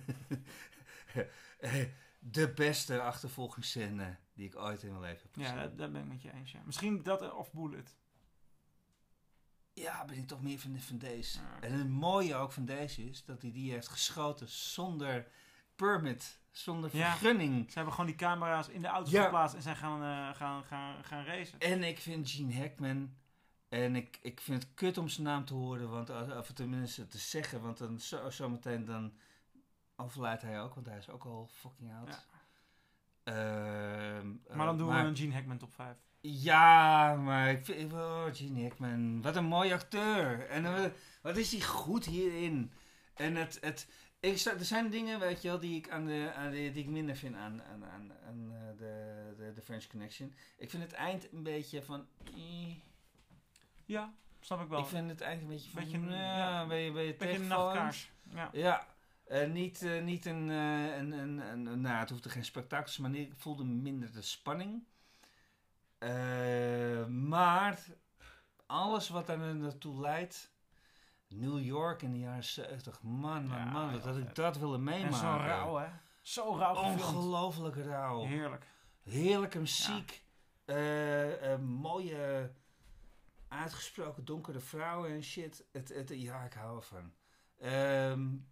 De beste achtervolgingsscène die ik ooit in mijn leven heb gezien. Ja, dat, dat ben ik met je eens. Ja. Misschien dat of Bullet. Ja, ben ik toch meer van, van deze. Ja, okay. En het mooie ook van deze is dat hij die heeft geschoten zonder permit, zonder vergunning. Ja, ze hebben gewoon die camera's in de auto ja. geplaatst en zijn gaan, uh, gaan, gaan, gaan racen. En ik vind Gene Hackman... En ik, ik vind het kut om zijn naam te horen, want, of tenminste te zeggen, want dan zo, zo meteen dan overlijdt hij ook, want hij is ook al fucking oud. Ja. Uh, maar dan doen maar, we een Gene Hackman top vijf. Ja, maar ik vind, oh, Gene Hackman, wat een mooie acteur. En uh, wat is hij goed hierin. En het, het, ik, er zijn dingen, weet je wel, die ik, aan de, aan de, die ik minder vind aan, aan, aan, aan uh, de, de, de French Connection. Ik vind het eind een beetje van... Eh, ja, snap ik wel. Ik vind het eigenlijk een beetje van... Beetje, ja, ja, ben je, ben je beetje een nachtkaars. Ja. ja. Uh, niet, uh, niet een, uh, een, een, een, een... Nou, het hoeft er geen spektakel te zijn, maar ik voelde minder de spanning. Uh, maar alles wat er naartoe leidt... New York in de jaren zeventig. Man, man, ja, man. Wat had ik dat willen meemaken. En zo rauw, hè? Zo rauw gefilmd. Ongelooflijk rauw. Heerlijk. Heerlijke muziek. Ja. Uh, uh, mooie, uitgesproken donkere vrouwen en shit. Het, het, ja, ik hou ervan. Um,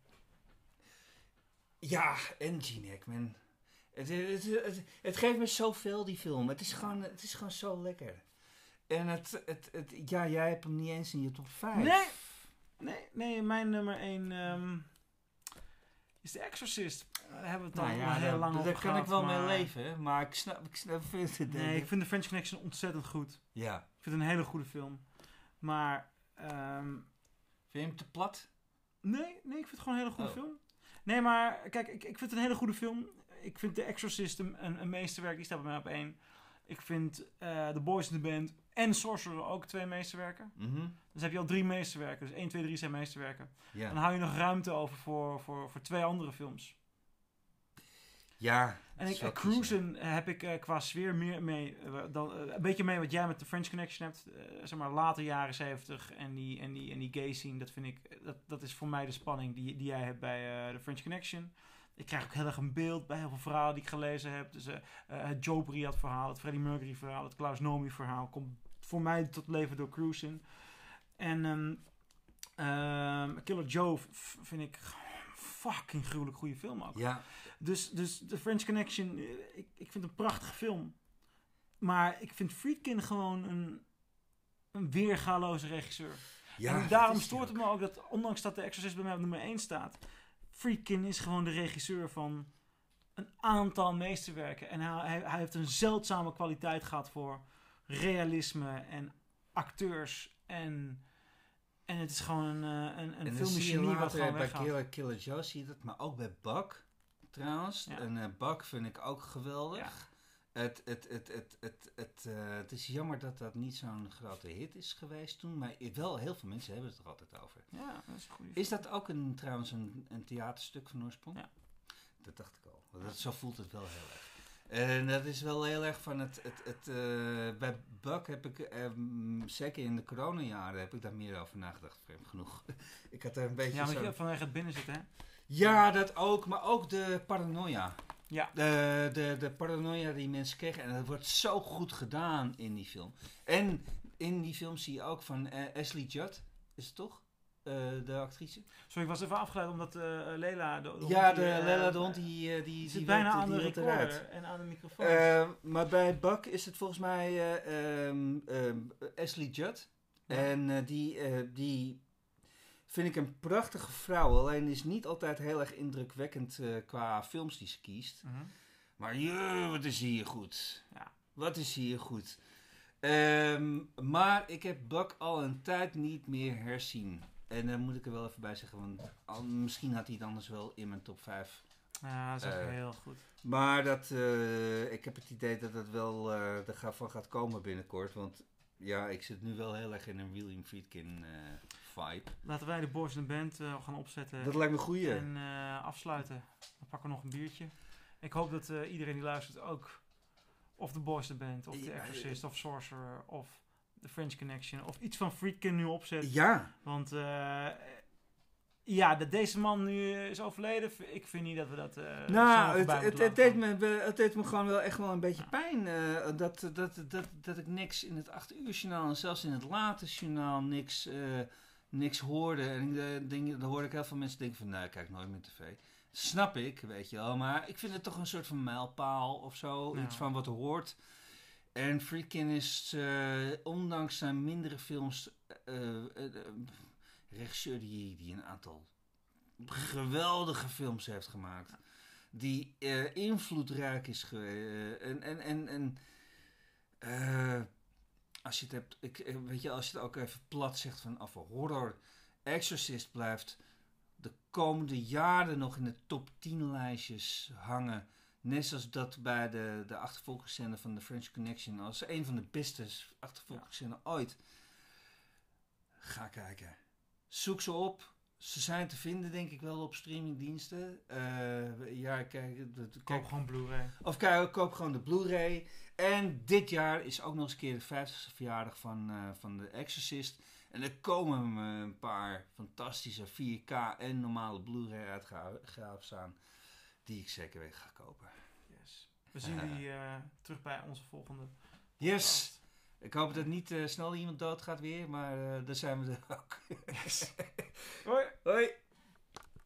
ja, en Gene Hackman. Het, het, het, het, het geeft me zoveel, die film. Het is gewoon, het is gewoon zo lekker. En het, het, het, ja, jij hebt hem niet eens in je top vijf. Nee. Nee, nee, mijn nummer één um, is The Exorcist. Daar hebben we het nou al ja, heel lang over Daar kan gehad, ik wel maar... mee leven, maar ik snap, ik snap vind het... Nee, ik vind The French Connection ontzettend goed. Ja. Ik vind het een hele goede film. Maar... Um, vind je hem te plat? Nee, nee, ik vind het gewoon een hele goede oh. film. Nee, maar kijk, ik, ik vind het een hele goede film. Ik vind The Exorcist een, een meesterwerk, die staat bij mij op één. Ik vind uh, The Boys in the Band en Sorcerer ook twee meesterwerken. Mm-hmm. Dus heb je al drie meesterwerken. Dus één, twee, drie zijn meesterwerken. Ja. Dan hou je nog ruimte over voor, voor, voor twee andere films. Ja. En ik, uh, Cruisen heb ik uh, qua sfeer meer mee, uh, dan, uh, een beetje mee wat jij met The French Connection hebt. Uh, zeg maar later jaren zeventig en die, en die, en die gay scene. Dat vind ik, dat, dat is voor mij de spanning die, die jij hebt bij uh, The French Connection. Ik krijg ook heel erg een beeld bij heel veel verhalen die ik gelezen heb. Dus uh, uh, het Joe Briat verhaal, het Freddie Mercury verhaal, het Klaus Nomi verhaal komt voor mij tot leven door Cruisen. En um, um, Killer Joe f- vind ik fucking gruwelijk goede film ook. Ja. Dus, dus The French Connection, ik, ik vind het een prachtige film. Maar ik vind Friedkin gewoon een, een weergaloze regisseur. Ja, en daarom stoort het me ook dat, ondanks dat The Exorcist bij mij op nummer één staat... Friedkin is gewoon de regisseur van een aantal meesterwerken. En hij, hij, hij heeft een zeldzame kwaliteit gehad voor realisme en acteurs. En, en het is gewoon een, een, een filmmachine wat gewoon bij weggaat. Killer, Killer Joe zie je dat, maar ook bij Buck trouwens. Ja. En uh, Buck vind ik ook geweldig. Ja. Het, het, het, het, het, het, uh, het is jammer dat dat niet zo'n grote hit is geweest toen. Maar wel heel veel mensen hebben het er altijd over. Ja, dat is een goede Is dat ook een, trouwens een, een theaterstuk van oorsprong? Ja. Dat dacht ik al. Dat, zo voelt het wel heel erg. En dat is wel heel erg van het... het, het uh, bij Buck heb ik, um, zeker in de coronajaren, heb ik daar meer over nagedacht. Vreemd genoeg. Ik had er een beetje Ja, maar zo... je vanwege het binnenzitten, hè? Ja, dat ook. Maar ook de paranoia. Ja. De, de, de paranoia die mensen kregen. En dat wordt zo goed gedaan in die film. En in die film zie je ook van uh, Ashley Judd, is het toch? Uh, de actrice. Sorry, ik was even afgeleid omdat uh, Lela de, de Ja, hond... de uh, Lela de hond die... Uh, die, die zit bijna die aan de recorder en aan de microfoon. Uh, maar bij Buck is het volgens mij uh, um, um, Ashley Judd. Ja. En uh, die... Uh, die vind ik een prachtige vrouw. Alleen is niet altijd heel erg indrukwekkend uh, qua films die ze kiest. Mm-hmm. Maar jee, wat is hier goed. Ja. Wat is hier goed. Um, maar ik heb Buck al een tijd niet meer herzien. En daar moet ik er wel even bij zeggen. Want al, misschien had hij het anders wel in mijn top vijf. Ja, dat is uh, heel goed. Maar dat, uh, ik heb het idee dat het wel uh, ervan gaat komen binnenkort. Want ja, ik zit nu wel heel erg in een William Friedkin... Uh, vibe. Laten wij de Boys in the Band uh, gaan opzetten. Dat lijkt me goeie. En uh, afsluiten. Dan pakken we nog een biertje. Ik hoop dat uh, iedereen die luistert ook of de Boys in the Band, of The ja, Exorcist, of Sorcerer, of The French Connection, of iets van Friedkin nu opzet. Ja. Want uh, ja, dat deze man nu is overleden, ik vind niet dat we dat uh, nou, het, het, het, deed me, het deed me gewoon wel echt wel een beetje ja. pijn. Uh, dat, dat, dat, dat ik niks in het acht uur journaal en zelfs in het late journaal niks... Uh, niks hoorde. En uh, dingen, dan hoorde ik heel veel mensen denken van, nou, ik kijk nooit meer tv. Snap ik, weet je wel. Maar ik vind het toch een soort van mijlpaal of zo. Ja. Iets van wat hoort. En Friedkin is, uh, ondanks zijn mindere films, uh, uh, uh, regisseur die, die een aantal geweldige films heeft gemaakt. Die uh, invloedrijk is geweest. Uh, en, en, en, en uh, als je het hebt, ik, weet je, als je het ook even plat zegt van af horror, Exorcist blijft de komende jaren nog in de top tien lijstjes hangen. Net zoals dat bij de, de achtervolgingsscène van The French Connection. Als een van de beste achtervolgingsscènes ja. ooit. Ga kijken. Zoek ze op. Ze zijn te vinden, denk ik wel, op streamingdiensten. Uh, ja, kijk, de, de, koop kijk, gewoon Blu-ray. Of kijk, koop gewoon de Blu-ray. En dit jaar is ook nog eens een keer de vijftigste verjaardag van, uh, van The Exorcist. En er komen een paar fantastische vier K en normale Blu-ray uitgaven aan. Die ik zeker weer ga kopen. Yes. We zien uh, die uh, terug bij onze volgende podcast. Yes! Ik hoop dat niet uh, snel iemand doodgaat weer, maar uh, daar zijn we er ook. Yes. Hoi! Hoi!